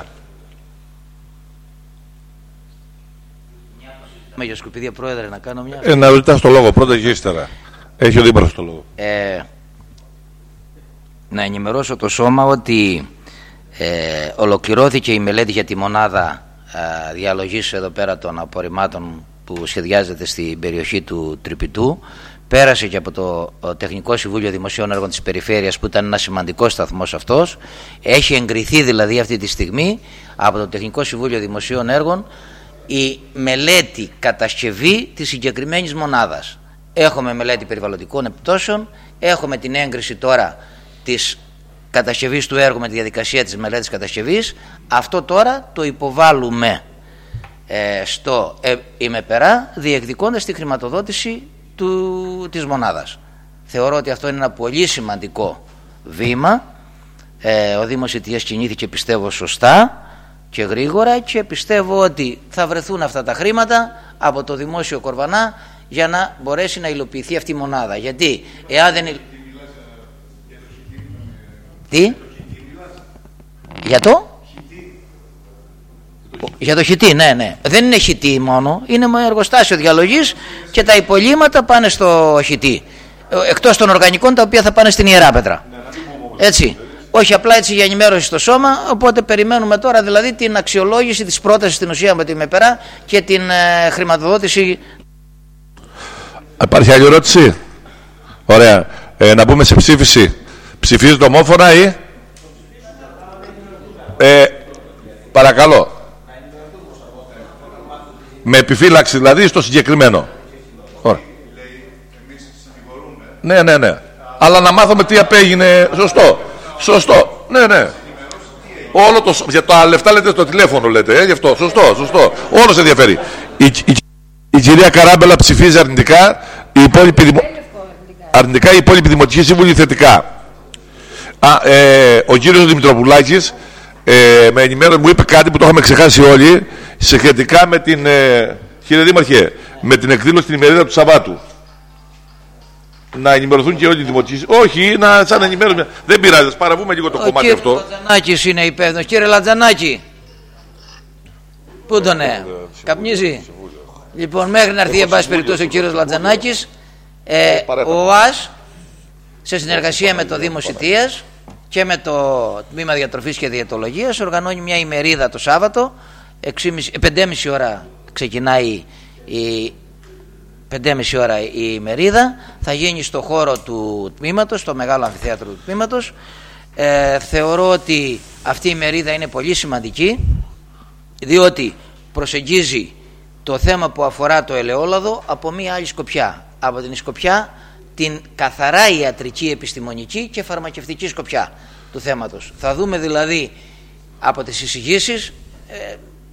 Με για σκουπίδια, Πρόεδρε, να κάνω μια... Ε, να ρωτάς το λόγο πρώτα και ύστερα. Έχει ο Δήμαρχος το λόγο. Ε, να ενημερώσω το σώμα ότι ε, ολοκληρώθηκε η μελέτη για τη μονάδα ε, διαλογής εδώ πέρα των απορριμμάτων που σχεδιάζεται στην περιοχή του Τρυπητού. Πέρασε και από το Τεχνικό Συμβούλιο Δημοσίων Έργων της Περιφέρειας, που ήταν ένα σημαντικό σταθμός αυτός. Έχει εγκριθεί δηλαδή αυτή τη στιγμή από το Τεχνικό Συμβούλιο Δημοσίων Έργων η μελέτη κατασκευή της συγκεκριμένης μονάδας. Έχουμε μελέτη περιβαλλοντικών επιπτώσεων, έχουμε την έγκριση τώρα της κατασκευής του έργου με τη διαδικασία της μελέτης κατασκευής. Αυτό τώρα το υποβάλλουμε ε, στο ε, ΙΜΕΠΕΡΑ, διεκδικώντας τη χρηματοδότηση του, της μονάδας. Θεωρώ ότι αυτό είναι ένα πολύ σημαντικό βήμα. ε, ο Δήμος Ιττίας κινήθηκε, πιστεύω, σωστά και γρήγορα, και πιστεύω ότι θα βρεθούν αυτά τα χρήματα από το Δημόσιο Κορβανά για να μπορέσει να υλοποιηθεί αυτή η μονάδα. Γιατί εάν δεν... Τι? Για το? Για το χιτί, ναι, ναι. Δεν είναι χιτί μόνο, είναι εργοστάσιο διαλογής και τα υπολείμματα πάνε στο χιτί. Εκτός των οργανικών, τα οποία θα πάνε στην Ιεράπετρα. Έτσι. Όχι, απλά έτσι για ενημέρωση στο σώμα. Οπότε περιμένουμε τώρα δηλαδή την αξιολόγηση της πρότασης στην ουσία με τη ΜΕΠΕΡΑ και την ε, χρηματοδότηση. Υπάρχει άλλη ερώτηση? Ωραία. Ε, να μπούμε σε ψήφιση. Ψηφίζετε ομόφωνα ή? Ε, παρακαλώ. Με επιφύλαξη δηλαδή στο συγκεκριμένο. Ωραία. Ναι, ναι, ναι. Αλλά να μάθουμε τι απέγινε. Σωστό. Σωστό. Ναι, ναι. Όλο το... Για τα λεφτά λέτε στο τηλέφωνο, λέτε. Ε, γι' αυτό. Σωστό, σωστό. Όλο σε ενδιαφέρει. Η, η, η κυρία Καράμπελα ψηφίζει αρνητικά. Η υπόλοιπη δημο... αρνητικά, η υπόλοιπη Δημοτική Σύμβουλη θετικά. Α, ε, ο κύριος Δημητροπουλάκης ε, με ενημέρωση, μου είπε κάτι που το είχαμε ξεχάσει όλοι, σχετικά με την, ε, κύριε Δήμαρχε, με την εκδήλωση στην ημερίδα του Σαββάτου. Να ενημερωθούν και όλοι οι δημοτικοί. Όχι, να σαν ενημέρωση. Δεν πειράζει, ας παραβούμε λίγο το ο κομμάτι αυτό. Ο κύριος Λατζανάκης είναι υπεύθυνος. Κύριε Λατζανάκη, πού τον είναι, καπνίζει? Λοιπόν, μέχρι να έρθει εν πάση περιπτώσει ο κύριος Λατζανάκης, ε, ο ΟΑΣ, σε συνεργασία με το Δήμο Ιττίας και με το Τμήμα Διατροφής και Διαιτολογίας, οργανώνει μια ημερίδα το Σάββατο. πέντε και μισή ώρα ξεκινάει η πέντε και μισή ώρα η ημερίδα. Θα γίνει στο χώρο του τμήματος, στο μεγάλο αμφιθέατρο του τμήματος. ε, Θεωρώ ότι αυτή η ημερίδα είναι πολύ σημαντική, διότι προσεγγίζει το θέμα που αφορά το ελαιόλαδο από μια άλλη σκοπιά, από την σκοπιά την καθαρά ιατρική, επιστημονική και φαρμακευτική σκοπιά του θέματος. Θα δούμε δηλαδή από τις εισηγήσεις, ε,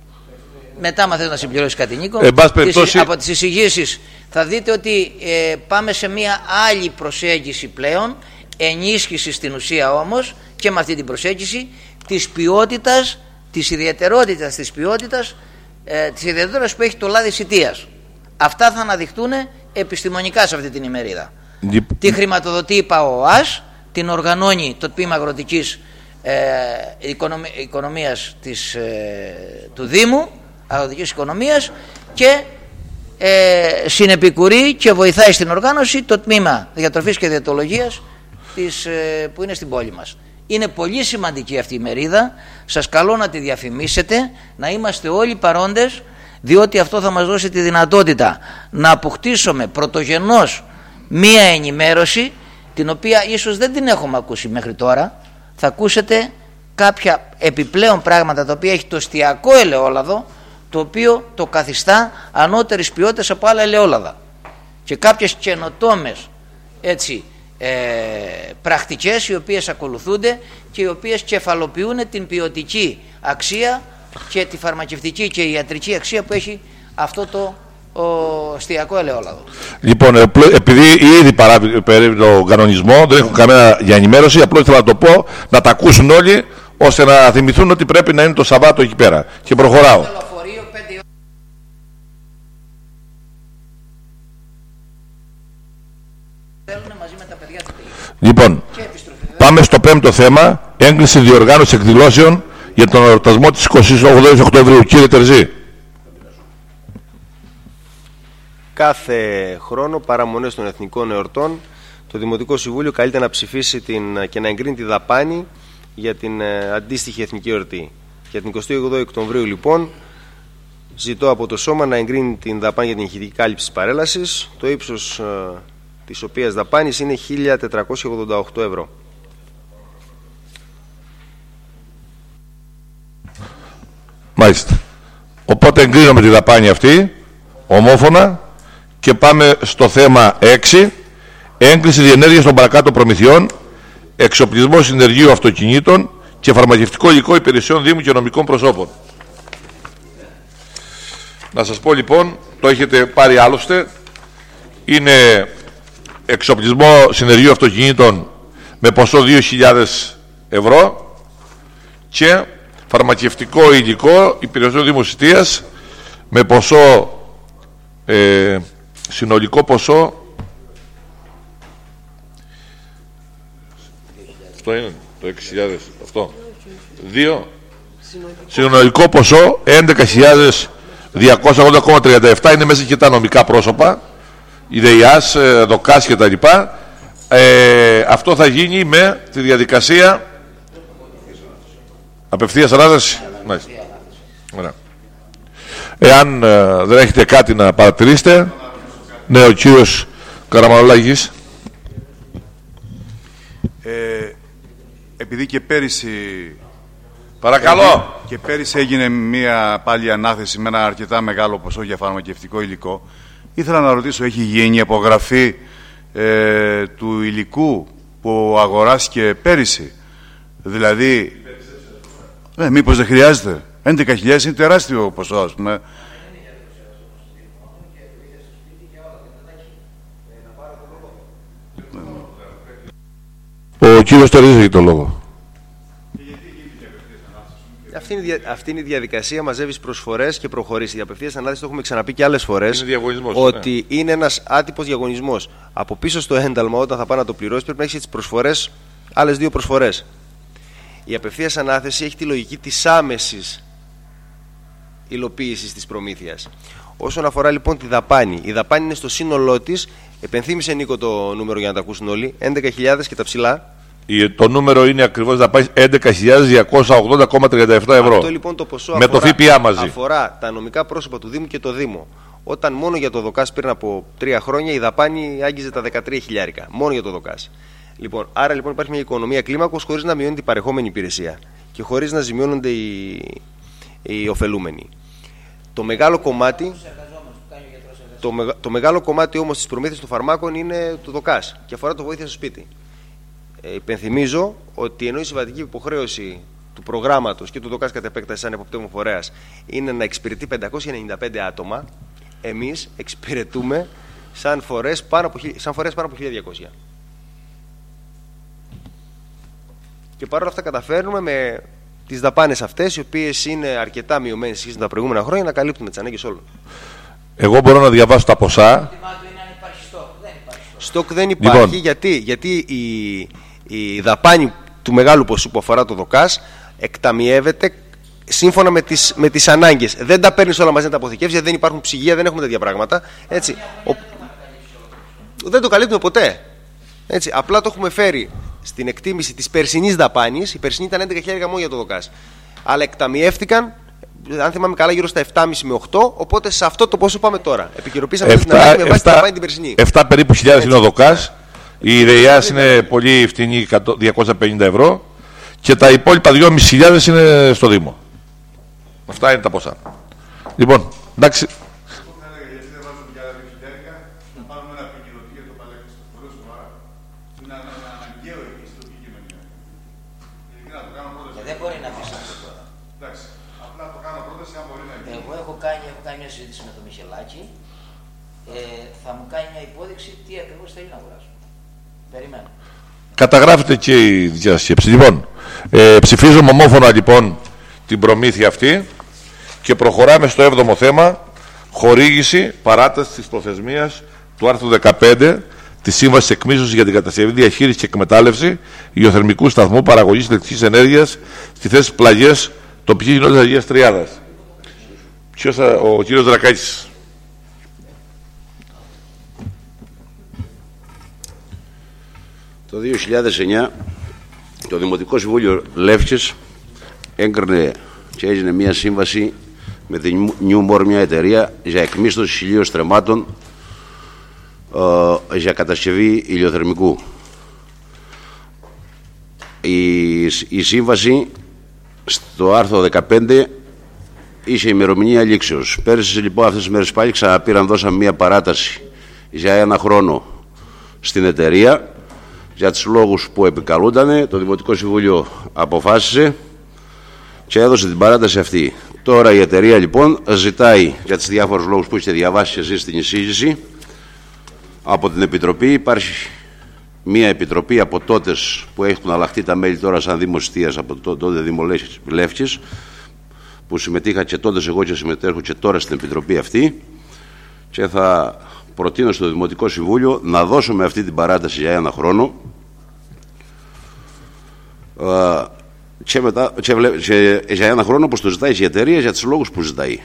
μετά μα θες να συμπληρώσεις κάτι, Νίκο, ε, τις, από τις εισηγήσεις θα δείτε ότι ε, πάμε σε μια άλλη προσέγγιση πλέον, ενίσχυση στην ουσία όμως και με αυτή την προσέγγιση της ποιότητας, της ιδιαιτερότητας της ποιότητας, ε, της ιδιαιτερότητας που έχει το λάδι Ιττίας. Αυτά θα αναδειχθούν επιστημονικά σε αυτή την ημερίδα. Λυπ... Τη χρηματοδοτεί η ΠΑΟΑΣ, την οργανώνει το Τμήμα Αγροτικής ε, οικονομι... Οικονομίας της, ε, του Δήμου, Αγροτικής Οικονομίας, και ε, συνεπικουρεί και βοηθάει στην οργάνωση το Τμήμα Διατροφής και Διαιτολογίας της, ε, που είναι στην πόλη μας. Είναι πολύ σημαντική αυτή η ημερίδα. Σας καλώ να τη διαφημίσετε, να είμαστε όλοι παρόντες, διότι αυτό θα μας δώσει τη δυνατότητα να αποκτήσουμε πρωτογενώς μία ενημέρωση, την οποία ίσως δεν την έχουμε ακούσει μέχρι τώρα. Θα ακούσετε κάποια επιπλέον πράγματα τα οποία έχει το εστιακό ελαιόλαδο, το οποίο το καθιστά ανώτερης ποιότητας από άλλα ελαιόλαδα, και κάποιες καινοτόμες έτσι ε, πρακτικές οι οποίες ακολουθούνται και οι οποίες κεφαλοποιούν την ποιοτική αξία και τη φαρμακευτική και ιατρική αξία που έχει αυτό το ο εστιακό ελαιόλαδο. Λοιπόν, επειδή ήδη παράβει τον κανονισμό, δεν έχω καμία για ενημέρωση, απλώς ήθελα να το πω, να τα ακούσουν όλοι, ώστε να θυμηθούν ότι πρέπει να είναι το Σαββάτο εκεί πέρα. Και προχωράω. Λοιπόν, πάμε στο πέμπτο θέμα, έγκριση διοργάνωση εκδηλώσεων για τον εορτασμό της εικοστής όγδοης Οκτωβρίου. Κύριε Τερζή. Κάθε χρόνο παραμονές των εθνικών εορτών το Δημοτικό Συμβούλιο καλείται να ψηφίσει την, και να εγκρίνει τη δαπάνη για την ε, αντίστοιχη εθνική εορτή. Για την εικοστή ογδόη Οκτωβρίου, λοιπόν, ζητώ από το Σώμα να εγκρίνει την δαπάνη για την ηχητική κάλυψη της παρέλασης, το ύψος ε, της οποίας δαπάνης είναι χίλια τετρακόσια ογδόντα οκτώ ευρώ. Μάλιστα. Οπότε εγκρίνουμε τη δαπάνη αυτή, ομόφωνα, και πάμε στο θέμα έξι. Έγκριση διενέργειας των παρακάτω προμηθειών, εξοπλισμό συνεργείου αυτοκινήτων και φαρμακευτικό υλικό υπηρεσιών Δήμου και νομικών προσώπων. Να σας πω λοιπόν, το έχετε πάρει άλλωστε, είναι εξοπλισμό συνεργείου αυτοκινήτων με ποσό δύο χιλιάδες ευρώ και φαρμακευτικό υλικό υπηρεσιών Δημοσιτείας με ποσό, ε, συνολικό ποσό, αυτό είναι το έξι χιλιάδες, αυτό, δύο, συνολικό ποσό έντεκα χιλιάδες διακόσια ογδόντα κόμμα τριάντα επτά, είναι μέσα και τα νομικά πρόσωπα, η ΔΕΙΑΣ, ΔΟΚΑΣ και τα λοιπά. Ε, αυτό θα γίνει με τη διαδικασία απευθείας ανάθεση. Ωραία. Εάν ε, δεν έχετε κάτι να παρατηρήσετε, ναι, ο κύριος Καραμανολάκης. Ε, επειδή και πέρυσι, παρακαλώ, και πέρυσι έγινε μια πάλι ανάθεση με ένα αρκετά μεγάλο ποσό για φαρμακευτικό υλικό, ήθελα να ρωτήσω, έχει γίνει απογραφή ε, του υλικού που αγοράστηκε πέρυσι? Δηλαδή, ε, μήπως δεν χρειάζεται? έντεκα χιλιάδες είναι τεράστιο ποσό, ας πούμε. Ο κύριος Τερίζης έχει το λόγο. Αυτή είναι, αυτή είναι η διαδικασία, μαζεύεις προσφορές και προχωρήσει. Η απευθείας ανάθεση, το έχουμε ξαναπεί και άλλες φορές, είναι ότι ναι. είναι ένας άτυπος διαγωνισμός. Από πίσω στο ένταλμα, όταν θα πάει να το πληρώσει, πρέπει να έχει τις προσφορές, άλλες δύο προσφορές. Η απευθείας ανάθεση έχει τη λογική της άμεσης υλοποίησης της προμήθειας. Όσον αφορά λοιπόν τη δαπάνη, η δαπάνη είναι στο σύνολό της. Επενθύμησε, Νίκο, το νούμερο για να τα ακούσουν όλοι, έντεκα χιλιάδες και τα ψηλά. Το νούμερο είναι ακριβώς δαπάνη έντεκα χιλιάδες διακόσια ογδόντα κόμμα τριάντα επτά ευρώ. Αυτό λοιπόν το ποσό με αφορά, το ΦΠΑ μαζί. Αφορά τα νομικά πρόσωπα του Δήμου και το Δήμο. Όταν μόνο για το ΔΟΚΑΣ πριν από τρία χρόνια η δαπάνη άγγιζε τα δεκατρία χιλιάρικα. Μόνο για το ΔΟΚΑΣ. Λοιπόν, άρα λοιπόν υπάρχει μια οικονομία κλίμακος χωρίς να μειώνει την παρεχόμενη υπηρεσία και χωρίς να ζημιώνονται οι, οι ωφελούμενοι. Το μεγάλο κομμάτι. Το, μεγα, το μεγάλο κομμάτι όμως της προμήθειας των φαρμάκων είναι το ΔΟΚΑΣ και αφορά το βοήθεια στο σπίτι. Ε, υπενθυμίζω ότι ενώ η συμβατική υποχρέωση του προγράμματος και του ΔΟΚΑΣ κατ' επέκταση σαν εποπτεύων φορέας είναι να εξυπηρετεί πεντακόσια ενενήντα πέντε άτομα, εμείς εξυπηρετούμε σαν φορές πάνω από, σαν φορές πάνω από χίλια διακόσια. Και παρόλα αυτά καταφέρνουμε με τις δαπάνες αυτές, οι οποίες είναι αρκετά μειωμένες σχέση με τα προηγούμενα χρόνια, να καλύπτουμε τις ανάγκες όλων. Εγώ μπορώ να διαβάσω τα ποσά. Στοκ δεν υπάρχει. Λοιπόν. Γιατί, γιατί η, η δαπάνη του μεγάλου ποσού που αφορά το ΔΟΚΑΣ εκταμιεύεται σύμφωνα με τις, με τις ανάγκες. Δεν τα παίρνεις όλα μαζί να τα αποθηκεύεις, γιατί δεν υπάρχουν ψυγεία, δεν έχουμε τέτοια πράγματα. Έτσι. Ο, δεν το καλύπτουμε ποτέ. Έτσι. Απλά το έχουμε φέρει στην εκτίμηση της περσινής δαπάνης. Η περσινή ήταν έντεκα χιλιάδες μόνο για το ΔΟΚΑΣ. Αλλά εκταμιεύτηκαν, αν θυμάμαι καλά, γύρω στα επτά κόμμα πέντε με οκτώ. Οπότε σε αυτό το πόσο πάμε τώρα. Επικαιροποίησαμε την ανάγκη με βάση την δαπάνη την περσινή. επτά περίπου χιλιάδες είναι ο ΔΟΚΑΣ. Η ΔΕΙΑΣ είναι πολύ φτηνή, διακόσια πενήντα ευρώ. Και τα υπόλοιπα δυόμισι χιλιάδες είναι στο Δήμο. Αυτά είναι τα ποσά. Λοιπόν, εντάξει. Δεν μπορεί να πει αυτό τώρα. Εντάξει. Απλά το κάνω πρόταση, αν μπορεί να γίνει. Εγώ έχω κάνει, έχω κάνει μια συζήτηση με τον Μιχελάκη. Ε, θα μου κάνει μια υπόδειξη τι ακριβώς θέλει να αγοράσω. Περιμένω. Καταγράφεται και η δικιά σκέψη. Λοιπόν, ε, ψηφίζουμε ομόφωνα λοιπόν την προμήθεια αυτή και προχωράμε στο έβδομο θέμα. Χορήγηση παράταση της προθεσμίας του άρθρου δεκαπέντε της Σύμβασης Εκμίσωσης για την κατασκευή, διαχείριση και εκμετάλλευση γεωθερμικού σταθμού παραγωγής ηλεκτρικής ενέργειας στη θέση πλαγιές τοπικής κοινότητας Αγίας Τριάδας. Ποιος θα, ο κύριος Δρακάκης. Το δύο χιλιάδες εννιά το Δημοτικό Συμβούλιο Λεύκης έγκρινε και έγινε μια σύμβαση με την Newmore, μια εταιρεία για εκμίσθωση χιλίων στρεμμάτων ε, για κατασκευή ηλιοθερμικού. Η, η σύμβαση στο άρθρο δεκαπέντε είχε ημερομηνία λήξεως. Πέρυσι λοιπόν αυτές τις μέρες πάλι ξαναπήραν, δώσαμε μια παράταση για ένα χρόνο στην εταιρεία για τους λόγους που επικαλούντανε. Το Δημοτικό Συμβούλιο αποφάσισε και έδωσε την παράταση αυτή. Τώρα η εταιρεία λοιπόν ζητάει, για τις διάφορους λόγους που έχετε διαβάσει εσείς στην εισήγηση, από την Επιτροπή. Υπάρχει μια επιτροπή από τότε που έχουν αλλάχτεί τα μέλη τώρα σαν Δήμος Εστίας από το τότε Δήμο Λεύκης, που συμμετείχα και τότε εγώ και συμμετέχω και τώρα στην επιτροπή αυτή, και θα προτείνω στο Δημοτικό Συμβούλιο να δώσουμε αυτή την παράταση για ένα χρόνο και, μετά, και, και για ένα χρόνο όπως το ζητάει η εταιρεία για τους λόγους που ζητάει.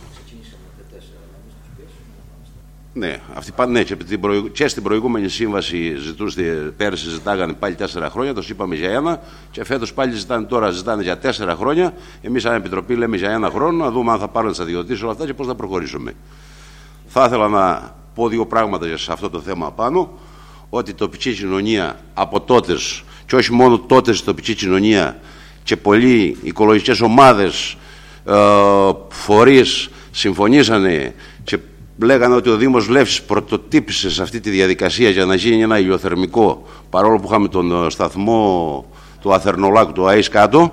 Ναι, αυτή, ναι, και, την προηγου... και στην προηγούμενη σύμβαση ζητούσε, πέρυσι ζητάγανε πάλι τέσσερα χρόνια, το είπαμε για ένα, και φέτος πάλι ζητάνε, τώρα ζητάνε για τέσσερα χρόνια. Εμείς σαν Επιτροπή λέμε για ένα χρόνο, να δούμε αν θα πάρουν τις αδειοδοτήσεις όλα αυτά και πώς θα προχωρήσουμε. Θα ήθελα να πω δύο πράγματα σε αυτό το θέμα πάνω, ότι η τοπική κοινωνία από τότες, και όχι μόνο τότες η τοπική κοινωνία, και πολλοί οικολογικές ομάδες, ε, φορείς συμφωνήσανε και λέγανε ότι ο Δήμος Λεύσης πρωτοτύπησε σε αυτή τη διαδικασία για να γίνει ένα ηλιοθερμικό, παρόλο που είχαμε τον σταθμό του Αθερνολάκου, του ΑΕΣ κάτω.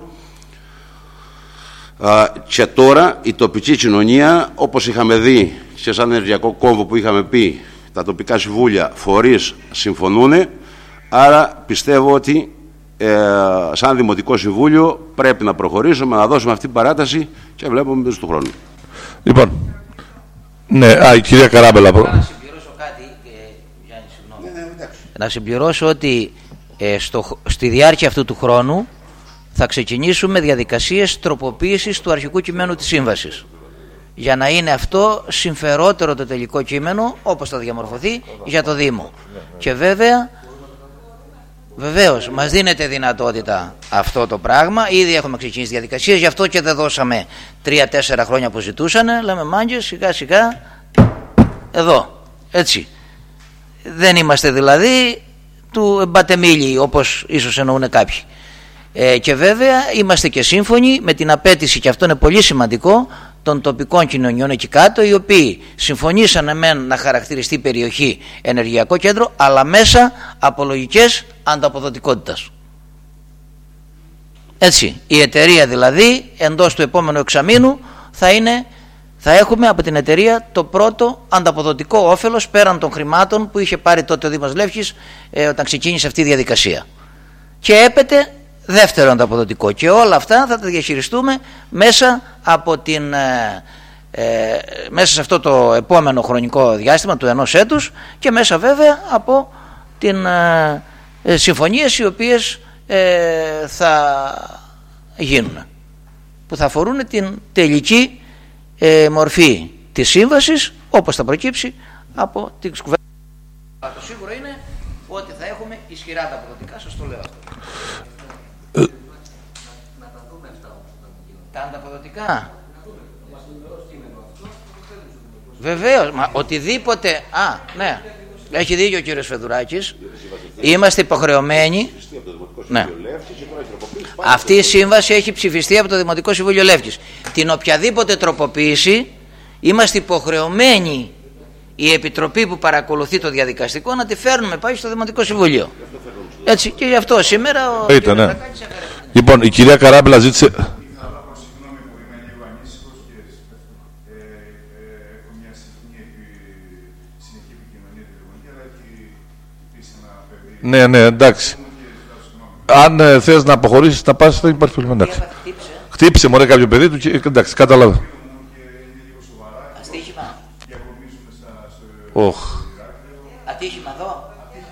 Και τώρα η τοπική κοινωνία, όπως είχαμε δει και σαν ενεργειακό κόμβο που είχαμε πει, τα τοπικά συμβούλια, φορείς συμφωνούν. Άρα πιστεύω ότι ε, σαν Δημοτικό Συμβούλιο πρέπει να προχωρήσουμε, να δώσουμε αυτή την παράταση και βλέπουμε μέσα του χρόνου. Λοιπόν, ναι, α, η κυρία Καράμπελα. Να συμπληρώσω κάτι, ε, Γιάννη, συγγνώμη. Ναι, ναι, να συμπληρώσω ότι ε, στο, στη διάρκεια αυτού του χρόνου θα ξεκινήσουμε διαδικασίες τροποποίησης του αρχικού κειμένου της σύμβασης, για να είναι αυτό συμφερότερο το τελικό κείμενο όπως θα διαμορφωθεί για το Δήμο. Και βέβαια, βεβαίως μας δίνεται δυνατότητα αυτό το πράγμα. Ήδη έχουμε ξεκινήσει διαδικασίες, γι' αυτό και δεν δώσαμε τρία-τέσσερα χρόνια που ζητούσαν. Λέμε μάγκες, σιγά σιγά εδώ, έτσι. Δεν είμαστε δηλαδή του εμπατεμίλη όπως ίσως εννοούν κάποιοι. Ε, και βέβαια είμαστε και σύμφωνοι με την απέτηση, και αυτό είναι πολύ σημαντικό, των τοπικών κοινωνιών εκεί κάτω, οι οποίοι συμφωνήσανε μεν να χαρακτηριστεί περιοχή ενεργειακό κέντρο, αλλά μέσα από λογικές ανταποδοτικότητας. Έτσι, η εταιρεία δηλαδή εντός του επόμενου εξαμήνου θα, είναι, θα έχουμε από την εταιρεία το πρώτο ανταποδοτικό όφελος πέραν των χρημάτων που είχε πάρει τότε ο Δήμος Λεύκης ε, όταν ξεκίνησε αυτή η διαδικασία. Και έπεται δεύτερο ανταποδοτικό, και όλα αυτά θα τα διαχειριστούμε μέσα από την ε, ε, μέσα σε αυτό το επόμενο χρονικό διάστημα του ενός έτους, και μέσα βέβαια από την ε, ε, συμφωνίες οι οποίες ε, θα γίνουν, που θα αφορούν την τελική ε, μορφή της σύμβασης όπως θα προκύψει από την κουβέντα. Το σίγουρο είναι ότι θα έχουμε ισχυρά ανταποδοτικά, σας το λέω αυτό. Τα ανταποδοτικά. Βεβαίως, μα οτιδήποτε. Α, ναι. Έχει δίκιο ο κύριος Φεδουράκης. Είμαστε υποχρεωμένοι. Ναι. Αυτή η σύμβαση έχει ψηφιστεί από το Δημοτικό Συμβούλιο Λεύκης. Την οποιαδήποτε τροποποίηση είμαστε υποχρεωμένοι, η Επιτροπή που παρακολουθεί το διαδικαστικό, να τη φέρνουμε πάλι στο Δημοτικό Συμβούλιο. Έτσι, και γι' αυτό σήμερα ο Είτε, ναι. Λοιπόν, η κυρία Καράμπελα ζήτησε. Ναι, ναι, εντάξει. Αν ε, θες να αποχωρήσεις, να πας, δεν υπάρχει πρόβλημα. Εντάξει. Χτύπησε μωρέ κάποιο παιδί του και εντάξει, κατάλαβα. Ατύχημα. Οχ. Ατύχημα εδώ.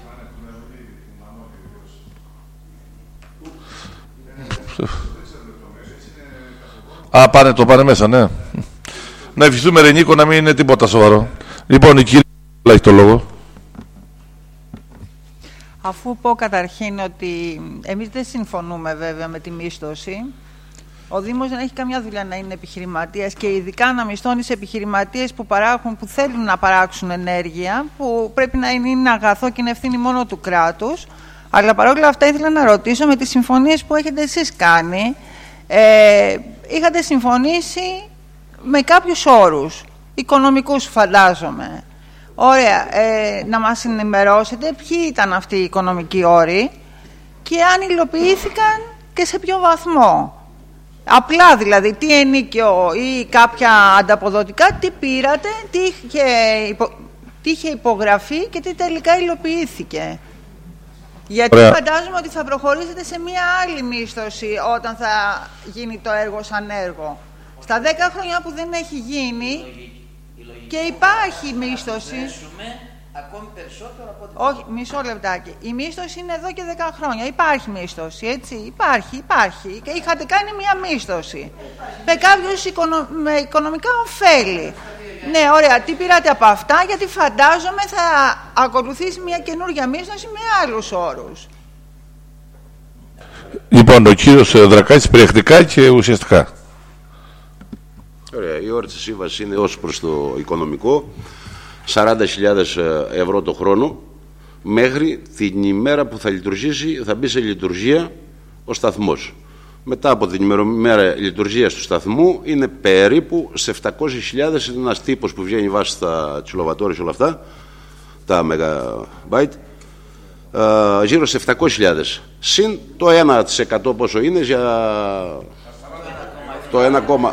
Α, πάνε, το πάνε μέσα, ναι. Να ευχηθούμε, ρε Νίκο, να μην είναι τίποτα σοβαρό. Λοιπόν, η κυρία έχει το λόγο. Αφού πω καταρχήν ότι εμείς δεν συμφωνούμε βέβαια με τη μίσθωση. Ο Δήμος δεν έχει καμιά δουλειά να είναι επιχειρηματίας και ειδικά να μισθώνει σε επιχειρηματίες που, παράγουν, που θέλουν να παράξουν ενέργεια, που πρέπει να είναι, είναι αγαθό και είναι ευθύνη μόνο του κράτους. Αλλά παρόλα αυτά ήθελα να ρωτήσω, με τις συμφωνίες που έχετε εσείς κάνει, ε, είχατε συμφωνήσει με κάποιους όρους, οικονομικούς φαντάζομαι. Ωραία, ε, να μας ενημερώσετε ποιοι ήταν αυτοί οι οικονομικοί όροι και αν υλοποιήθηκαν και σε ποιο βαθμό. Απλά δηλαδή, τι ενίκιο ή κάποια ανταποδοτικά, τι πήρατε, τι είχε, υπο... τι είχε υπογραφεί και τι τελικά υλοποιήθηκε. Γιατί Ωραία. Φαντάζομαι ότι θα προχωρήσετε σε μία άλλη μίσθωση όταν θα γίνει το έργο σαν έργο. Στα δέκα χρόνια που δεν έχει γίνει και υπάρχει μίσθωση. Ακόμη περισσότερο από ό,τι... Όχι, μισό λεπτάκι. Η μίσθωση είναι εδώ και δέκα χρόνια. Υπάρχει μίσθωση, έτσι. Υπάρχει, υπάρχει. Και είχατε κάνει μία μίσθωση. Με κάποιους οικονο... με οικονομικά ωφέλη. Ναι, ωραία. Τι πήρατε από αυτά, γιατί φαντάζομαι θα ακολουθήσει μία καινούργια μίσθωση με άλλους όρους. Λοιπόν, ο κύριος Δρακάκης περιεκτικά και ουσιαστικά. Ωραία. Η όρη της σύμβασης είναι ως προς το οικονομικό. σαράντα χιλιάδες ευρώ το χρόνο μέχρι την ημέρα που θα λειτουργήσει, θα μπει σε λειτουργία ο σταθμός. Μετά από την ημέρα λειτουργίας του σταθμού είναι περίπου σε επτακόσιες χιλιάδες, είναι ένας τύπος που βγαίνει βάσει στα κιλοβατόρες όλα αυτά, τα megabyte, uh, γύρω σε επτακόσιες χιλιάδες. Συν το ένα τοις εκατό πόσο είναι για το ένα κόμμα.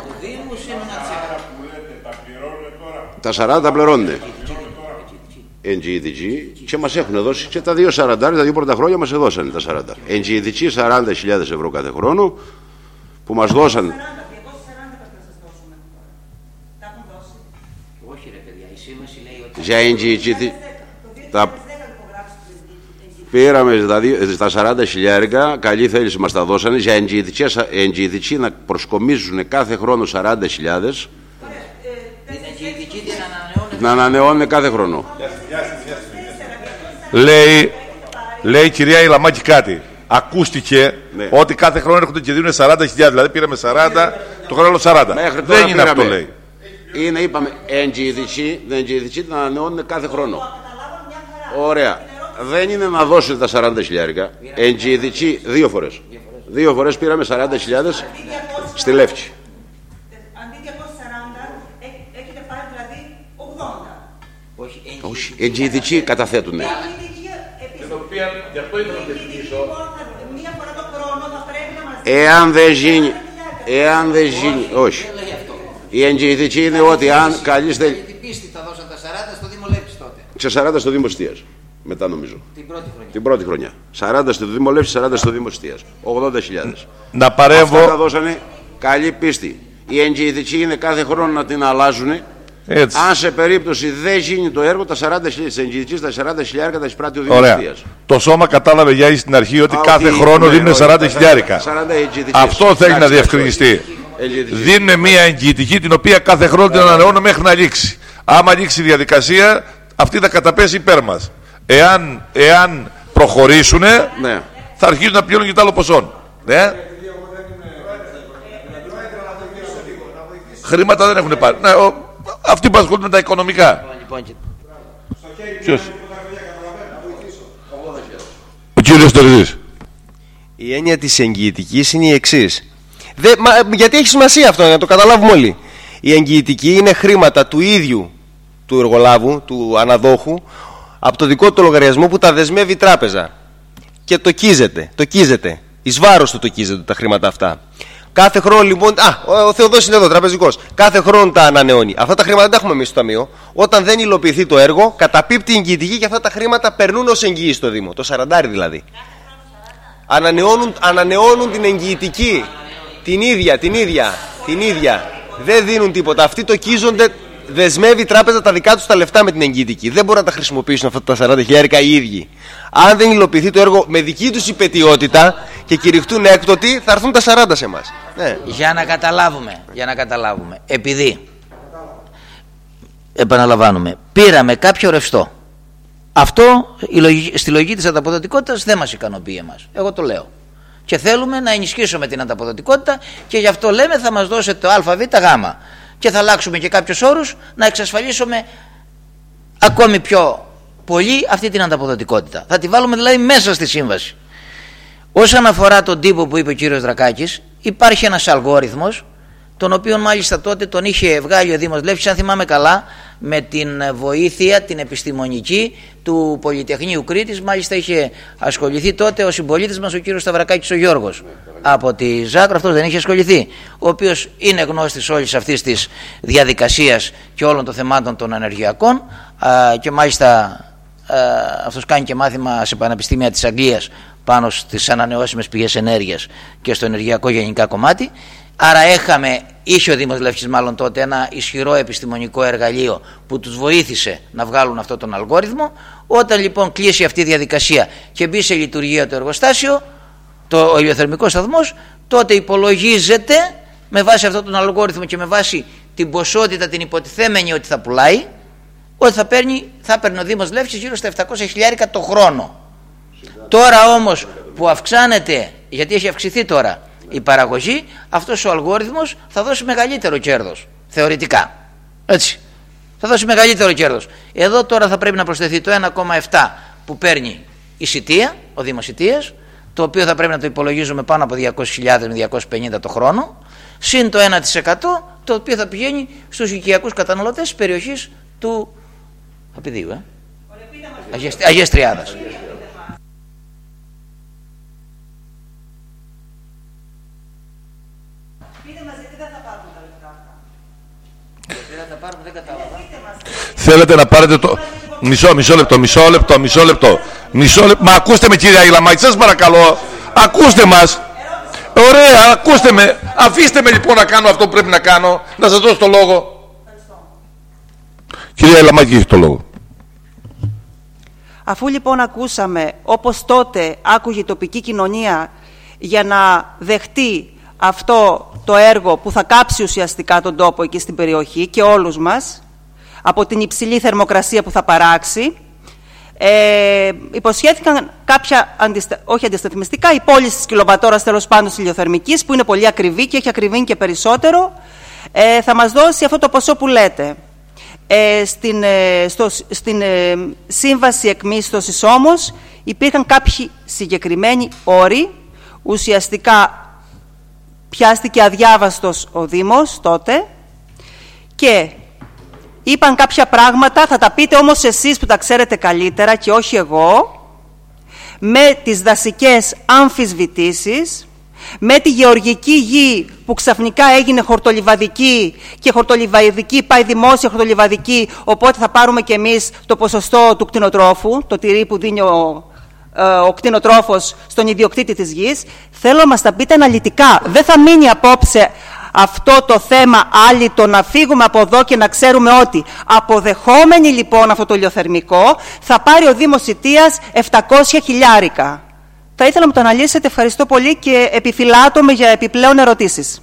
Τα σαράντα τα πληρώνουν εν τζι ι ντι τζι και μας έχουν δώσει και τα δύο σαράντα, τα δύο πρώτα χρόνια μας έδωσαν τα σαράντα. εν τζι ι ντι τζι σαράντα χιλιάδες ευρώ κάθε χρόνο που μας δώσαν. Για εν τζι ι ντι τζι τα πήραμε δηλαδή, στα σαράντα χιλιάρικα, καλή θέληση μας τα δώσανε για εν τζι ι ντι τζι να προσκομίζουν κάθε χρόνο σαράντα χιλιάδες. Να ανανεώνουν κάθε χρόνο. Λέει, λέει η κυρία Ηλαμάκη κάτι. Ακούστηκε ναι. ότι κάθε χρόνο έρχονται και δίνουν σαράντα χιλιάδες. Δηλαδή πήραμε σαράντα, το χρόνο σαράντα. Μέχρι δεν είναι πήραμε. Αυτό λέει. Είναι, είπαμε, εν τζι ι ντι τζι να ανανεώνουν κάθε χρόνο. Ωραία. Δεν είναι να δώσετε τα σαράντα χιλιάρικα. εν τζι ι ντι τζι δύο φορές. Δύο φορές πήραμε σαράντα χιλιάδες στη Λεύκη. Όχι, εν τζι ι ντι τζι καταθέτουνε. Εάν δεν γίνει, εάν δεν γίνει, όχι. Η εν τζι ι ντι τζι είναι ότι αν καλείς θέλει... Την πίστη θα δώσαν τα σαράντα στο Δήμο Λεύκης τότε. Σε σαράντα στο Δήμο Εστίας, μετά νομίζω. Την πρώτη χρονιά. Την πρώτη χρονιά. σαράντα στο Δήμο Λεύκης, σαράντα στο Δήμο Εστίας. ογδόντα χιλιάδες. Να παρέμβω. Αυτά τα δώσανε καλή πίστη. Η εν τζι ι ντι τζι είναι κάθε χρόνο να την αλλάζουν. Έτσι. Αν σε περίπτωση δεν γίνει το έργο, τα σαράντα χιλιάδες, τα σαράντα χιλιάρικα τα εισπράττει ο Δήμος Εστίας. Το σώμα κατάλαβε για στην αρχή ότι Α, κάθε ότι, χρόνο ναι, δίνουν σαράντα χιλιάρικα. Αυτό θέλει να διευκρινιστεί. Δίνουν μια εγγυητική την οποία κάθε χρόνο την ανανεώνουν μέχρι να λήξει. Άμα λήξει η διαδικασία, αυτή θα καταπέσει υπέρ μας. Εάν, εάν προχωρήσουν, ναι. θα αρχίσουν να πληρώνουν και τα άλλο ποσό. Ναι. Χρήματα δεν έχουν πάρει. Ναι, ο, αυτοί που ασχολούνται με τα οικονομικά. Ποιος? Ο κύριος Τωριδής. Η έννοια της εγγυητικής είναι η εξής. Δε, μα, γιατί έχει σημασία αυτό, να το καταλάβουμε όλοι. Η εγγυητική είναι χρήματα του ίδιου του εργολάβου, του αναδόχου, από το δικό του λογαριασμό που τα δεσμεύει η τράπεζα. Και το κίζεται, το κίζεται. Εις βάρος του το κίζεται τα χρήματα αυτά. Κάθε χρόνο λοιπόν. Α, ο Θεοδός είναι εδώ, τραπεζικός. Κάθε χρόνο τα ανανεώνει. Αυτά τα χρήματα δεν τα έχουμε εμείς στο ταμείο. Όταν δεν υλοποιηθεί το έργο, καταπίπτει η εγγυητική και αυτά τα χρήματα περνούν ως εγγυή στο Δήμο. Το σαραντάρι δηλαδή. Ανανεώνουν, ανανεώνουν την εγγυητική. Την ίδια, την ίδια, την ίδια. Δεν δίνουν τίποτα. Αυτοί το κίζονται. Δεσμεύει η τράπεζα τα δικά του τα λεφτά με την εγγυητική. Δεν μπορούν να τα χρησιμοποιήσουν αυτά τα σαράντα χιλιάρικα οι ίδιοι. Αν δεν υλοποιηθεί το έργο με δική του υπετιότητα και κηρυχτούν έκτοτη, θα έρθουν τα σαράντα σε εμάς. Ναι. Για να καταλάβουμε, για να καταλάβουμε. Επειδή, επαναλαμβάνουμε, πήραμε κάποιο ρευστό Αυτό η λογική, στη λογική της ανταποδοτικότητας δεν μας ικανοποιεί εμάς. Εγώ το λέω. Και θέλουμε να ενισχύσουμε την ανταποδοτικότητα και γι' αυτό λέμε θα μας δώσετε το ΑΒΓ και θα αλλάξουμε και κάποιους όρους να εξασφαλίσουμε ακόμη πιο πολύ αυτή την ανταποδοτικότητα. Θα τη βάλουμε δηλαδή μέσα στη σύμβαση. Όσον αφορά τον τύπο που είπε ο κύριος Δρακάκης, υπάρχει ένας αλγόριθμος, τον οποίο μάλιστα τότε τον είχε βγάλει ο Δήμος Λεύκης, αν θυμάμαι καλά, με την βοήθεια την επιστημονική του Πολυτεχνείου Κρήτης. Μάλιστα είχε ασχοληθεί τότε ο συμπολίτης μας ο κύριος Σταυρακάκης ο Γιώργος από τη Ζάκρο, αυτός δεν είχε ασχοληθεί, ο οποίος είναι γνώστης όλης αυτής της διαδικασίας και όλων των θεμάτων των ενεργειακών, και μάλιστα αυτός κάνει και μάθημα σε πανεπιστήμια της Αγγλίας πάνω στις ανανεώσιμες πηγές ενέργειας και στο ενεργειακό γενικά κομμάτι. Άρα έχαμε, είχε ο Δήμος Λεύκης μάλλον τότε ένα ισχυρό επιστημονικό εργαλείο που τους βοήθησε να βγάλουν αυτό τον αλγόριθμο. Όταν λοιπόν κλείσει αυτή η διαδικασία και μπει σε λειτουργία το εργοστάσιο, το, ο ηλιοθερμικός σταθμός, τότε υπολογίζεται με βάση αυτόν τον αλγόριθμο και με βάση την ποσότητα την υποτιθέμενη ότι θα πουλάει, ότι θα παίρνει, θα παίρνει ο Δήμος Λεύκης γύρω στα επτακόσια χιλιάρικα το χρόνο. Τώρα όμως που αυξάνεται, γιατί έχει αυξηθεί τώρα η παραγωγή, αυτός ο αλγόριθμος θα δώσει μεγαλύτερο κέρδος, θεωρητικά. Έτσι. Θα δώσει μεγαλύτερο κέρδος. Εδώ τώρα θα πρέπει να προσθεθεί το ένα κόμμα επτά που παίρνει η Σιτία, ο Δήμος Σιτίας, το οποίο θα πρέπει να το υπολογίζουμε πάνω από διακόσιες χιλιάδες με διακόσιες πενήντα το χρόνο, συν το ένα τοις εκατό, το οποίο θα πηγαίνει στους οικιακούς καταναλωτές της περιοχής του Απιδίου, ε? Αγίας, Αγίας Τριάδας. Θέλετε να πάρετε το... Μισό, μισό λεπτό, μισό λεπτό, μισό λεπτό. Μισό λεπτό. Μα ακούστε με κυρία Ιλαμάκη, σας παρακαλώ. Ακούστε μας. Ωραία, ακούστε με. Αφήστε με λοιπόν να κάνω αυτό που πρέπει να κάνω. Να σας δώσω το λόγο. Κυρία Ιλαμάκη, έχει το λόγο. Αφού λοιπόν ακούσαμε, όπως τότε άκουγε η τοπική κοινωνία για να δεχτεί αυτό το έργο που θα κάψει ουσιαστικά τον τόπο εκεί στην περιοχή και όλους μας, από την υψηλή θερμοκρασία που θα παράξει, ε, υποσχέθηκαν κάποια, αντιστα... όχι αντισταθμιστικά, η πώληση της κιλοβατόρας τέλος πάντων της ηλιοθερμικής, που είναι πολύ ακριβή και έχει ακριβήνει και περισσότερο, ε, θα μας δώσει αυτό το ποσό που λέτε. Ε, στην ε, στο, στην ε, σύμβαση εκμίσθωσης όμως υπήρχαν κάποιοι συγκεκριμένοι όροι, ουσιαστικά πιάστηκε αδιάβαστος ο Δήμος τότε και είπαν κάποια πράγματα, θα τα πείτε όμως εσείς που τα ξέρετε καλύτερα και όχι εγώ, με τις δασικές αμφισβητήσεις, με τη γεωργική γη που ξαφνικά έγινε χορτολιβαδική και χορτολιβαδική πάει δημόσια χορτολιβαδική, οπότε θα πάρουμε και εμείς το ποσοστό του κτηνοτρόφου, το τυρί που δίνει ο, ε, ο κτηνοτρόφος στον ιδιοκτήτη της γης. Θέλω να μας τα πείτε αναλυτικά. Δεν θα μείνει απόψε αυτό το θέμα άλυτο να φύγουμε από εδώ και να ξέρουμε ότι αποδεχόμενοι λοιπόν αυτό το ηλιοθερμικό θα πάρει ο Δήμος Σιτίας επτακόσια χιλιάρικα. Θα ήθελα να μου το αναλύσετε, ευχαριστώ πολύ και επιφυλάττομαι για επιπλέον ερωτήσεις.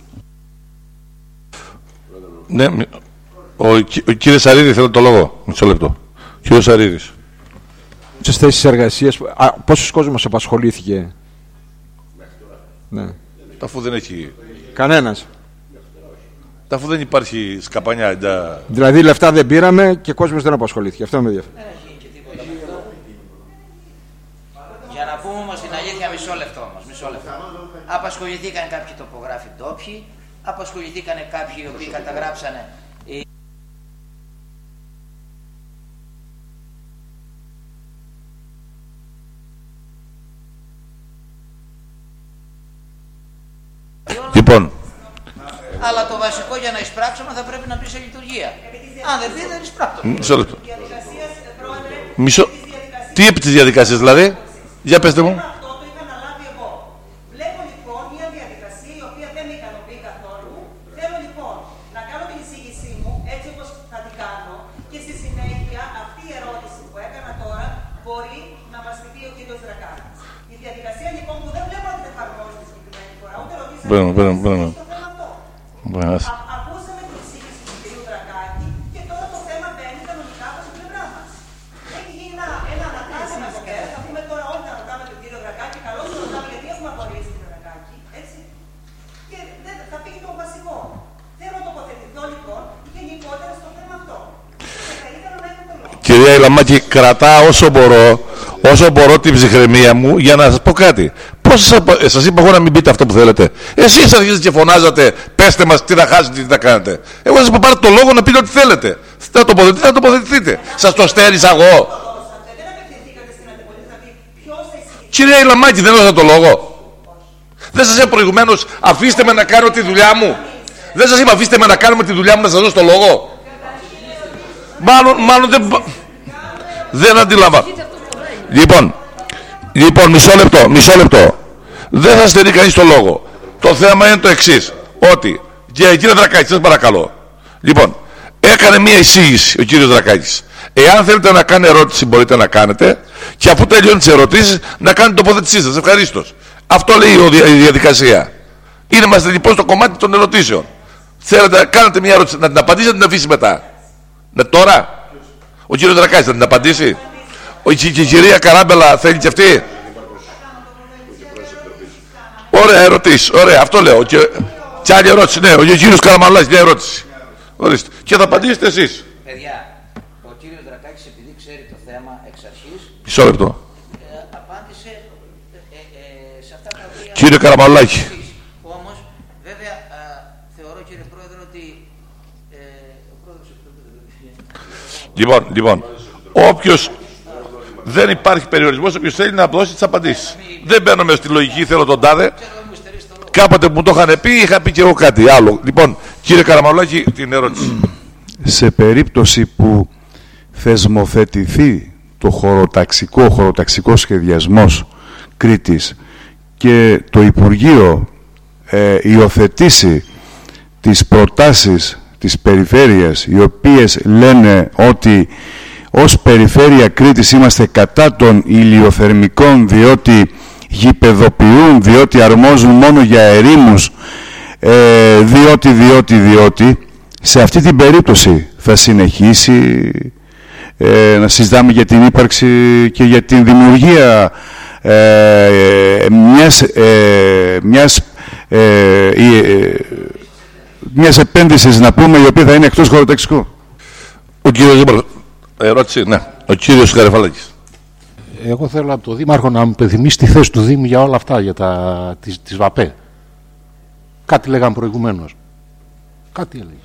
Ναι, ο, ο κύριε Σαρίδη θέλει το λόγο. Μισό λεπτό. Κύριε Σαρίδης. Στις θέσεις εργασίας, α, πόσος κόσμος απασχολήθηκε? Ναι. Αφού δεν έχει... Κανένας. Αφού δεν υπάρχει σκαπανιά. εντά... Δηλαδή λεφτά δεν πήραμε και κόσμος δεν απασχολήθηκε. Αυτό με ενδιαφέρει. Για να πούμε όμως την αλήθεια, μισό λεπτό όμως, μισό λεπτό. Απασχοληθήκαν κάποιοι τοπογράφοι ντόπιοι, απασχοληθήκαν κάποιοι οι οποίοι καταγράψανε. Λοιπόν. Αλλά το βασικό για να εισπράξουμε θα πρέπει να μπει σε λειτουργία. Αν δεν μπει, δεν εισπράξουμε. Μισό λεπτό. Μισό. Τι επί της διαδικασίας δηλαδή? Για πέστε μου. Αυτό το είχα αναλάβει εγώ. Βλέπω λοιπόν μια διαδικασία η οποία δεν με ικανοποιεί καθόλου. Θέλω λοιπόν να κάνω την εισήγησή μου έτσι όπως θα την κάνω και στη συνέχεια αυτή η ερώτηση που έκανα τώρα μπορεί να μας τη πει ο κύριος Δρακάκης. Η διαδικασία λοιπόν που δεν βλέπω να την εφαρμόζει τη συγκεκριμένη φορά, ούτε ρωτήσατε Μπαίνω, μπαίνω, μπαίνω. στο θέμα αυτό. Μπαίνω. Ακούσαμε την εισήγηση του κύριου Δρακάκη και τώρα το θέμα μπαίνει κανονικά από την πλευρά μας. Έχει γίνει ένα, ένα Κυρία Ηλαμάκη, κρατάω όσο μπορώ, όσο μπορώ την ψυχραιμία μου για να σας πω κάτι. Πώς σας, σας είπα εγώ να μην πείτε αυτό που θέλετε? Εσείς αρχίζετε και φωνάζατε, πέστε μας τι θα χάσετε, τι θα κάνετε. Εγώ σας είπα πάρτε το λόγο να πείτε ό,τι θέλετε. Θα τοποθετηθείτε, θα τοποθετηθείτε. Σας το στέρισα εγώ? Κυρία Ηλαμάκη, δεν έδωσα το λόγο? Δεν σας είπα προηγουμένως αφήστε με να κάνω τη δουλειά μου? Δεν σας είπα αφήστε με να κάνουμε τη δουλειά μου να σας δώσω το λόγο? Μάλλον, μάλλον δεν, δεν αντιλαμβάνω. Λοιπόν, λοιπόν, μισό λεπτό, μισό λεπτό. Δεν θα στερεί κανείς το λόγο. Το θέμα είναι το εξής, ότι, και κύριε Δρακάκη, σας παρακαλώ. Λοιπόν, έκανε μία εισήγηση ο κύριος Δρακάκης. Εάν θέλετε να κάνετε ερώτηση, μπορείτε να κάνετε, και αφού τελειώνει τις ερωτήσεις, να κάνετε τοποθέτησή σας. Ευχαρίστως. Αυτό λέει η διαδικασία. Είναι μας λοιπόν στο κομμάτι των ερωτήσεων. Θέλετε να κάνετε μία ερώτηση, να την απαντήσετε, να την αφήσει μετά. Ναι, τώρα. Ο κύριος Δρακάκης θα την απαντήσει. Ο, και η κυρία Καράμπελα θέλει και αυτή. Ωραία ερωτήσεις. Ωραία, αυτό λέω. Και, και άλλη ερώτηση, ναι. Ο κύριος Καραμανολάκης, μια ερώτηση. Ορίστε. Και θα απαντήσετε εσείς. Παιδιά, ο κύριος Δρακάκης, επειδή ξέρει το θέμα εξ αρχής, μισό λεπτό. Ε, απάντησε ε, ε, σε αυτά τα οποία... Κύριε Καραμανολάκη. Όμως, βέβαια, α, θεωρώ κύριε Πρόεδρε ότι... Ε, ο Πρόεδρος... Λοιπόν, λοιπόν, όποιος... Δεν υπάρχει περιορισμός, όποιος θέλει να δώσει τις απαντήσεις. Δεν μπαίνουμε στη λογική, θέλω τον τάδε. Κάποτε που μου το είχαν πει, είχα πει και εγώ κάτι άλλο. Λοιπόν, κύριε Καραμανολάκη, την ερώτηση. Σε περίπτωση που θεσμοθετηθεί το χωροταξικό, χωροταξικό σχεδιασμός Κρήτης και το Υπουργείο ε, υιοθετήσει τις προτάσεις της περιφέρειας, οι οποίες λένε ότι ως περιφέρεια Κρήτης είμαστε κατά των ηλιοθερμικών, διότι γηπεδοποιούν, διότι αρμόζουν μόνο για ερήμους, ε, διότι, διότι, διότι, σε αυτή την περίπτωση θα συνεχίσει ε, να συζητάμε για την ύπαρξη και για την δημιουργία ε, μιας, ε, μιας, ε, ε, μιας επένδυσης, να πούμε, η οποία θα είναι εκτός χωροταξικού. Ο κύριος Δήμαρχος. Ερώτηση, ναι. Ο κύριος Καρεφαλάκης. Εγώ θέλω από τον Δήμαρχο να μου υπενθυμίσει τη θέση του Δήμου για όλα αυτά, για τα, τις, τις ΒΑΠΕ. Κάτι λέγαμε προηγουμένως. Κάτι έλεγες.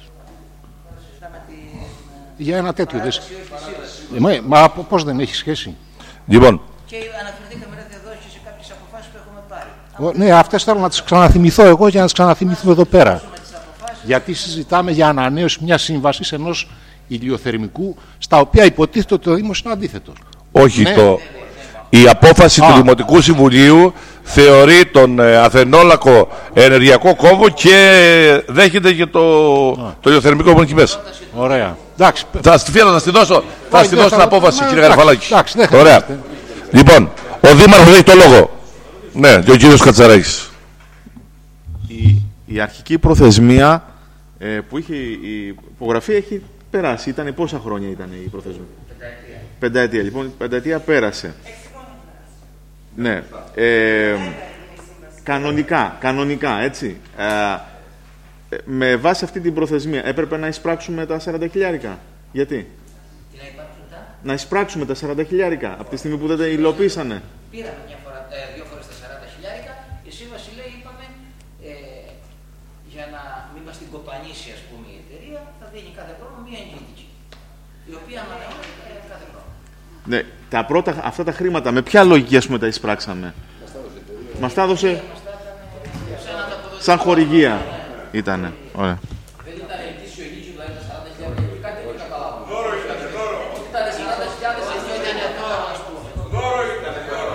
Για ένα τέτοιο. Δες. Ε, μα μα πώς δεν έχει σχέση. Λοιπόν. Και αναφερθήκαμε εδώ και σε κάποιες αποφάσεις που έχουμε πάρει. Ο, ναι, αυτές θέλω να τις ξαναθυμηθώ εγώ για να τις ξαναθυμηθούμε εδώ πέρα. Γιατί συζητάμε για ανανέωση μιας σύμβασης ενός ηλιοθερμικού, στα οποία υποτίθεται ότι το Δήμος είναι αντίθετος. Όχι, ναι. το... η απόφαση Α. του Δημοτικού Συμβουλίου θεωρεί τον ε, Αθενόλακο ενεργειακό κόμβο και δέχεται και το, το ηλιοθερμικό που είναι εκεί μέσα. Ωραία. Εντάξει. Θα στη φέρω, θα στη δώσω, θα στη δώσω την απόφαση, κύριε Καρεφαλάκη. Ωραία. Λοιπόν, ο Δήμαρχος έχει το λόγο. Ναι, και ο κύριος Κατσαράκης. Η, η αρχική προθεσμία ε, που είχε η υπογραφή έχει περάσει. Ήταν πόσα χρόνια ήταν η προθεσμία? Πενταετία. Πενταετία. Λοιπόν, η πενταετία πέρασε. Ναι. Ε, κανονικά, κανονικά, έτσι. Ε, με βάση αυτή την προθεσμία έπρεπε να εισπράξουμε τα σαράντα χιλιάρικα. Γιατί? Να εισπράξουμε τα σαράντα χιλιάρικα από τη στιγμή που δεν τα υλοποίησανε. Πήραμε μια φορά, ε, δύο φορές τα σαράντα χιλιάρικα. Η σύμβαση λέει, είπαμε, ε, για να μην μας την κοπανίσει, ας πούμε, η εταιρεία, θα δίνει κάθε χρόνο μία εγγύηση, η οποία ανανεώνεται κάθε χρόνο. Ναι, τα πρώτα, αυτά τα χρήματα, με ποια λογική, ας πούμε, τα εισπράξαμε? Μας τα έδωσε σαν χορηγία. Ήτανε, ωραία. Δεν ήταν ετήσιο εγγύηση, δηλαδή τα σαράντα χιλιάρικα, και κάτι δεν καταλάβω. Δώρο ήταν, δώρο. Ήταν σαράντα χιλιάδες, αυτό ήταν δώρο, ας πούμε. Δώρο ήταν,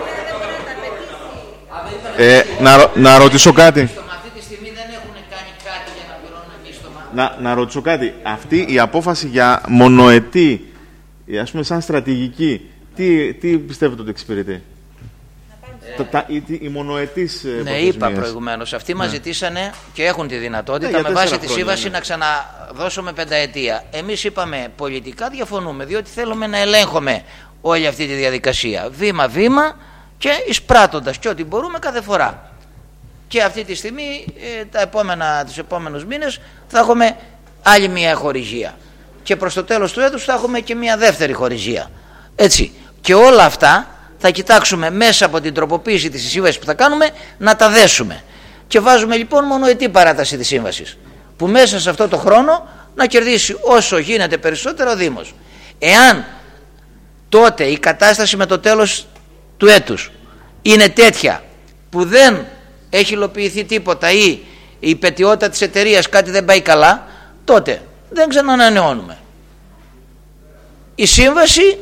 δώρο. Ε, να, να ρωτήσω κάτι. Αυτή τη στιγμή δεν έχουν κάνει κάτι για να πληρώνουν μίστομα. Να, να ρωτήσω κάτι. Αυτή η απόφαση για μονοετή, ας πούμε σαν στρατηγική, τι, τι πιστεύετε ότι εξυπηρετεί? Ε, τα, τα, η, η μονοετής ναι, προθεσμίες. είπα προηγουμένως. Αυτοί ναι. μας ζητήσανε και έχουν τη δυνατότητα ναι, με βάση τη σύμβαση ναι. να ξαναδώσουμε πενταετία. Εμείς είπαμε πολιτικά διαφωνούμε, διότι θέλουμε να ελέγχουμε όλη αυτή τη διαδικασία. Βήμα-βήμα και εισπράττοντας και ό,τι μπορούμε κάθε φορά. Και αυτή τη στιγμή, ε, τα επόμενα, τους επόμενους μήνες, θα έχουμε άλλη μια χορηγία. και προς το τέλος του έτους θα έχουμε και μια δεύτερη χορηγία. Έτσι. Και όλα αυτά θα κοιτάξουμε μέσα από την τροποποίηση της σύμβασης που θα κάνουμε να τα δέσουμε. Και βάζουμε λοιπόν μονοετή παράταση της σύμβασης, που μέσα σε αυτό το χρόνο να κερδίσει όσο γίνεται περισσότερο ο Δήμος. Εάν τότε η κατάσταση με το τέλος του έτους είναι τέτοια που δεν έχει υλοποιηθεί τίποτα ή η πετιότητα της εταιρείας κάτι δεν πάει καλά, τότε δεν ξανανανεώνουμε. Η σύμβαση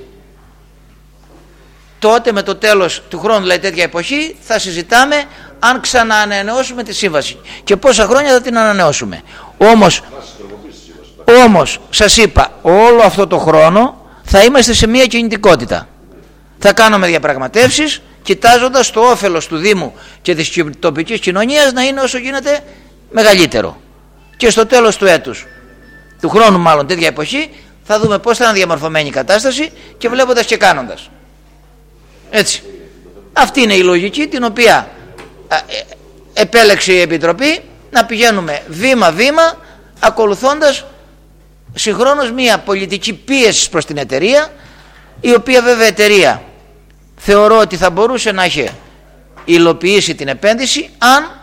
τότε με το τέλος του χρόνου, δηλαδή τέτοια εποχή, θα συζητάμε αν ξαναανανεώσουμε τη σύμβαση και πόσα χρόνια θα την ανανεώσουμε. Όμως, όμως σας είπα, όλο αυτό το χρόνο θα είμαστε σε μια κινητικότητα. Θα κάνουμε διαπραγματεύσεις κοιτάζοντας το όφελος του Δήμου και της τοπικής κοινωνίας να είναι όσο γίνεται μεγαλύτερο. Και στο τέλος του έτους, του χρόνου μάλλον τέτοια εποχή, θα δούμε πώς θα είναι διαμορφωμένη η κατάσταση και βλέποντας και κάνοντας. Έτσι. Αυτή είναι η λογική την οποία ε, επέλεξε η Επιτροπή, να πηγαίνουμε βήμα-βήμα ακολουθώντας συγχρόνως μια πολιτική πίεση προς την εταιρεία, η οποία βέβαια εταιρεία θεωρώ ότι θα μπορούσε να έχει υλοποιήσει την επένδυση αν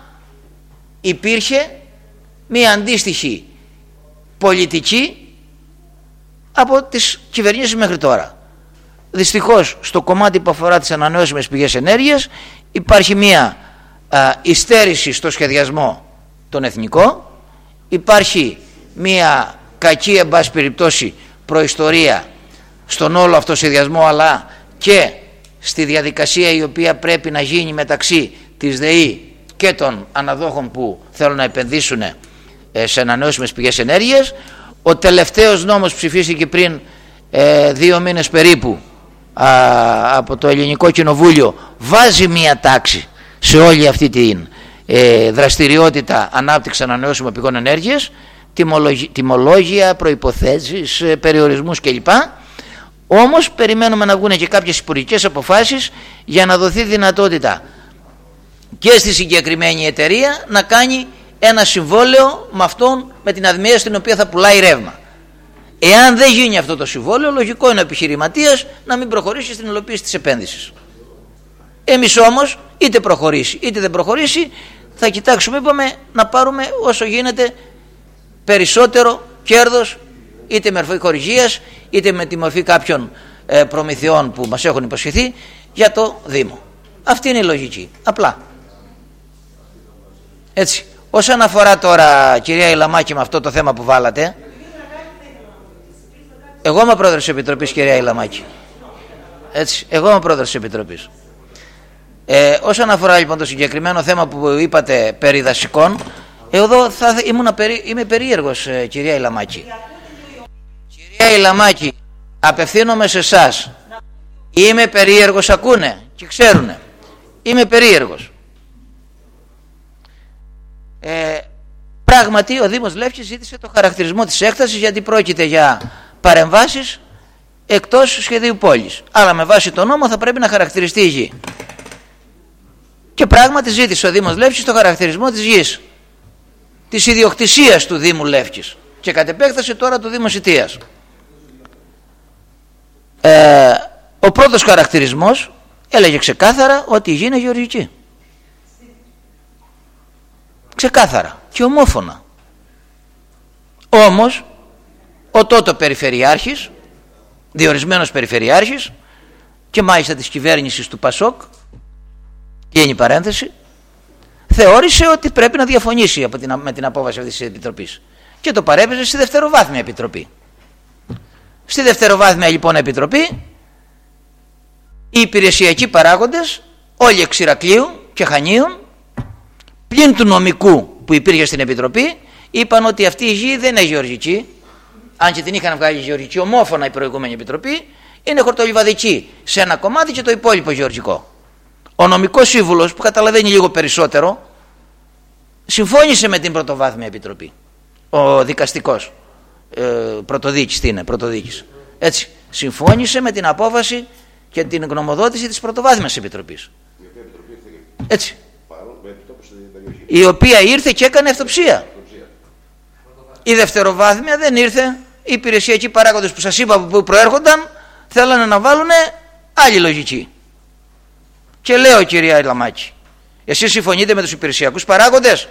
υπήρχε μια αντίστοιχη πολιτική από τις κυβερνήσεις μέχρι τώρα. Δυστυχώς στο κομμάτι που αφορά τις ανανεώσιμες πηγές ενέργειας υπάρχει μια α, υστέρηση στο σχεδιασμό τον εθνικό, υπάρχει μια κακή εν πάση περιπτώσει προϊστορία στον όλο αυτό σχεδιασμό, αλλά και στη διαδικασία η οποία πρέπει να γίνει μεταξύ της ΔΕΗ και των αναδόχων που θέλουν να επενδύσουν σε ανανεώσιμες πηγές ενέργειας. Ο τελευταίος νόμος ψηφίστηκε πριν ε, δύο μήνες περίπου α, από το Ελληνικό Κοινοβούλιο, βάζει μία τάξη σε όλη αυτή τη ε, δραστηριότητα ανάπτυξη ανανεώσιμων πηγών ενέργειας, τιμολόγια, προϋποθέσεις, ε, περιορισμούς κλπ. Όμως περιμένουμε να βγουν και κάποιες υπουργικές αποφάσεις για να δοθεί δυνατότητα και στη συγκεκριμένη εταιρεία να κάνει ένα συμβόλαιο με αυτόν, με την αδημία στην οποία θα πουλάει ρεύμα. Εάν δεν γίνει αυτό το συμβόλαιο, λογικό είναι ο επιχειρηματίας να μην προχωρήσει στην υλοποίηση της επένδυσης. Εμείς όμως είτε προχωρήσει είτε δεν προχωρήσει, θα κοιτάξουμε, είπαμε, να πάρουμε όσο γίνεται περισσότερο κέρδος, είτε με μορφή χορηγίας είτε με τη μορφή κάποιων ε, προμηθειών που μας έχουν υποσχεθεί για το Δήμο. Αυτή είναι η λογική, απλά. Έτσι. Όσον αφορά τώρα, κυρία Ηλαμάκη, με αυτό το θέμα που βάλατε, εγώ είμαι πρόεδρος της Επιτροπής, κυρία Ηλαμάκη. Έτσι, εγώ είμαι πρόεδρος της Επιτροπής. Ε, όσον αφορά λοιπόν το συγκεκριμένο θέμα που είπατε περί δασικών, εδώ θα ήμουν περί, είμαι περίεργος, ε, κυρία Ηλαμάκη. Κυρία Ηλαμάκη, απευθύνομαι σε εσάς. Είμαι περίεργος, ακούνε και ξέρουνε. Είμαι περίεργος. Ε, πράγματι ο Δήμος Λεύκης ζήτησε το χαρακτηρισμό της έκτασης, γιατί πρόκειται για παρεμβάσεις εκτός σχεδίου πόλης, αλλά με βάση τον νόμο θα πρέπει να χαρακτηριστεί η γη. Και πράγματι ζήτησε ο Δήμος Λεύκης το χαρακτηρισμό της γης, της ιδιοκτησίας του Δήμου Λεύκης και κατ' επέκταση τώρα του Δήμου Σιτίας. Ε, ο πρώτος χαρακτηρισμός έλεγε ξεκάθαρα ότι η γη είναι γεωργική. Ξεκάθαρα και ομόφωνα. Όμως ο τότε περιφερειάρχης, διορισμένος περιφερειάρχης και μάλιστα της κυβέρνησης του Πασόκ, γίνει παρένθεση, θεώρησε ότι πρέπει να διαφωνήσει από την, με την απόφαση αυτής της Επιτροπής και το παρέπεσε στη δευτεροβάθμια Επιτροπή. Στη δευτεροβάθμια λοιπόν Επιτροπή οι υπηρεσιακοί παράγοντες όλοι εξ Ηρακλείου και Χανίων, πλην του νομικού που υπήρχε στην Επιτροπή, είπαν ότι αυτή η γη δεν είναι γεωργική, αν και την είχαν βγάλει γεωργική ομόφωνα η προηγούμενη Επιτροπή, είναι χορτολιβαδική σε ένα κομμάτι και το υπόλοιπο γεωργικό. Ο νομικός σύμβουλος που καταλαβαίνει λίγο περισσότερο συμφώνησε με την πρωτοβάθμια Επιτροπή. Ο δικαστικός ε, πρωτοδίκης, τι είναι, πρωτοδίκης. Έτσι, συμφώνησε με την απόφαση και την γνωμοδότηση της πρωτοβάθμιας Επιτροπής. Έτσι. Η οποία ήρθε και έκανε αυτοψία. Η δευτεροβάθμια δεν ήρθε οι υπηρεσιακοί παράγοντες που σας είπα που προέρχονταν θέλανε να βάλουν άλλη λογική. Και λέω, κυρία Λαμάκη, εσείς συμφωνείτε με τους υπηρεσιακούς παράγοντες,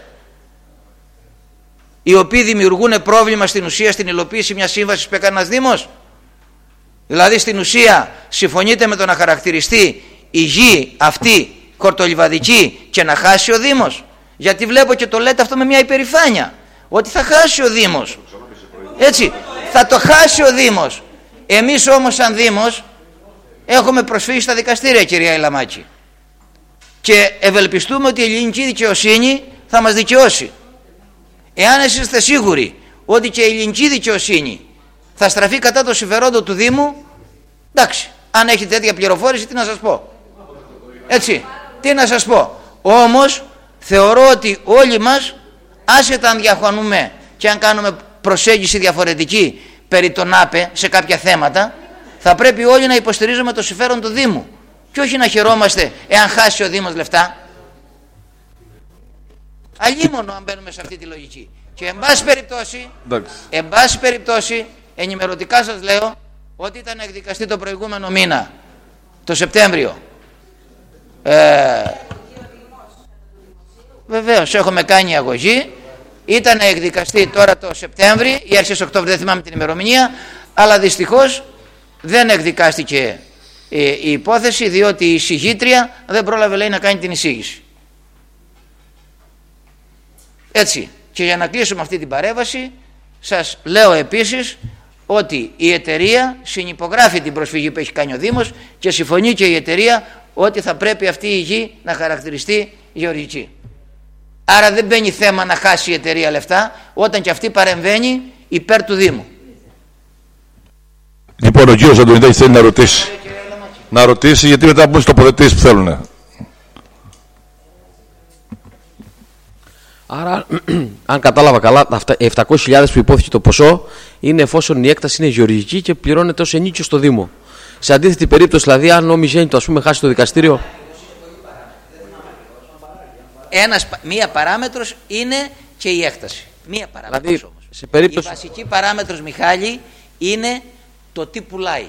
οι οποίοι δημιουργούν πρόβλημα στην ουσία στην υλοποίηση μιας σύμβασης που έκανε ένας Δήμος? Δηλαδή στην ουσία συμφωνείτε με το να χαρακτηριστεί η γη αυτή χορτολιβαδική και να χάσει ο Δήμος? Γιατί βλέπω και το λέτε αυτό με μια υπερηφάνεια, ότι θα χάσει ο Δήμος. Έτσι, θα το χάσει ο Δήμος. Εμείς όμως σαν Δήμος έχουμε προσφύγει στα δικαστήρια, κυρία Ηλαμάκη, και ευελπιστούμε ότι η ελληνική δικαιοσύνη θα μας δικαιώσει. Εάν εσείς είστε σίγουροι ότι και η ελληνική δικαιοσύνη θα στραφεί κατά το συμφερόντο του Δήμου, εντάξει, αν έχετε τέτοια πληροφόρηση, τι να σας πω. Έτσι, τι να σας πω. Όμως θεωρώ ότι όλοι μας, άσχετα αν διαφωνούμε και αν κάνουμε προσέγγιση διαφορετική περί των ΑΠΕ σε κάποια θέματα, θα πρέπει όλοι να υποστηρίζουμε το συμφέρον του Δήμου και όχι να χαιρόμαστε εάν χάσει ο Δήμος λεφτά. Αλλήμονο αν μπαίνουμε σε αυτή τη λογική. Και εν πάση περιπτώσει, εν πάση περιπτώσει ενημερωτικά σας λέω ότι ήταν να εκδικαστεί το προηγούμενο μήνα, το Σεπτέμβριο. Ε, βεβαίως έχουμε κάνει αγωγή, ήταν να εκδικαστεί τώρα το Σεπτέμβρη ή αρχές Οκτώβρη, δεν θυμάμαι την ημερομηνία, αλλά δυστυχώς δεν εκδικάστηκε η υπόθεση, διότι η εισηγήτρια δεν πρόλαβε, λέει, να κάνει την εισήγηση. Έτσι, και για να κλείσουμε αυτή την παρέμβαση, σας λέω επίσης ότι η εταιρεία συνυπογράφει την προσφυγή που έχει κάνει ο Δήμος και συμφωνεί και η εταιρεία ότι θα πρέπει αυτή η γη να χαρακτηριστεί γεωργική. Άρα δεν μπαίνει θέμα να χάσει η εταιρεία λεφτά όταν και αυτή παρεμβαίνει υπέρ του Δήμου. Λοιπόν, ο κύριος Αντωνιδάκης θέλει να ρωτήσει. Να ρωτήσει, γιατί μετά μπουν στο τοποθετήσεις που θέλουν. Άρα, αν κατάλαβα καλά, αυτά επτακόσιες χιλιάδες που υπόθηκε το ποσό είναι εφόσον η έκταση είναι γεωργική και πληρώνεται ως ενίκιο στο Δήμο. Σε αντίθετη περίπτωση, δηλαδή, αν ο Μιζένιτο, ας πούμε, χάσει το δικαστήριο. Ένας, μία παράμετρος είναι και η έκταση. Μία παράμετρος δηλαδή, όμως. Σε περίπτωση... Η βασική παράμετρος, Μιχάλη, είναι το τι πουλάει.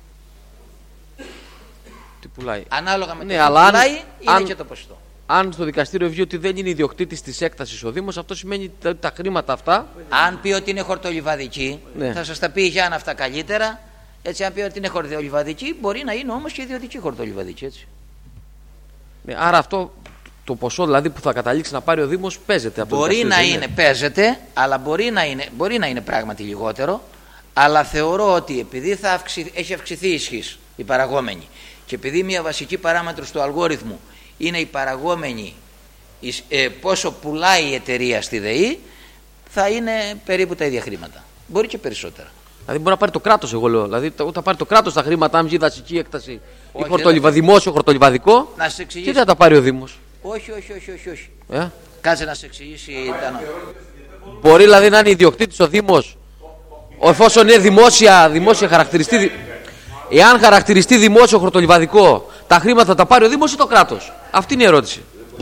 Τι πουλάει. Ανάλογα με ναι, το τι αλλά πουλάει, αν, είναι αν, και το ποσοστό. Αν στο δικαστήριο βγει ότι δεν είναι ιδιοκτήτης της έκτασης ο Δήμος, αυτό σημαίνει ότι τα χρήματα αυτά. Αν πει ότι είναι χορτολιβαδική, ναι, θα σας τα πει η Γιάννα αυτά καλύτερα. Έτσι, αν πει ότι είναι χορτολιβαδική, μπορεί να είναι όμως και ιδιωτική χορτολιβαδική. Έτσι. Ναι, άρα αυτό το ποσό δηλαδή που θα καταλήξει να πάρει ο Δήμος παίζεται από το δικαστήριο. Μπορεί να είναι, παίζεται, αλλά μπορεί να είναι, μπορεί να είναι πράγματι λιγότερο. Αλλά θεωρώ ότι επειδή θα αυξη, έχει αυξηθεί η ισχύς, η παραγόμενη, και επειδή μια βασική παράμετρος του αλγόριθμου είναι η παραγόμενη, ε, πόσο πουλάει η εταιρεία στη ΔΕΗ, θα είναι περίπου τα ίδια χρήματα. Μπορεί και περισσότερα. Δηλαδή μπορεί να πάρει το κράτος, εγώ λέω. Δηλαδή όταν πάρει το κράτος τα χρήματα, αν βγει δασική έκταση ή χορτολιβα, δημόσιο χορτολιβαδικό, και δεν θα τα πάρει ο Δήμος. Όχι, όχι, όχι, όχι. όχι. Ε? Κάτσε να σε εξηγήσει. Ήταν... Μπορεί δηλαδή να είναι ιδιοκτήτης ο Δήμος, εφόσον είναι δημόσια, δημόσια χαρακτηριστή. Εάν χαρακτηριστεί δημόσιο χορτολιβαδικό, τα χρήματα θα τα πάρει ο Δήμος ή το κράτος? Αυτή είναι η ερώτηση.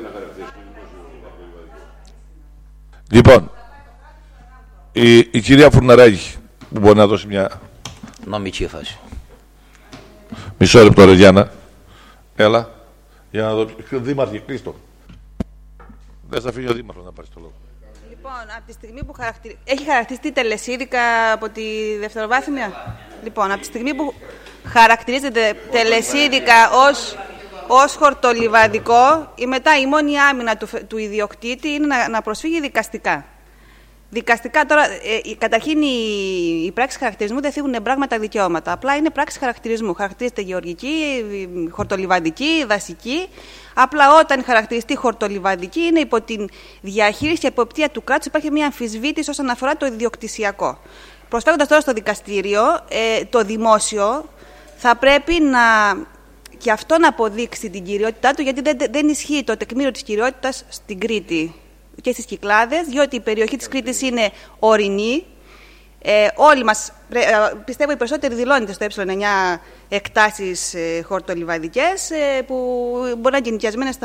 Λοιπόν, η, η κυρία Φουρναράκη που μπορεί να δώσει μια νομική φάση. Μισό λεπτό, ρε Γιάννα. Έλα. Για να δω. Δήμαρχε, κλείστο. Δεν θα φύγει ο Δήμαρχος να πάρει το λόγο. Λοιπόν, από τη στιγμή που χαρακτηρι... έχει χαρακτηριστεί τελεσίδικα από τη δευτεροβάθμια. Λοιπόν, από τη στιγμή που χαρακτηρίζεται τελεσίδικα ως, ως χορτολιβαδικό, η μετά η μόνη άμυνα του, του ιδιοκτήτη είναι να, να προσφύγει δικαστικά. Δικαστικά τώρα, ε, καταρχήν οι, οι πράξεις χαρακτηρισμού δεν θίγουν πράγματα δικαιώματα. Απλά είναι πράξεις χαρακτηρισμού. Χαρακτηρίζεται γεωργική, χορτολιβαδική, δασική. Απλά όταν χαρακτηριστεί χορτολιβαδική είναι υπό την διαχείριση και εποπτεία του κράτους. Υπάρχει μια αμφισβήτηση όσον αφορά το ιδιοκτησιακό. Προσφέροντας τώρα στο δικαστήριο, ε, το δημόσιο θα πρέπει να και αυτό να αποδείξει την κυριότητά του, γιατί δεν, δεν ισχύει το τεκμήριο της κυριότητας στην Κρήτη και στις Κυκλάδες, διότι η περιοχή της Κρήτης είναι ορεινή. Ε, όλοι μας, πιστεύω οι περισσότεροι δηλώνεται στο ε εννιά εκτάσεις ε, χορτολιβαδικές ε, που μπορεί να είναι ενοικιασμένες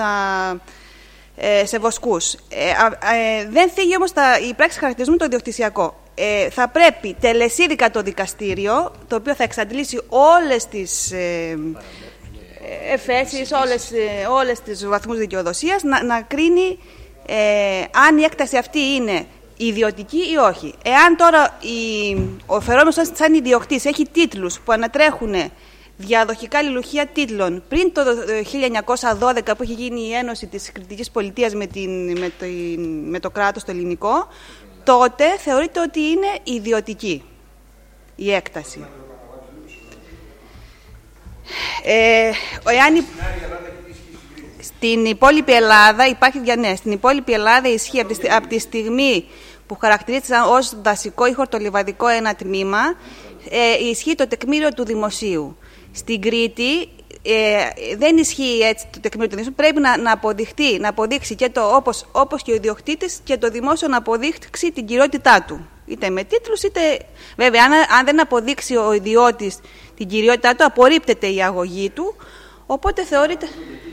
ε, σε βοσκούς. Ε, ε, δεν θίγει όμως τα, η πράξη χαρακτηρισμού το ιδιοκτησιακό. ε, θα πρέπει τελεσίδικα το δικαστήριο, το οποίο θα εξαντλήσει όλες τις ε, εφέσεις, όλες, ε, όλες τις βαθμούς δικαιοδοσίας, να, να κρίνει ε, αν η έκταση αυτή είναι ιδιωτική ή όχι. Εάν τώρα η, ο φερόμενος σαν, σαν ιδιοκτής έχει τίτλους που ανατρέχουν διαδοχικά αλληλουχία τίτλων πριν το χίλια εννιακόσια δώδεκα που έχει γίνει η ένωση της κριτικής πολιτείας με, την, με, το, με το κράτος το ελληνικό, τότε θεωρείται ότι είναι ιδιωτική η έκταση. Ε, εάν η... Στην υπόλοιπη Ελλάδα υπάρχει, ναι, στην υπόλοιπη Ελλάδα ισχύει από τη, από τη στιγμή που χαρακτηρίζεται ως δασικό ή χορτολιβαδικό ένα τμήμα, ε, ισχύει το τεκμήριο του δημοσίου. Στην Κρήτη ε, δεν ισχύει έτσι το τεκμήριο του δημοσίου. Πρέπει να, να αποδειχτεί, να αποδείξει και το, όπως, όπως και ο ιδιοκτήτης και το δημόσιο να αποδείξει την κυριότητά του. Είτε με τίτλους, είτε... Βέβαια, αν, αν δεν αποδείξει ο ιδιώτης την κυριότητά του, απορρίπτεται η αγωγή του, οπότε θεωρείται...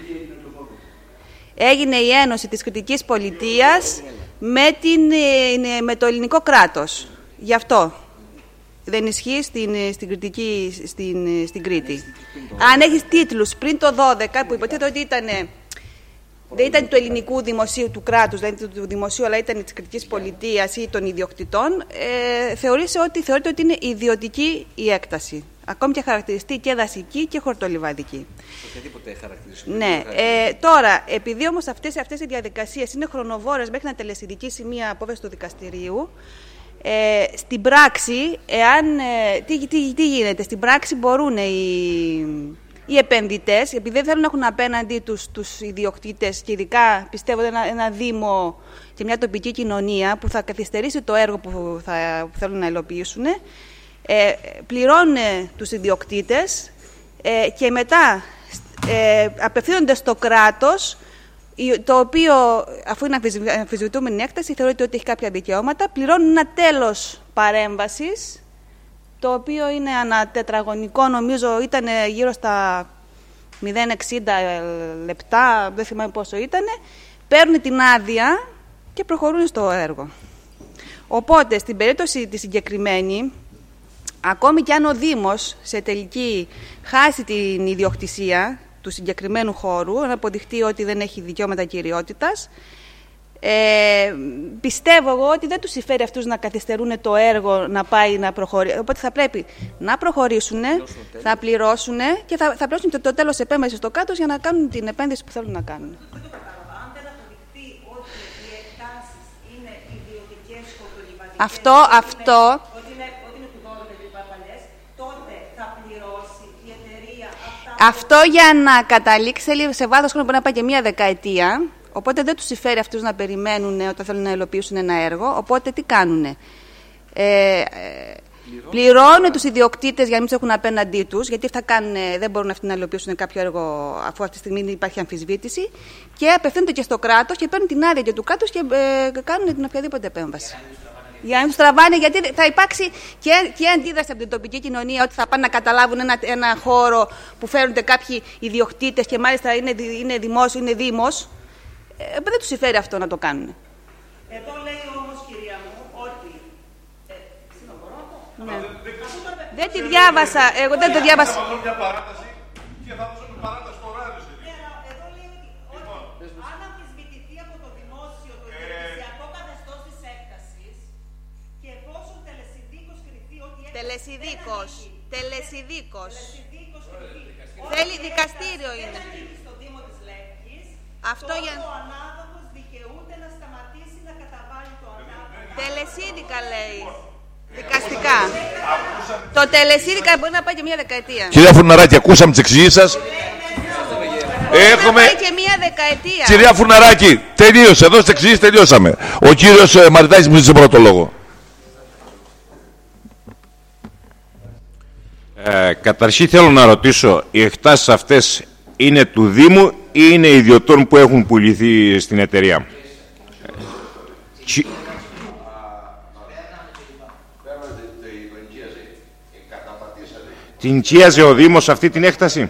Έγινε η ένωση της κριτικής πολιτείας με, την, με το ελληνικό κράτος. Γι' αυτό δεν ισχύει στην, στην, κριτική, στην, στην Κρήτη. Αν έχεις τίτλους πριν το δώδεκα, που υποτίθεται ότι ήταν, δεν ήταν του ελληνικού δημοσίου, του κράτους, δεν ήταν του δημοσίου, αλλά ήταν της κριτικής πολιτείας ή των ιδιοκτητών, ε, θεωρείται ότι, θεωρείται ότι είναι ιδιωτική η έκταση. Ακόμη και χαρακτηριστεί και δασική και χορτολιβαδική. Οποιαδήποτε χαρακτηριστική. Ναι. Ε, τώρα, επειδή όμως αυτές, αυτές οι διαδικασίες είναι χρονοβόρες μέχρι να τελεσιδικήσει μία απόφαση του δικαστηρίου, ε, στην πράξη, εάν, ε, τι, τι, τι γίνεται, στην πράξη μπορούν οι, οι επενδυτές, επειδή δεν θέλουν να έχουν απέναντί τους τους ιδιοκτήτες και ειδικά πιστεύω ένα, ένα δήμο και μια τοπική κοινωνία που θα καθυστερήσει το έργο που, θα, που θέλουν να υλοποιήσουν, Ε, πληρώνουν τους ιδιοκτήτες ε, και μετά ε, απευθύνονται στο κράτος, το οποίο, αφού είναι αμφισβητούμενη έκταση, θεωρείται ότι έχει κάποια δικαιώματα, πληρώνουν ένα τέλος παρέμβασης, το οποίο είναι ανατετραγωνικό, νομίζω ήταν γύρω στα μηδέν κόμμα εξήντα λεπτά, δεν θυμάμαι πόσο ήταν, παίρνουν την άδεια και προχωρούν στο έργο. Οπότε, στην περίπτωση τη συγκεκριμένη, ακόμη και αν ο Δήμος σε τελική χάσει την ιδιοκτησία του συγκεκριμένου χώρου, να αποδειχτεί ότι δεν έχει δικαιώματα κυριότητας, ε, πιστεύω εγώ ότι δεν τους συμφέρει αυτούς να καθυστερούν το έργο να πάει να προχωρήσει. Οπότε θα πρέπει να προχωρήσουν, θα πληρώσουν και θα, θα πληρώσουν το, το τέλος επέμβασης στο κράτος για να κάνουν την επένδυση που θέλουν να κάνουν. Αυτό, αυτό... Αυτό για να καταλήξει σε βάθος χρόνου μπορεί να πάει και μία δεκαετία, οπότε δεν τους συμφέρει αυτούς να περιμένουν όταν θέλουν να υλοποιήσουν ένα έργο, οπότε τι κάνουνε. Ε, πληρώνουν τους ιδιοκτήτες για να μην τους έχουν απέναντί τους, γιατί θα κάνουν, δεν μπορούν αυτοί να υλοποιήσουν κάποιο έργο αφού αυτή τη στιγμή υπάρχει αμφισβήτηση, και απευθύνονται και στο κράτος και παίρνουν την άδεια και του κράτους και ε, κάνουν την οποιαδήποτε επέμβαση. Για να τους τραβάνε, γιατί θα υπάρξει και, και αντίδραση από την τοπική κοινωνία ότι θα πάνε να καταλάβουν ένα, ένα χώρο που φέρνονται κάποιοι ιδιοκτήτες και μάλιστα είναι, είναι δημόσιο, είναι δήμος. Ε, δεν τους συμφέρει αυτό να το κάνουν. Εδώ λέει όμως, κυρία μου, ότι... Ε, ναι. Δεν τη διάβασα, εγώ δεν το διάβασα. Τελεσιδίκος. Τελεσιδίκος. Θέλει δικαστήριο είναι. Στο Δήμο της Λεύκης, αυτό για... ο ανάδοχος δικαιούται να σταματήσει να καταβάλει το ανάδοχο. Τελεσίδικα λέει. Δικαστικά. Το τελεσίδικα μπορεί να πάει και μια δεκαετία. Κυρία Φουρναράκη, ακούσαμε τις εξηγήσεις σας. Έχουμε... και μία δεκαετία. Κυρία Φουρναράκη, τελείωσε. Εδώ στις εξηγήσεις τελειώσαμε. Ο κύριος Μαριτάκης μου ζήτησε πρώτο λόγο. Ε, καταρχήν θέλω να ρωτήσω, οι εκτάσεις αυτές είναι του Δήμου ή είναι ιδιωτών που έχουν πουληθεί στην εταιρεία? Την τσίαζε ο Δήμος αυτή την έκταση?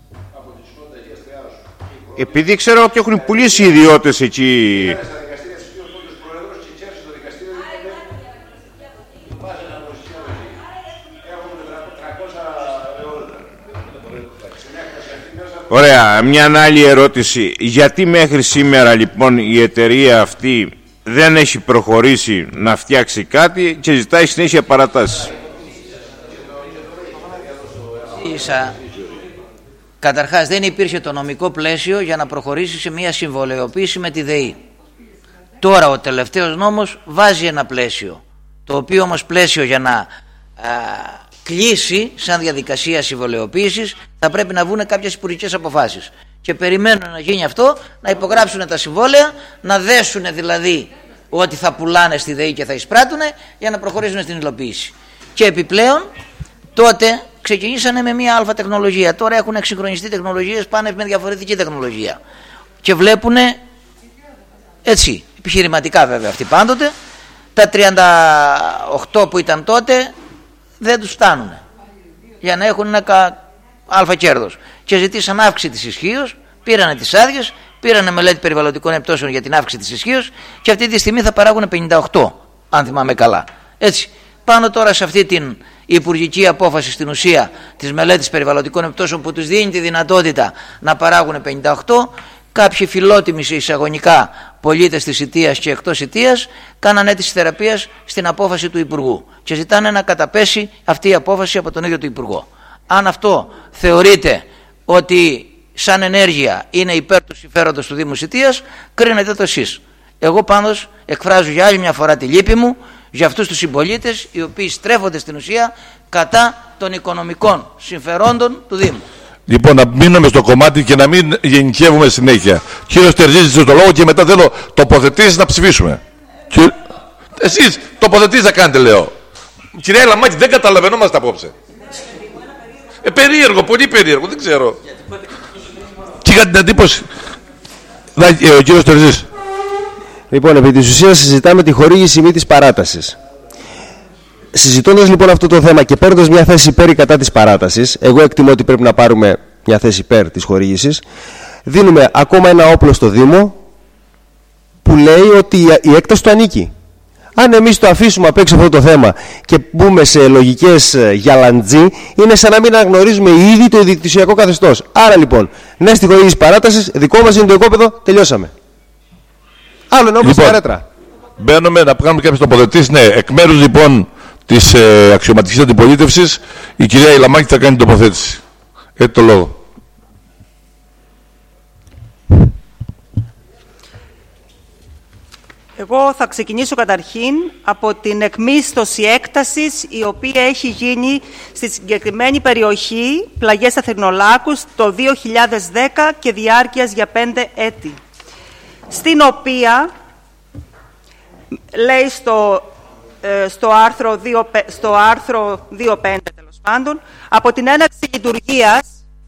Επειδή ξέρω ότι έχουν πουλήσει οι ιδιώτες εκεί. Ωραία, μια άλλη ερώτηση. Γιατί μέχρι σήμερα λοιπόν η εταιρεία αυτή δεν έχει προχωρήσει να φτιάξει κάτι και ζητάει συνέχεια παρατάσεις? Ίσα. Καταρχάς δεν υπήρχε το νομικό πλαίσιο για να προχωρήσει σε μια συμβολαιοποίηση με τη ΔΕΗ. Τώρα ο τελευταίος νόμος βάζει ένα πλαίσιο, το οποίο όμως πλαίσιο για να α, κλείσει σαν διαδικασία συμβολαιοποίησης θα πρέπει να βγουν κάποιες υπουργικές αποφάσεις. Και περιμένουν να γίνει αυτό, να υπογράψουν τα συμβόλαια, να δέσουν δηλαδή ότι θα πουλάνε στη ΔΕΗ και θα εισπράττουν για να προχωρήσουν στην υλοποίηση. Και επιπλέον τότε ξεκινήσανε με μια αλφα τεχνολογία. Τώρα έχουν εξυγχρονιστεί τεχνολογίες, πάνε με διαφορετική τεχνολογία. Και βλέπουν έτσι, επιχειρηματικά βέβαια αυτοί πάντοτε, τα τριάντα οκτώ που ήταν τότε δεν τους φτάνουν για να έχουν ένα αλφα κέρδος. Και ζητήσαν αύξηση της ισχύως, πήρανε τις άδειες, πήρανε μελέτη περιβαλλοντικών επιπτώσεων για την αύξηση της ισχύως και αυτή τη στιγμή θα παράγουν πενήντα οκτώ, αν θυμάμαι καλά. Έτσι, πάνω τώρα σε αυτή την υπουργική απόφαση στην ουσία της μελέτης περιβαλλοντικών επιπτώσεων που τους δίνει τη δυνατότητα να παράγουν πενήντα οκτώ, κάποιοι φιλότιμοι σε εισαγωνικά πολίτες της Ιττίας και εκτός Ιττίας κάναν αίτηση θεραπείας στην απόφαση του Υπουργού και ζητάνε να καταπέσει αυτή η απόφαση από τον ίδιο του Υπουργό. Αν αυτό θεωρείται ότι σαν ενέργεια είναι υπέρ του συμφέροντος του Δήμου Ιττίας, κρίνετε το εσείς. Εγώ πάντως εκφράζω για άλλη μια φορά τη λύπη μου για αυτούς τους συμπολίτες οι οποίοι στρέφονται στην ουσία κατά των οικονομικών συμφερόντων του Δήμου. Λοιπόν, να μείνουμε στο κομμάτι και να μην γενικεύουμε συνέχεια. Κύριος Τερζής, ζητήσω το λόγο και μετά θέλω τοποθετήσεις να ψηφίσουμε. Κυ... Εσείς τοποθετήσεις να κάνετε, λέω. Κυρία Λαμάκη, δεν καταλαβαίνόμαστε απόψε. Ε, περίεργο, πολύ περίεργο, δεν ξέρω. Και είχα την εντύπωση. Ε, ο κύριος Τερζής. Λοιπόν, επί της ουσίας συζητάμε τη χορήγηση μη της παράτασης. Συζητώντας λοιπόν αυτό το θέμα και παίρνοντας μια θέση υπέρ ή κατά της παράτασης, εγώ εκτιμώ ότι πρέπει να πάρουμε μια θέση υπέρ της χορήγησης, δίνουμε ακόμα ένα όπλο στο Δήμο που λέει ότι η έκταση του ανήκει. Αν εμείς το αφήσουμε απ' έξω αυτό το θέμα και μπούμε σε λογικές γιαλαντζή, είναι σαν να μην αναγνωρίζουμε ήδη το ιδιοκτησιακό καθεστώς. Άρα λοιπόν, ναι στη χορήγηση παράτασης, δικό μας είναι το οικόπεδο, τελειώσαμε. Άλλο είναι όπως λοιπόν, παρέτρα. Μπαίνουμε να κάνουμε κάποιες τοποθετήσεις. Ναι, εκ μέρους λοιπόν της ε, αξιωματικής αντιπολίτευσης, η κυρία Ηλαμάκη θα κάνει τοποθέτηση. Έχει το λόγο. Εγώ θα ξεκινήσω καταρχήν από την εκμίσθωση έκτασης η οποία έχει γίνει στη συγκεκριμένη περιοχή Πλαγιές Αθηνολάκους το δύο χιλιάδες δέκα και διάρκειας για πέντε έτη, στην οποία λέει στο, ε, στο άρθρο δύο, στο άρθρο δύο πέντε τέλος πάντων, από την έναρξη λειτουργίας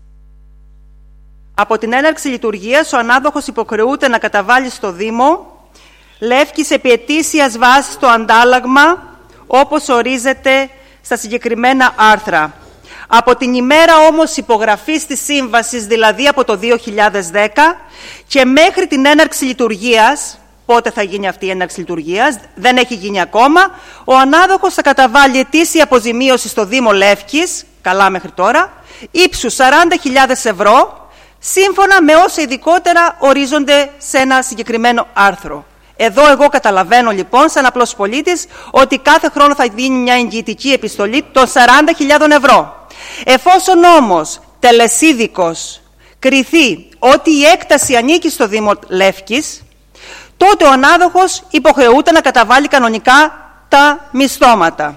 από την έναρξη λειτουργίας ο ανάδοχος υποχρεούται να καταβάλει στο Δήμο Λεύκης επί ετήσιας βάσης το αντάλλαγμα όπως ορίζεται στα συγκεκριμένα άρθρα. Από την ημέρα όμως υπογραφής της σύμβασης, δηλαδή από το δύο χιλιάδες δέκα και μέχρι την έναρξη λειτουργίας, πότε θα γίνει αυτή η έναρξη λειτουργίας, δεν έχει γίνει ακόμα, ο ανάδοχος θα καταβάλει ετήσια αποζημίωση στο Δήμο Λεύκης, καλά μέχρι τώρα, ύψους σαράντα χιλιάδες ευρώ, σύμφωνα με όσα ειδικότερα ορίζονται σε ένα συγκεκριμένο άρθρο. Εδώ εγώ καταλαβαίνω λοιπόν σαν απλός πολίτης ότι κάθε χρόνο θα δίνει μια εγγυητική επιστολή των σαράντα χιλιάδων ευρώ. Εφόσον όμως τελεσίδικος κριθεί ότι η έκταση ανήκει στο Δήμο Λεύκης, τότε ο ανάδοχος υποχρεούται να καταβάλει κανονικά τα μισθώματα.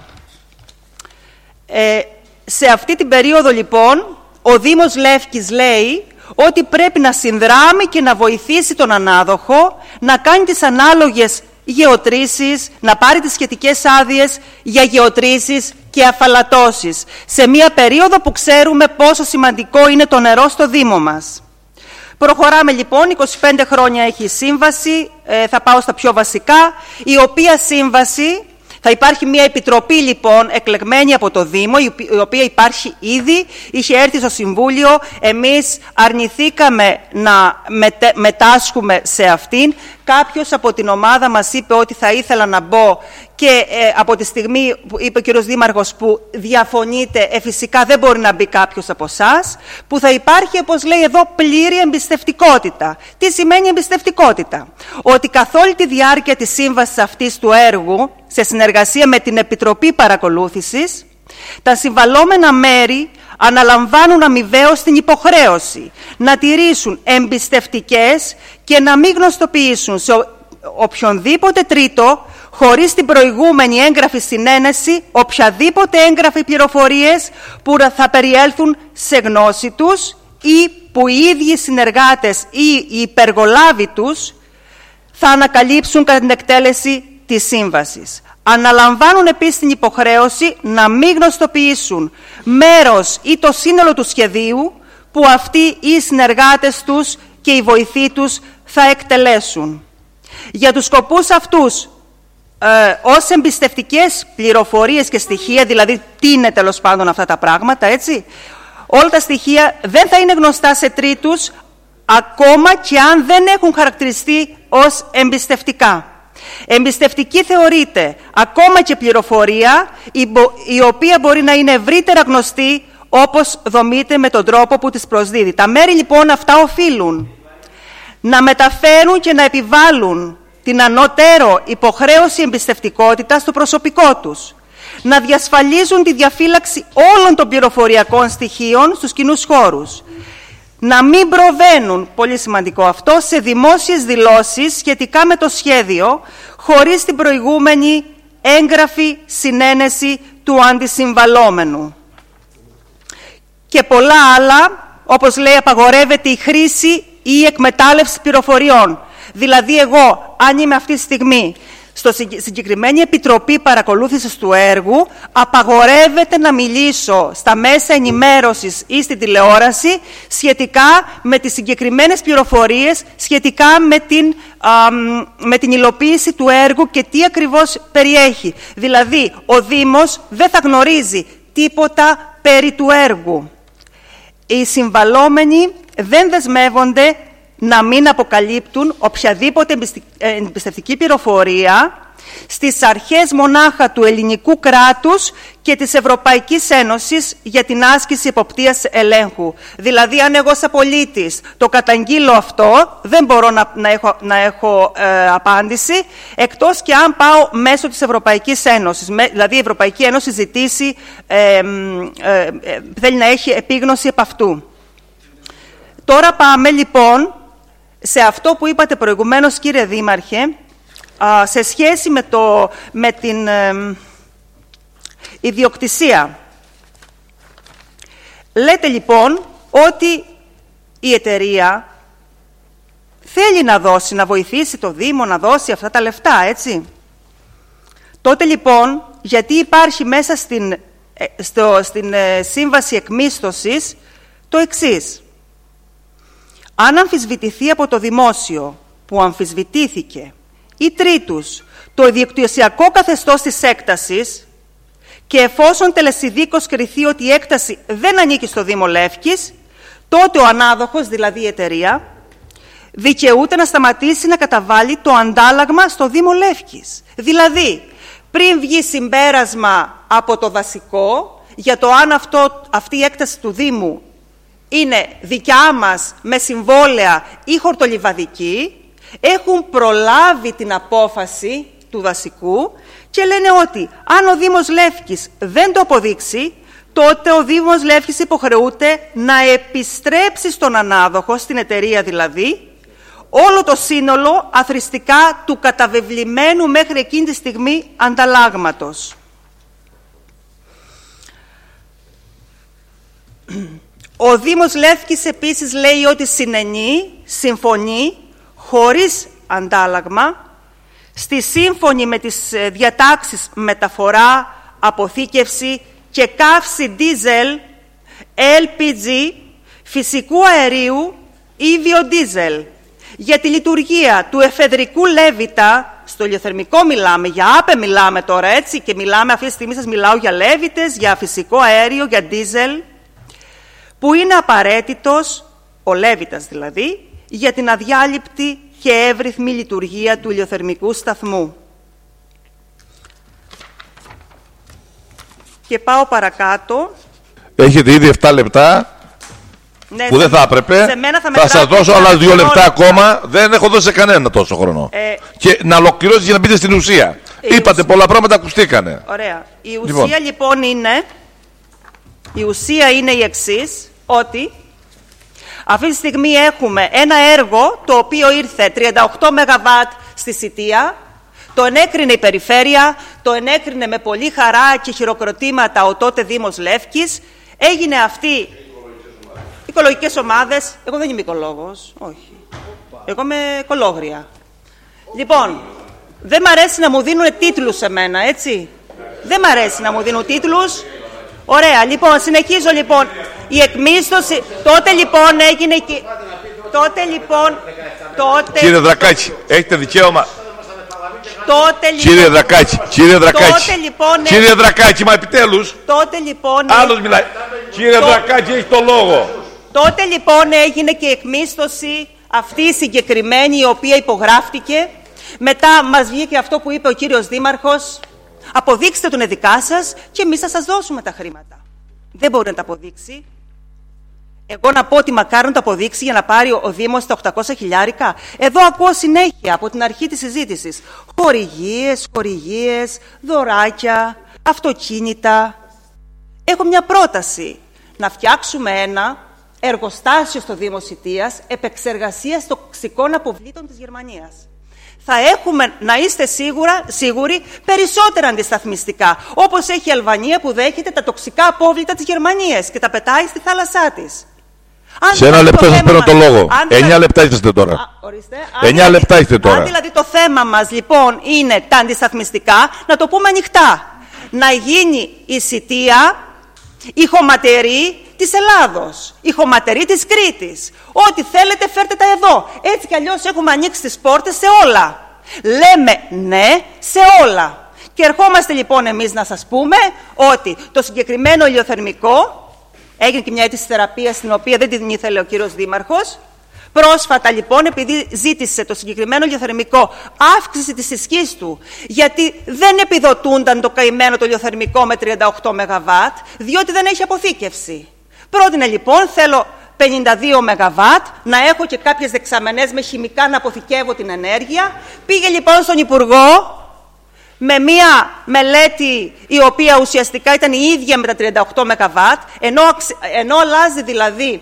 Ε, σε αυτή την περίοδο λοιπόν ο Δήμος Λεύκης λέει ότι πρέπει να συνδράμει και να βοηθήσει τον ανάδοχο να κάνει τις ανάλογες γεωτρήσεις, να πάρει τις σχετικές άδειες για γεωτρήσεις και αφαλατώσεις σε μια περίοδο που ξέρουμε πόσο σημαντικό είναι το νερό στο Δήμο μας. Προχωράμε λοιπόν, είκοσι πέντε χρόνια έχει η σύμβαση, ε, θα πάω στα πιο βασικά, η οποία σύμβαση Θα υπάρχει μια επιτροπή λοιπόν εκλεγμένη από το Δήμο, η οποία υπάρχει ήδη, είχε έρθει στο Συμβούλιο, εμείς αρνηθήκαμε να μετε, μετάσχουμε σε αυτήν. Κάποιος από την ομάδα μας είπε ότι θα ήθελα να μπω και ε, από τη στιγμή που είπε ο κύριος Δήμαρχος που διαφωνείτε, ε, φυσικά δεν μπορεί να μπει κάποιος από εσάς, που θα υπάρχει, όπως λέει εδώ, πλήρη εμπιστευτικότητα. Τι σημαίνει εμπιστευτικότητα? Ότι καθ' όλη τη διάρκεια της σύμβασης αυτής του έργου, σε συνεργασία με την Επιτροπή Παρακολούθησης, τα συμβαλόμενα μέρη αναλαμβάνουν αμοιβαίως την υποχρέωση να τηρήσουν εμπιστευτικές και να μην γνωστοποιήσουν σε οποιονδήποτε τρίτο, χωρίς την προηγούμενη έγγραφη συνένεση, οποιαδήποτε έγγραφη πληροφορίες που θα περιέλθουν σε γνώση τους ή που οι ίδιοι συνεργάτες ή οι υπεργολάβοι τους θα ανακαλύψουν κατά την εκτέλεση της σύμβασης. Αναλαμβάνουν επίσης την υποχρέωση να μην γνωστοποιήσουν μέρος ή το σύνολο του σχεδίου που αυτοί ή οι συνεργάτες τους και οι βοηθοί τους θα εκτελέσουν. Για τους σκοπούς αυτούς, ε, ως εμπιστευτικές πληροφορίες και στοιχεία, δηλαδή τι είναι τέλος πάντων αυτά τα πράγματα, έτσι, όλα τα στοιχεία δεν θα είναι γνωστά σε τρίτους, ακόμα και αν δεν έχουν χαρακτηριστεί ως εμπιστευτικά. Εμπιστευτική θεωρείται ακόμα και πληροφορία η οποία μπορεί να είναι ευρύτερα γνωστή, όπως δομείται με τον τρόπο που της προσδίδει. Τα μέρη λοιπόν αυτά οφείλουν να μεταφέρουν και να επιβάλλουν την ανωτέρω υποχρέωση εμπιστευτικότητας στο προσωπικό τους, να διασφαλίζουν τη διαφύλαξη όλων των πληροφοριακών στοιχείων στους κοινούς χώρους, να μην προβαίνουν, πολύ σημαντικό αυτό, σε δημόσιες δηλώσεις σχετικά με το σχέδιο, χωρίς την προηγούμενη έγγραφη συνένεση του αντισυμβαλόμενου. Και πολλά άλλα, όπως λέει, απαγορεύεται η χρήση ή η εκμετάλλευση πληροφοριών. Δηλαδή, εγώ, αν είμαι αυτή τη στιγμή στο συγκεκριμένη Επιτροπή Παρακολούθησης του έργου, απαγορεύεται να μιλήσω στα μέσα ενημέρωσης ή στην τηλεόραση σχετικά με τις συγκεκριμένες πληροφορίες, σχετικά με την, α, με την υλοποίηση του έργου και τι ακριβώς περιέχει. Δηλαδή, ο Δήμος δεν θα γνωρίζει τίποτα περί του έργου. Οι συμβαλόμενοι δεν δεσμεύονται να μην αποκαλύπτουν οποιαδήποτε εμπιστευτική πληροφορία στις αρχές μονάχα του ελληνικού κράτους και της Ευρωπαϊκής Ένωσης για την άσκηση εποπτείας ελέγχου. Δηλαδή, αν εγώ σαν πολίτης το καταγγείλω αυτό, δεν μπορώ να, να έχω, να έχω ε, απάντηση, εκτός και αν πάω μέσω της Ευρωπαϊκής Ένωσης. Με, δηλαδή, η Ευρωπαϊκή Ένωση ζητήσει, ε, ε, ε, θέλει να έχει επίγνωση επ' αυτού. Τώρα πάμε λοιπόν σε αυτό που είπατε προηγουμένως, κύριε Δήμαρχε, σε σχέση με, το, με την ε, ιδιοκτησία. Λέτε λοιπόν ότι η εταιρεία θέλει να δώσει, να βοηθήσει το Δήμο να δώσει αυτά τα λεφτά, έτσι. Τότε λοιπόν, γιατί υπάρχει μέσα στην, στο, στην ε, σύμβαση εκμίσθωσης το εξής. Αν αμφισβητηθεί από το δημόσιο που αμφισβητήθηκε ή τρίτους το ιδιοκτησιακό καθεστώς της έκτασης και εφόσον τελεσιδίκως κριθεί ότι η έκταση δεν ανήκει στο Δήμο Λεύκης, τότε ο ανάδοχος, δηλαδή η εταιρεία, δικαιούται να σταματήσει να καταβάλει το αντάλλαγμα στο Δήμο Λεύκης. Δηλαδή, πριν βγει συμπέρασμα από το δασικό για το αν αυτό, αυτή η έκταση του Δήμου είναι δικιά μας με συμβόλαια ή χορτολιβαδική, έχουν προλάβει την απόφαση του δασικού και λένε ότι αν ο Δήμος Λεύκης δεν το αποδείξει, τότε ο Δήμος Λεύκης υποχρεούται να επιστρέψει στον ανάδοχο, στην εταιρεία δηλαδή, όλο το σύνολο αθροιστικά του καταβεβλημένου μέχρι εκείνη τη στιγμή ανταλλάγματος. Ο Δήμος Λεύκης επίσης λέει ότι συνενεί, συμφωνεί, χωρίς αντάλλαγμα, στη σύμφωνη με τις διατάξεις μεταφορά, αποθήκευση και καύση ντίζελ, ελ πι τζι, φυσικού αερίου ή βιοντίζελ για τη λειτουργία του εφεδρικού Λέβητα στο ηλιοθερμικό μιλάμε, για ΑΠΕ μιλάμε τώρα, έτσι, και μιλάμε, αυτή τη στιγμή σας μιλάω για λέβητες, για φυσικό αέριο, για ντίζελ, που είναι απαραίτητος, ο λέβητας δηλαδή, για την αδιάλειπτη και εύρυθμη λειτουργία του ηλιοθερμικού σταθμού. Και πάω παρακάτω. Έχετε ήδη επτά λεπτά. Ναι, που δεν θα έπρεπε. Θα, θα σας δώσω άλλα δύο λεπτά ακόμα. Δεν έχω δώσει σε κανένα τόσο χρόνο. Ε, και να ολοκληρώσει για να μπείτε στην ουσία. Είπατε ουσία. Πολλά πράγματα, ακουστήκανε. Ωραία. Η ουσία λοιπόν, λοιπόν είναι, η ουσία είναι η εξής, ότι αυτή τη στιγμή έχουμε ένα έργο το οποίο ήρθε τριάντα οκτώ μεγαβάτ στη Σιτία, το ενέκρινε η Περιφέρεια, το ενέκρινε με πολύ χαρά και χειροκροτήματα ο τότε Δήμος Λεύκης, έγινε αυτή... Οικολογικές ομάδες, εγώ δεν είμαι οικολόγος, όχι. Εγώ είμαι οικολόγρια. Λοιπόν, δεν μ' αρέσει να μου δίνουν τίτλους σε μένα, έτσι. Δεν μ' αρέσει να μου δίνουν τίτλους. Ωραία, λοιπόν, συνεχίζω λοιπόν. Η εκμίσθωση, τότε λοιπόν έγινε και... Τότε λοιπόν... Τότε... Κύριε Δρακάκη, έχετε δικαίωμα. Τότε, λοιπόν, κύριε Δρακάκη, κύριε Δρακάκη, τότε, λοιπόν, κύριε Δρακάκη, μα επιτέλους. Τότε λοιπόν... Άλλος μιλάει. Κύριε το... Δρακάκη, έχει το λόγο. Τότε λοιπόν έγινε και η εκμίσθωση αυτή η συγκεκριμένη, η οποία υπογράφτηκε. Μετά μας βγήκε αυτό που είπε ο κύριος Δήμαρχος. Αποδείξτε τον δικά σας και εμείς θα σας δώσουμε τα χρήματα. Δεν μπορεί να τα αποδείξει. Εγώ να πω ότι μακάρι να το αποδείξει για να πάρει ο Δήμος τα οκτακόσια χιλιάρικα. Εδώ ακούω συνέχεια από την αρχή της συζήτησης. Χορηγίες, χορηγίες, δωράκια, αυτοκίνητα. Έχω μια πρόταση. Να φτιάξουμε ένα εργοστάσιο στο Δήμο Σιτίας επεξεργασίας τοξικών αποβλήτων της Γερμανίας. Θα έχουμε, να είστε σίγουρα, σίγουροι, περισσότερα αντισταθμιστικά. Όπως έχει η Αλβανία που δέχεται τα τοξικά απόβλητα της Γερμανίας και τα πετάει στη θάλασσά της. Αν σε ένα λεπτό σας παίρνω το λόγο. Εννιά λεπτά είστε τώρα. Α, ορίστε, Εννιά λεπτά είστε τώρα. Αν δηλαδή το θέμα μας λοιπόν είναι τα αντισταθμιστικά, να το πούμε ανοιχτά. Να γίνει η Σιτία η χωματερή της Ελλάδος, η χωματερή της Κρήτης. Ό,τι θέλετε φέρτε τα εδώ. Έτσι κι αλλιώς έχουμε ανοίξει τις πόρτες σε όλα. Λέμε ναι σε όλα. Και ερχόμαστε λοιπόν εμείς να σας πούμε ότι το συγκεκριμένο ηλιοθερμικό, έγινε και μια αίτηση θεραπείας την οποία δεν την ήθελε ο κύριος Δήμαρχος. Πρόσφατα λοιπόν, επειδή ζήτησε το συγκεκριμένο ηλιοθερμικό αύξηση της ισχύς του, γιατί δεν επιδοτούνταν το καημένο το ηλιοθερμικό με τριάντα οκτώ μεγαβάτ, διότι δεν έχει αποθήκευση. Πρότεινε λοιπόν, θέλω πενήντα δύο μεγαβάτ, να έχω και κάποιες δεξαμενές με χημικά να αποθηκεύω την ενέργεια. Πήγε λοιπόν στον Υπουργό με μία μελέτη η οποία ουσιαστικά ήταν η ίδια με τα τριάντα οκτώ μεγαβάτ, ενώ, ενώ αλλάζει δηλαδή...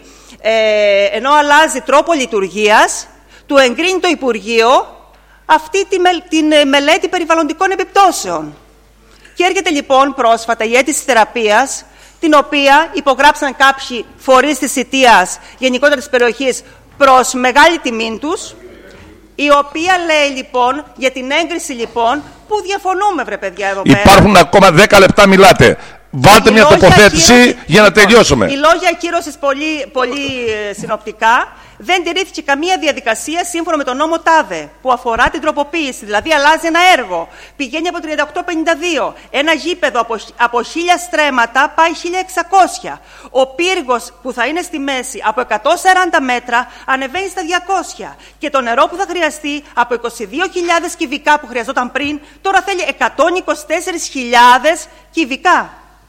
Ε, ενώ αλλάζει τρόπο λειτουργίας, του εγκρίνει το Υπουργείο αυτή τη με, την μελέτη περιβαλλοντικών επιπτώσεων. Και έρχεται λοιπόν πρόσφατα η αίτηση θεραπείας, την οποία υπογράψαν κάποιοι φορείς της Σιτίας, γενικότερα της περιοχής, προς μεγάλη τιμή τους, η οποία λέει λοιπόν, για την έγκριση λοιπόν, που διαφωνούμε βρε παιδιά εδώ πέρα. Υπάρχουν ακόμα δέκα λεπτά μιλάτε. Βάλτε μια τοποθέτηση ακύρωση, για να τελειώσουμε. Οι λόγια ακύρωσης πολύ, πολύ ε, συνοπτικά. Δεν τηρήθηκε καμία διαδικασία σύμφωνα με τον νόμο ΤΑΔΕ που αφορά την τροποποίηση. Δηλαδή, αλλάζει ένα έργο. Πηγαίνει από τριάντα οκτώ πενήντα δύο. Ένα γήπεδο από, από χίλια στρέμματα πάει χίλια εξακόσια. Ο πύργος που θα είναι στη μέση από εκατόν σαράντα μέτρα ανεβαίνει στα διακόσια. Και το νερό που θα χρειαστεί από είκοσι δύο χιλιάδες κυβικά που χρειαζόταν πριν, τώρα θέλει εκατόν είκοσι τέσσερις χιλιάδες κυβικά.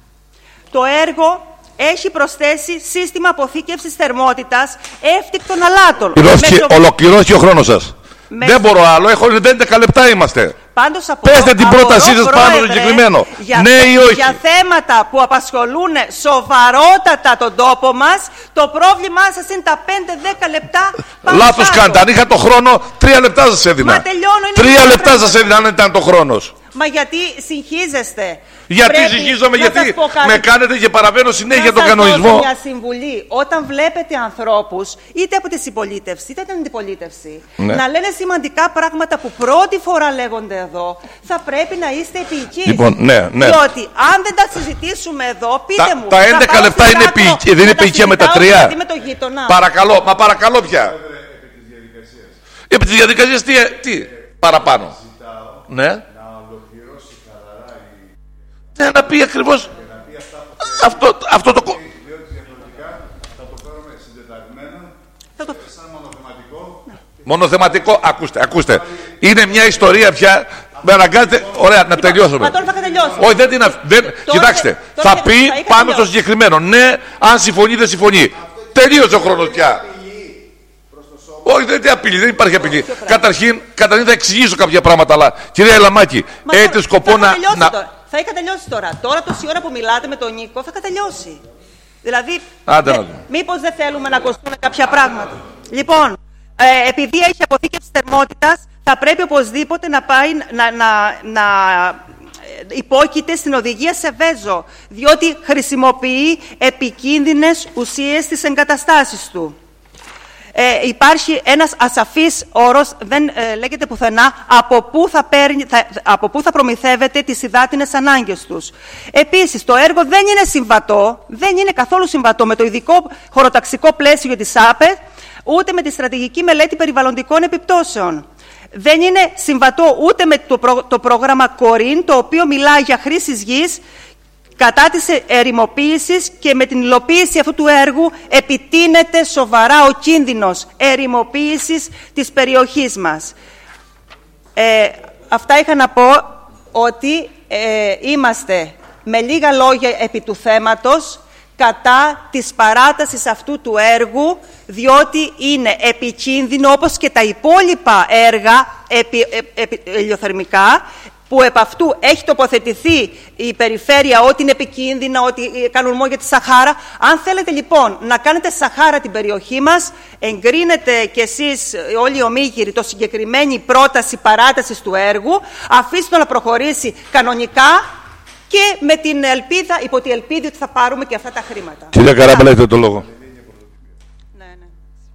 Το έργο έχει προσθέσει σύστημα αποθήκευσης θερμότητας εύτικτων αλάτων. Μέσω... Ολοκληρώθηκε ο χρόνος σας. Μέσω... Δεν μπορώ άλλο, έχω έντεκα λεπτά είμαστε. Πάντως από Πέστε την πρότασή σας πάνω στο συγκεκριμένο. Για, ναι ή όχι. Για θέματα που απασχολούν σοβαρότατα τον τόπο μας, το πρόβλημά σας είναι τα πέντε δέκα λεπτά. Λάθος κάνετε. Αν είχα το χρόνο, τρία λεπτά σας έδινα. Μα τελειώνω, τρία λεπτά σας έδινα αν ήταν το χρόνος. Μα γιατί συγχύζεστε. Γιατί συγχύζομαι, γιατί με κάνετε και παραβαίνω συνέχεια τον κανονισμό. Να μια συμβουλή. Όταν βλέπετε ανθρώπους, είτε από τη συμπολίτευση, είτε από την αντιπολίτευση, ναι, να λένε σημαντικά πράγματα που πρώτη φορά λέγονται εδώ, θα πρέπει να είστε επίοικοι. Λοιπόν, ναι, ναι. Διότι αν δεν τα συζητήσουμε εδώ, πείτε τα, μου. Τα έντεκα λεπτά είναι επίοικοι, δεν είναι επίοικια με τα τρία. Δηλαδή με το γείτονα. Παρακαλώ, μα παρακαλώ πια. Επί της διαδικασίας τι, τι παραπάνω. Ναι. Να ολοκληρώσει χαλαρά η... Ναι, να πει ακριβώς αυτό, αυτό το... Διότι διαφορετικά θα το φέρουμε συντεταγμένο σαν μονοθεματικό. Μονοθεματικό, ακούστε, ακούστε. Είναι μια ιστορία πια. Με αναγκάζετε, ωραία, να τελειώσουμε. Μα τώρα θα κατελειώσω. Όχι, δεν είναι. Δεν... Κοιτάξτε, τώρα θα πει θα πάμε στο συγκεκριμένο. Ναι, αν συμφωνεί, δεν συμφωνεί. Τελείωσε ο χρόνος πια. Όχι, δεν είναι απειλή, δεν υπάρχει απειλή. Καταρχήν, καταρχήν θα εξηγήσω κάποια πράγματα, αλλά κυρία Ελαμάκη, έχετε σκοπό να. να... Θα είχα τελειώσει τώρα. Τώρα, τόση ώρα που μιλάτε με τον Νίκο, θα κατελειώσει. Δηλαδή, δε... μήπως δεν θέλουμε να ακουστούν κάποια πράγματα. Λοιπόν, ε, επειδή έχει αποθήκευση θερμότητας, θα πρέπει οπωσδήποτε να πάει να, να, να υπόκειται στην οδηγία σε βέζο, διότι χρησιμοποιεί επικίνδυνες ουσίες στις εγκαταστάσεις του. Ε, υπάρχει ένας ασαφής όρος, δεν ε, λέγεται πουθενά από πού θα, παίρνει, θα, από πού θα προμηθεύεται τις υδάτινες ανάγκες τους. Επίσης, το έργο δεν είναι συμβατό, δεν είναι καθόλου συμβατό με το ειδικό χωροταξικό πλαίσιο της ΑΠΕ, ούτε με τη στρατηγική μελέτη περιβαλλοντικών επιπτώσεων. Δεν είναι συμβατό ούτε με το, προ, το πρόγραμμα Κορίν, το οποίο μιλάει για χρήση γης κατά της ερημοποίησης, και με την υλοποίηση αυτού του έργου επιτείνεται σοβαρά ο κίνδυνος ερημοποίησης της περιοχής μας. Ε, αυτά είχα να πω, ότι ε, είμαστε με λίγα λόγια επί του θέματος κατά της παράτασης αυτού του έργου, διότι είναι επικίνδυνο, όπως και τα υπόλοιπα έργα επι, ε, επι, ελιοθερμικά, που επ' αυτού έχει τοποθετηθεί η περιφέρεια ότι είναι επικίνδυνα, ότι κάνουν μόνο για τη Σαχάρα. Αν θέλετε λοιπόν να κάνετε Σαχάρα την περιοχή μας, εγκρίνετε κι εσείς όλοι οι ομίγυροι το συγκεκριμένη πρόταση παράτασης του έργου, αφήστε το να προχωρήσει κανονικά και με την ελπίδα, υπό τη ελπίδα ότι θα πάρουμε και αυτά τα χρήματα. Κυρία Καράμπελα, έχετε το λόγο. Ναι, ναι.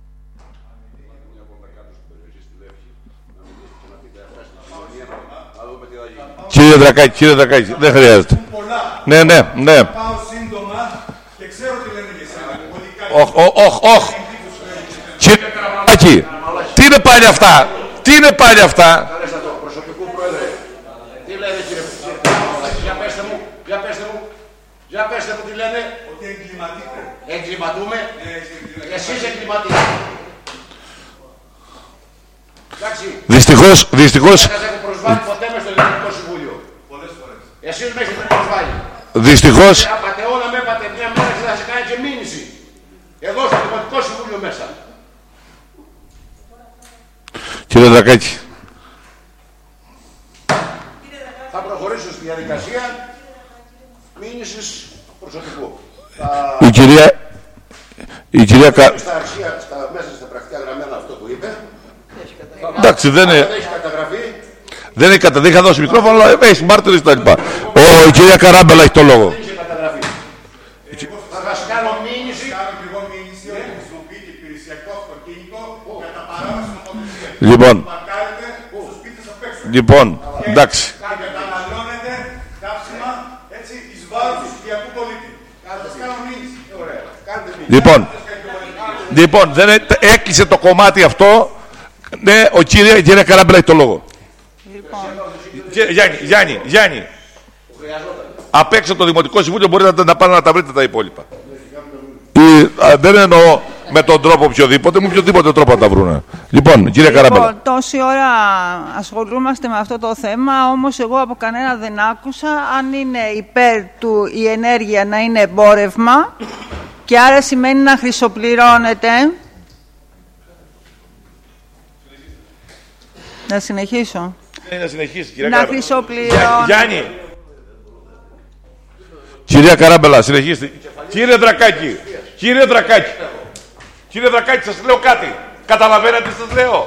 Κύριε Δρακάκη, κύριε Δρακάκη, δεν χρειάζεται. Ναι, ναι, ναι. Πάω σύντομα και ξέρω τι λένε για εσένα. Οχ, οχ, οχ. Κύριε Καραμαλάκη, τι είναι πάλι αυτά, τι είναι πάλι αυτά. Προσωπικού πρόεδρε, τι λένε κύριε για πέστε μου, για πέστε μου, για πέστε μου τι λένε. Ότι εγκληματείτε. Εγκληματούμε, εσείς εγκληματείτε. Δυστυχώς, δυστυχώς. Δεν σας έχω προσβάλει ποτέ μες στο Δημοτικό Συμβούλιο. Πολλές φορές. Εσείς με έχετε προσβάλει. Δυστυχώς. Με απατεώνα με έπατε μια μέρα και θα σε κάνει και μήνυση. Εδώ στο Δημοτικό Συμβούλιο μέσα. Κύριε Δρακάκη. Θα προχωρήσω στη διαδικασία μήνυσης προσωπικού. Η κυρία... Η κυρία Κα... Στα αρχεία, στα, μέσα στα πρακτικά γραμμένα αυτό που είπε. Εντάξει, δεν είναι... Δεν έχει καταγραφεί. Δεν έχει καταγραφεί, είχα δώσει μικρόφωνο, αλλά έχει μάρτυρες τα λοιπά. Ο, η κυρία Καράμπελα έχει το λόγο. Δεν είχε καταγραφεί. Θα σας κάνω μήνυση. Κάνω και εγώ μήνυση ότι χρησιμοποιείται υπηρεσιακό αυτοκίνητο κατά παράβαση νομοθεσίας. Λοιπόν. Παρκάρετε στους σπίτες απ' έξω. Λοιπόν, εντάξει. Και καταναλώνετε καύσιμα έτσι εις βάρος του οικιακού πολίτη. Θα σας κάνω μήνυση. Ωραία. Κάντε μήνυση. Λοιπόν, λοιπόν δεν έκλεισε το κομμάτι αυτό. Ναι, ο κύριε, η κυρία Καράμπελα έχει το λόγο. Λοιπόν. Γιάννη, Γιάννη, Γιάννη. Απ' έξω το Δημοτικό Συμβούλιο μπορείτε να, να πάνε να τα βρείτε τα υπόλοιπα. Ή, α, δεν εννοώ με τον τρόπο οποιοδήποτε, με οποιοδήποτε τρόπο να τα βρούνε. Λοιπόν, κύριε Λοιπόν, Καράμπελα. τόση ώρα ασχολούμαστε με αυτό το θέμα, όμως εγώ από κανένα δεν άκουσα αν είναι υπέρ του η ενέργεια να είναι εμπόρευμα και άρα σημαίνει να χρυσοπληρώνεται. Να συνεχίσω. Ναι, να συνεχίσει, κυρία να Καράμπελα. χρυσοπληρώνεται. Γιάννη. Κυρία Καράμπελα, συνεχίστε. Κύριε Δρακάκη, κύριε Δρακάκη, κύριε Δρακάκη, σας λέω κάτι. Καταλαβαίνετε τι σας λέω.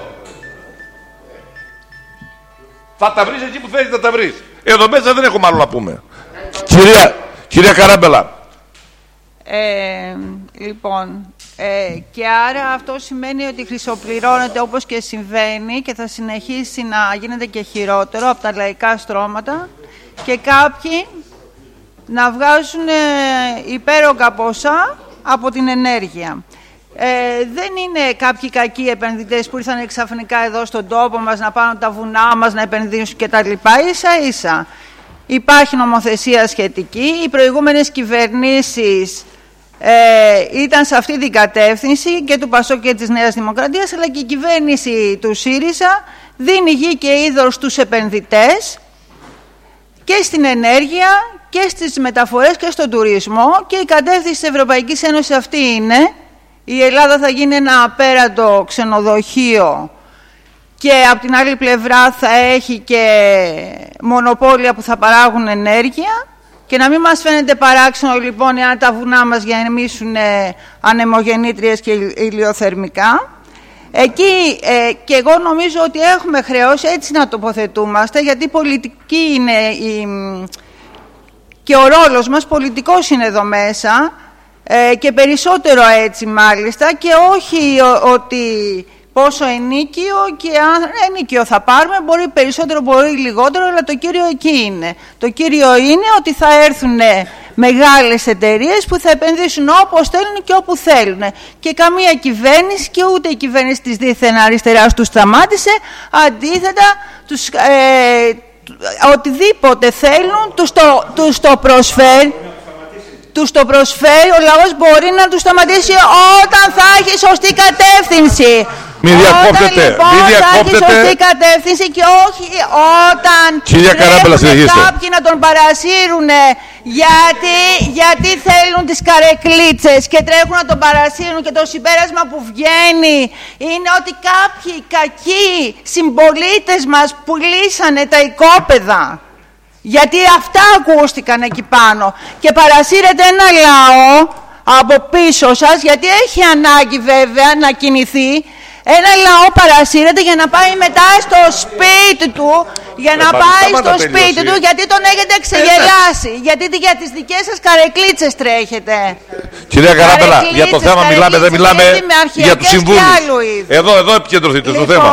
Θα τα βρεις εκεί που θέλεις να τα βρεις. Εδώ μέσα δεν έχουμε άλλο να πούμε. Κυρία, κυρία Καράμπελα. Ε, λοιπόν, ε, και άρα αυτό σημαίνει ότι χρυσοπληρώνεται όπως και συμβαίνει και θα συνεχίσει να γίνεται και χειρότερο από τα λαϊκά στρώματα και κάποιοι να βγάζουν ε, υπέρογκα ποσά από την ενέργεια. Ε, δεν είναι κάποιοι κακοί επενδυτές που ήρθαν ξαφνικά εδώ στον τόπο μας να πάρουν τα βουνά μας, να επενδύσουν κτλ. Ίσα ίσα. Υπάρχει νομοθεσία σχετική. Οι προηγούμενες κυβερνήσεις ε, ήταν σε αυτή την κατεύθυνση και του ΠΑΣΟΚ και της Νέας Δημοκρατίας, αλλά και η κυβέρνηση του ΣΥΡΙΖΑ δίνει γη και είδωρ στους επενδυτές και στην ενέργεια και στις μεταφορές και στον τουρισμό, και η κατεύθυνση της Ευρωπαϊκής Ένωσης αυτή είναι: η Ελλάδα θα γίνει ένα απέραντο ξενοδοχείο και από την άλλη πλευρά θα έχει και μονοπόλια που θα παράγουν ενέργεια, και να μην μας φαίνεται παράξενο λοιπόν εάν τα βουνά μας γεμίσουν ανεμογεννήτριες και ηλιοθερμικά. Εκεί ε, και εγώ νομίζω ότι έχουμε χρεώσει έτσι να τοποθετούμαστε, γιατί πολιτική είναι η, και ο ρόλος μας πολιτικός είναι εδώ μέσα, ε, και περισσότερο έτσι μάλιστα, και όχι ο, ότι πόσο ενίκιο, και αν ενίκιο θα πάρουμε, μπορεί περισσότερο, μπορεί λιγότερο, αλλά το κύριο εκεί είναι. Το κύριο είναι ότι θα έρθουν μεγάλες εταιρείες που θα επενδύσουν όπως θέλουν και όπου θέλουν. Και καμία κυβέρνηση, και ούτε η κυβέρνηση της δίθεν αριστεράς τους σταμάτησε. Αντίθετα, τους, ε, οτιδήποτε θέλουν τους το, τους το προσφέρει. Τους το προσφέρει, ο λαός μπορεί να τους σταματήσει όταν θα έχει σωστή κατεύθυνση. Μην διακόπτετε, όταν, λοιπόν, μην διακόπτετε. Θα έχει σωστή κατεύθυνση και όχι όταν τρέχουν κάποιοι να τον παρασύρουν γιατί, γιατί θέλουν τις καρεκλίτσες και τρέχουν να τον παρασύρουν, και το συμπέρασμα που βγαίνει είναι ότι κάποιοι κακοί συμπολίτες μας πουλήσανε τα οικόπεδα. Γιατί αυτά ακούστηκαν εκεί πάνω, και παρασύρετε ένα λαό από πίσω σας, γιατί έχει ανάγκη βέβαια να κινηθεί. Ένα λαό παρασύρεται για να πάει μετά στο σπίτι του, για να πάει στο σπίτι του, γιατί τον έχετε ξεγελάσει, γιατί για τις δικές σας καρεκλίτσες τρέχετε. Κυρία Καράπελα, για το θέμα μιλάμε, δεν μιλάμε για τους συμβούλους. Εδώ, εδώ επικεντρωθείτε στο θέμα.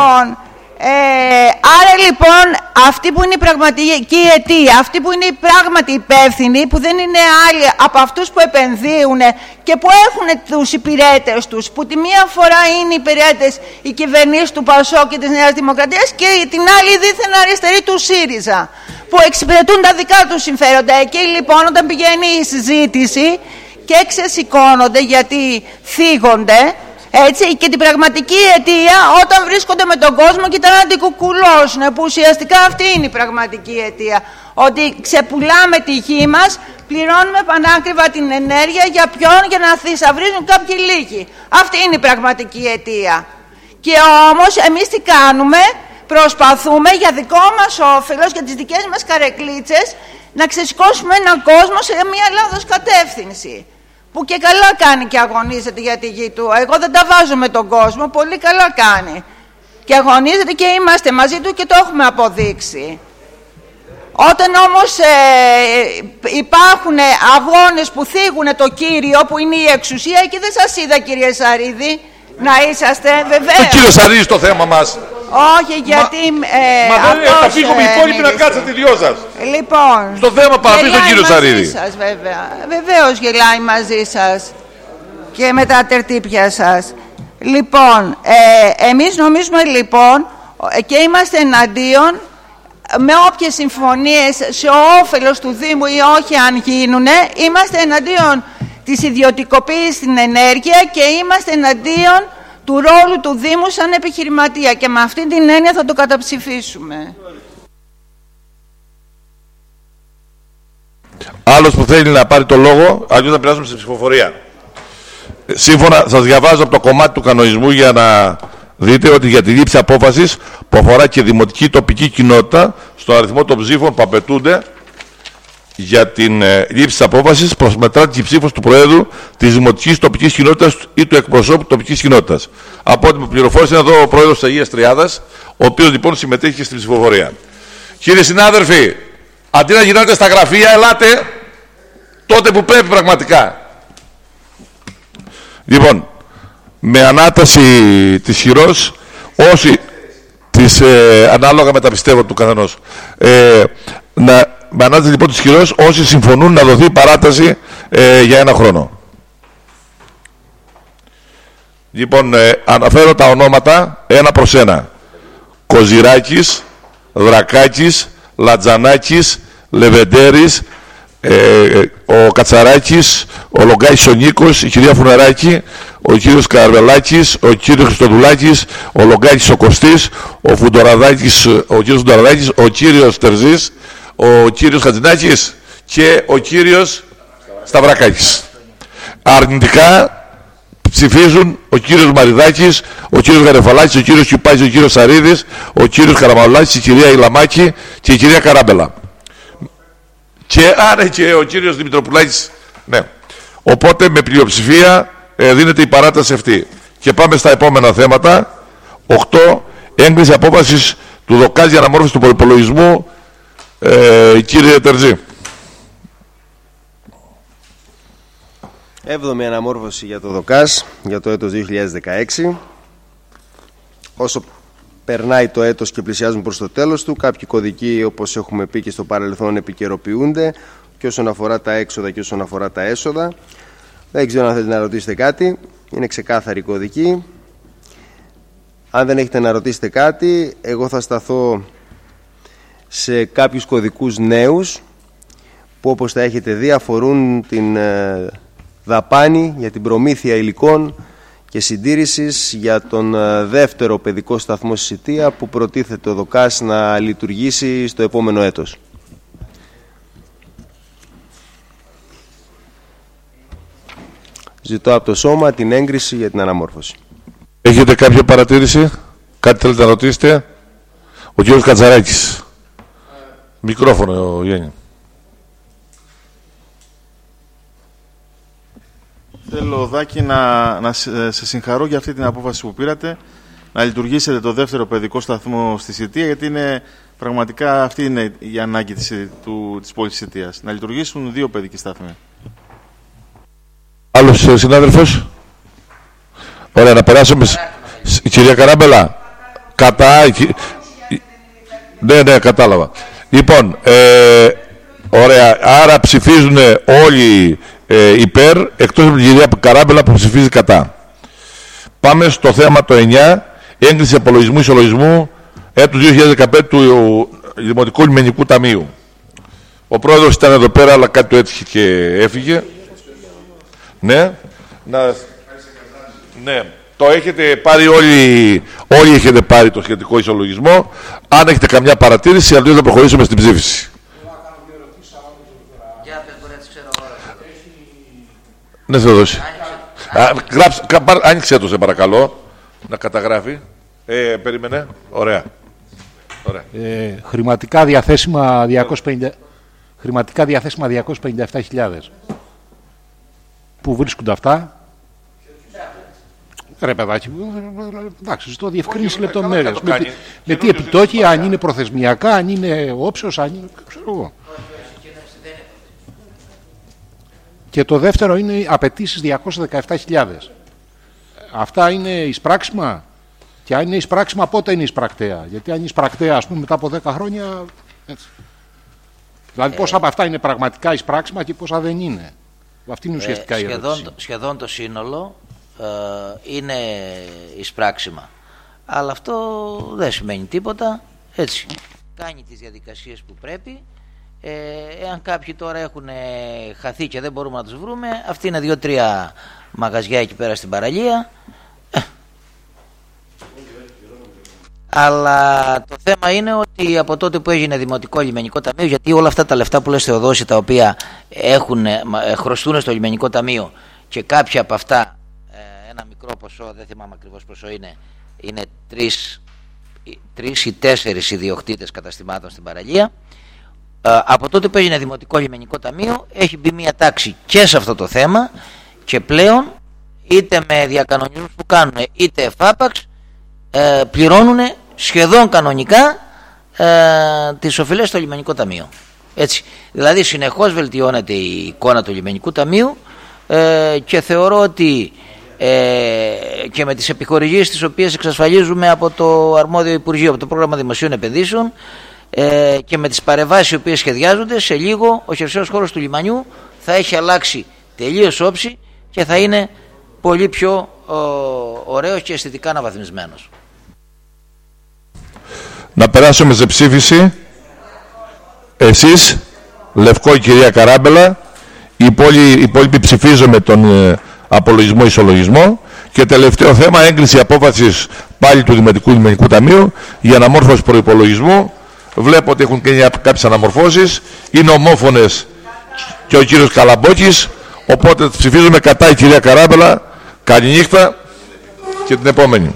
Ε, άρα λοιπόν αυτοί που είναι η πραγματική αιτία, αυτοί που είναι οι πράγματι υπεύθυνοι, που δεν είναι άλλοι από αυτούς που επενδύουν και που έχουν τους υπηρέτες τους, που τη μία φορά είναι υπηρέτες οι κυβερνήσεις του ΠΑΣΟΚ και της Νέας Δημοκρατίας, και την άλλη δίθεν αριστερή του ΣΥΡΙΖΑ, που εξυπηρετούν τα δικά τους συμφέροντα. Εκεί λοιπόν όταν πηγαίνει η συζήτηση και ξεσηκώνονται γιατί θίγονται, έτσι, και την πραγματική αιτία όταν βρίσκονται με τον κόσμο και τα να την κουκουλώσουν, που ουσιαστικά αυτή είναι η πραγματική αιτία. Ότι ξεπουλάμε τη γη μας, πληρώνουμε πανάκριβα την ενέργεια, για ποιον? Για να θησαυρίζουν κάποιοι λίγοι. Αυτή είναι η πραγματική αιτία. Και όμως εμείς τι κάνουμε? Προσπαθούμε για δικό μας όφελος, για τις δικές μας καρεκλίτσες, να ξεσηκώσουμε έναν κόσμο σε μια λάθος κατεύθυνση. Που και καλά κάνει και αγωνίζεται για τη γη του. Εγώ δεν τα βάζω με τον κόσμο, πολύ καλά κάνει. Και αγωνίζεται και είμαστε μαζί του και το έχουμε αποδείξει. Όταν όμως ε, υπάρχουν αγώνες που θίγουν το κύριο, που είναι η εξουσία, εκεί δεν σας είδα, κύριε Σαρίδη, να είσαστε, βεβαίως. Το κύριο Σαρίδη στο θέμα μας. Όχι, γιατί... Μα, ε, μα δεν θα φύγουμε οι υπόλοιποι να κάτσετε οι δυο σας. Λοιπόν, στο θέμα παραπείς τον κύριο Σαρίδη. Σας, βέβαια. Βεβαίως γελάει μαζί σας και με τα τερτύπια σας. Λοιπόν, ε, εμείς νομίζουμε λοιπόν και είμαστε εναντίον, με όποιες συμφωνίες σε όφελος του Δήμου ή όχι αν γίνουνε, είμαστε εναντίον της ιδιωτικοποίησης στην ενέργεια και είμαστε εναντίον του ρόλου του Δήμου σαν επιχειρηματία, και με αυτή την έννοια θα το καταψηφίσουμε. Άλλος που θέλει να πάρει το λόγο, αλλιώς θα περάσουμε στη ψηφοφορία. Σύμφωνα, σας διαβάζω από το κομμάτι του κανονισμού για να δείτε ότι για τη λήψη απόφασης που αφορά και δημοτική τοπική κοινότητα, στον αριθμό των ψήφων που απαιτούνται για την ε, λήψη της απόφασης, προσμετράται η ψήφος του Προέδρου της Δημοτικής Τοπικής Κοινότητας ή του εκπροσώπου τοπικής κοινότητας. Από ό,τι με πληροφόρησε είναι εδώ ο Πρόεδρος της Αγίας Τριάδας, ο οποίος λοιπόν συμμετέχει στην ψηφοφορία. Κύριοι συνάδελφοι, αντί να γυρνάτε στα γραφεία, ελάτε τότε που πρέπει πραγματικά. Λοιπόν, με ανάταση της χειρός, όσοι τις, ε, ανάλογα με τα πιστεύω του καθενός, ε, να, με ανάταση λοιπόν της χειρός, όσοι συμφωνούν να δοθεί παράταση ε, για ένα χρόνο. Λοιπόν, ε, αναφέρω τα ονόματα ένα προς ένα. Κοζηράκης, Δρακάκης, Λατζανάκης, Λεβεντέρης, ε, ο Κατσαράκης, ο Λογκάης ο Νίκος, η κυρία Φουνεράκη, ο κύριος Καρβελάκης, ο κύριος Χριστοδουλάκης, ο Λογκάκης ο Κωστής, ο Φουντοραδάκης, ο κύριος Φουντοραδάκης, ο κύριος Τερζής, ο κύριος Χατζηνάκης και ο κύριος Σταυρακάκης. Αρνητικά ψηφίζουν ο κύριος Μαριδάκης, ο κύριος Γαρεφαλάκης, ο κύριος Κιουπάκης, ο κύριος Σαρίδης, ο κύριος Καραμαουλάκης, η κυρία Ηλαμάκη και η κυρία Καράμπελα. Και άρα και ο κύριος Δημητροπουλάκης. Ναι. Οπότε με πλειοψηφία ε, δίνεται η παράταση αυτή. Και πάμε στα επόμενα θέματα. οκτώ. Έγκριση απόφασης του ΔΟΚΑΣ για αναμόρφωση του προϋπολογισμού. Ε, κύριε Τερζή. Έβδομη αναμόρφωση για το ΔΟΚΑΣ για το έτος δύο χιλιάδες δεκαέξι. Όσο περνάει το έτος και πλησιάζουν προς το τέλος του, κάποιοι κωδικοί, όπως έχουμε πει και στο παρελθόν, επικαιροποιούνται και όσον αφορά τα έξοδα και όσον αφορά τα έσοδα. Δεν ξέρω αν θέλετε να ρωτήσετε κάτι. Είναι ξεκάθαρη κωδική. Αν δεν έχετε να ρωτήσετε κάτι, εγώ θα σταθώ σε κάποιους κωδικούς νέους που, όπως τα έχετε δει, αφορούν την δαπάνη για την προμήθεια υλικών και συντήρησης για τον δεύτερο παιδικό σταθμό στη Σιτία που προτίθεται ο ΔΟΚΑΣ να λειτουργήσει στο επόμενο έτος. Ζητώ από το Σώμα την έγκριση για την αναμόρφωση. Έχετε κάποια παρατήρηση, κάτι θέλετε να ρωτήσετε? Ο κύριος Κατσαράκης. Μικρόφωνο, Γιάννη. Θέλω, Δάκη, να, να σε συγχαρώ για αυτή την απόφαση που πήρατε να λειτουργήσετε το δεύτερο παιδικό σταθμό στη Σιτία, γιατί είναι πραγματικά αυτή είναι η ανάγκη της, του, της πόλης της Σιτίας. Να λειτουργήσουν δύο παιδικοί σταθμοί. Άλλος συνάδελφος? Ωραία, να περάσουμε. Η κυρία Καράμπελα. Κατά. Ναι, ναι, κατάλαβα. Λοιπόν, ε, ωραία, άρα ψηφίζουν όλοι ε, υπέρ, εκτός από την κυρία Καράμπελα που ψηφίζει κατά. Πάμε στο θέμα το εννιά, έγκριση απολογισμού ισολογισμού έτους δύο χιλιάδες δεκαπέντε του Δημοτικού Λιμενικού Ταμείου. Ο πρόεδρος ήταν εδώ πέρα, αλλά κάτι του έτυχε και έφυγε. Ναι, να... ναι. Το έχετε πάρει όλοι, όλοι έχετε πάρει το σχετικό ισολογισμό. Αν έχετε καμιά παρατήρηση, αλλιώς θα προχωρήσουμε στην ψήφιση. Ναι, θα δώσει. Γράψε, άνοιξε το, σε παρακαλώ, να καταγράφει. Ε, περίμενε. Ωραία. Ωραία. Ε, χρηματικά διαθέσιμα διακόσιες πενήντα, χρηματικά διαθέσιμα διακόσιες πενήντα επτά χιλιάδες. Πού βρίσκονται αυτά? Ρε παιδάκι, εντάξει, ζητώ διευκρίνηση λεπτομέρειες. Με, με, με τι επιτόκια, αν είναι προθεσμιακά, αν είναι όψεως, αν είναι... ξέρω εγώ. Και το δεύτερο είναι απαιτήσεις διακόσιες δεκαεπτά χιλιάδες. Αυτά είναι εισπράξιμα. Και αν είναι εισπράξιμα, πότε είναι εισπρακτέα? Γιατί αν είναι εισπρακτέα, ας πούμε, μετά από δέκα χρόνια... Έτσι. Δηλαδή πόσα από αυτά είναι πραγματικά εισπράξιμα και πόσα δεν είναι. Αυτή είναι ουσιαστικά ε, η ερώτηση. Σχεδόν, σχεδόν το σύνολο ε, είναι εισπράξιμα. Αλλά αυτό δεν σημαίνει τίποτα. Έτσι. Κάνει τις διαδικασίες που πρέπει. Ε, εάν κάποιοι τώρα έχουν ε, χαθεί και δεν μπορούμε να τους βρούμε, αυτή είναι δύο-τρία μαγαζιά εκεί πέρα στην παραλία. Ε. Αλλά το θέμα είναι ότι από τότε που έγινε Δημοτικό Λιμενικό Ταμείο, γιατί όλα αυτά τα λεφτά που λες, Θεοδόση, τα οποία έχουν, ε, χρωστούν στο Λιμενικό Ταμείο και κάποια από αυτά, ε, ένα μικρό ποσό, δεν θυμάμαι ακριβώς πόσο είναι, είναι τρεις, τρεις ή τέσσερις ιδιοκτήτες καταστημάτων στην παραλία. Από τότε που έγινε Δημοτικό Λιμενικό Ταμείο έχει μπει μια τάξη και σε αυτό το θέμα και πλέον είτε με διακανονισμούς που κάνουν είτε εφάπαξ ε, πληρώνουν σχεδόν κανονικά ε, τις οφειλές στο Λιμενικό Ταμείο. Έτσι. Δηλαδή συνεχώς βελτιώνεται η εικόνα του Λιμενικού Ταμείου ε, και θεωρώ ότι ε, και με τις επιχορηγήσεις τις οποίες εξασφαλίζουμε από το αρμόδιο Υπουργείο, από το Πρόγραμμα Δημοσίων Επενδύσεων, Ε, και με τις παρεμβάσεις οι οποίες σχεδιάζονται, σε λίγο ο χερσαίος χώρος του λιμανιού θα έχει αλλάξει τελείως όψη και θα είναι πολύ πιο ο, ωραίος και αισθητικά αναβαθμισμένος. Να περάσουμε σε ψήφιση. Εσείς, Λευκό, η κυρία Καράμπελα, οι υπόλοιποι ψηφίζουμε τον ε, απολογισμό ισολογισμό. Και τελευταίο θέμα, έγκριση απόφασης πάλι του Δημοτικού Λιμενικού Ταμείου για αναμόρφωση προϋπολογισμού. Βλέπω ότι έχουν και κάποιες αναμορφώσεις, είναι ομόφωνες και ο κύριος Καλαμπόκης, οπότε ψηφίζουμε κατά η κυρία Καράμπελα. Καληνύχτα και την επόμενη.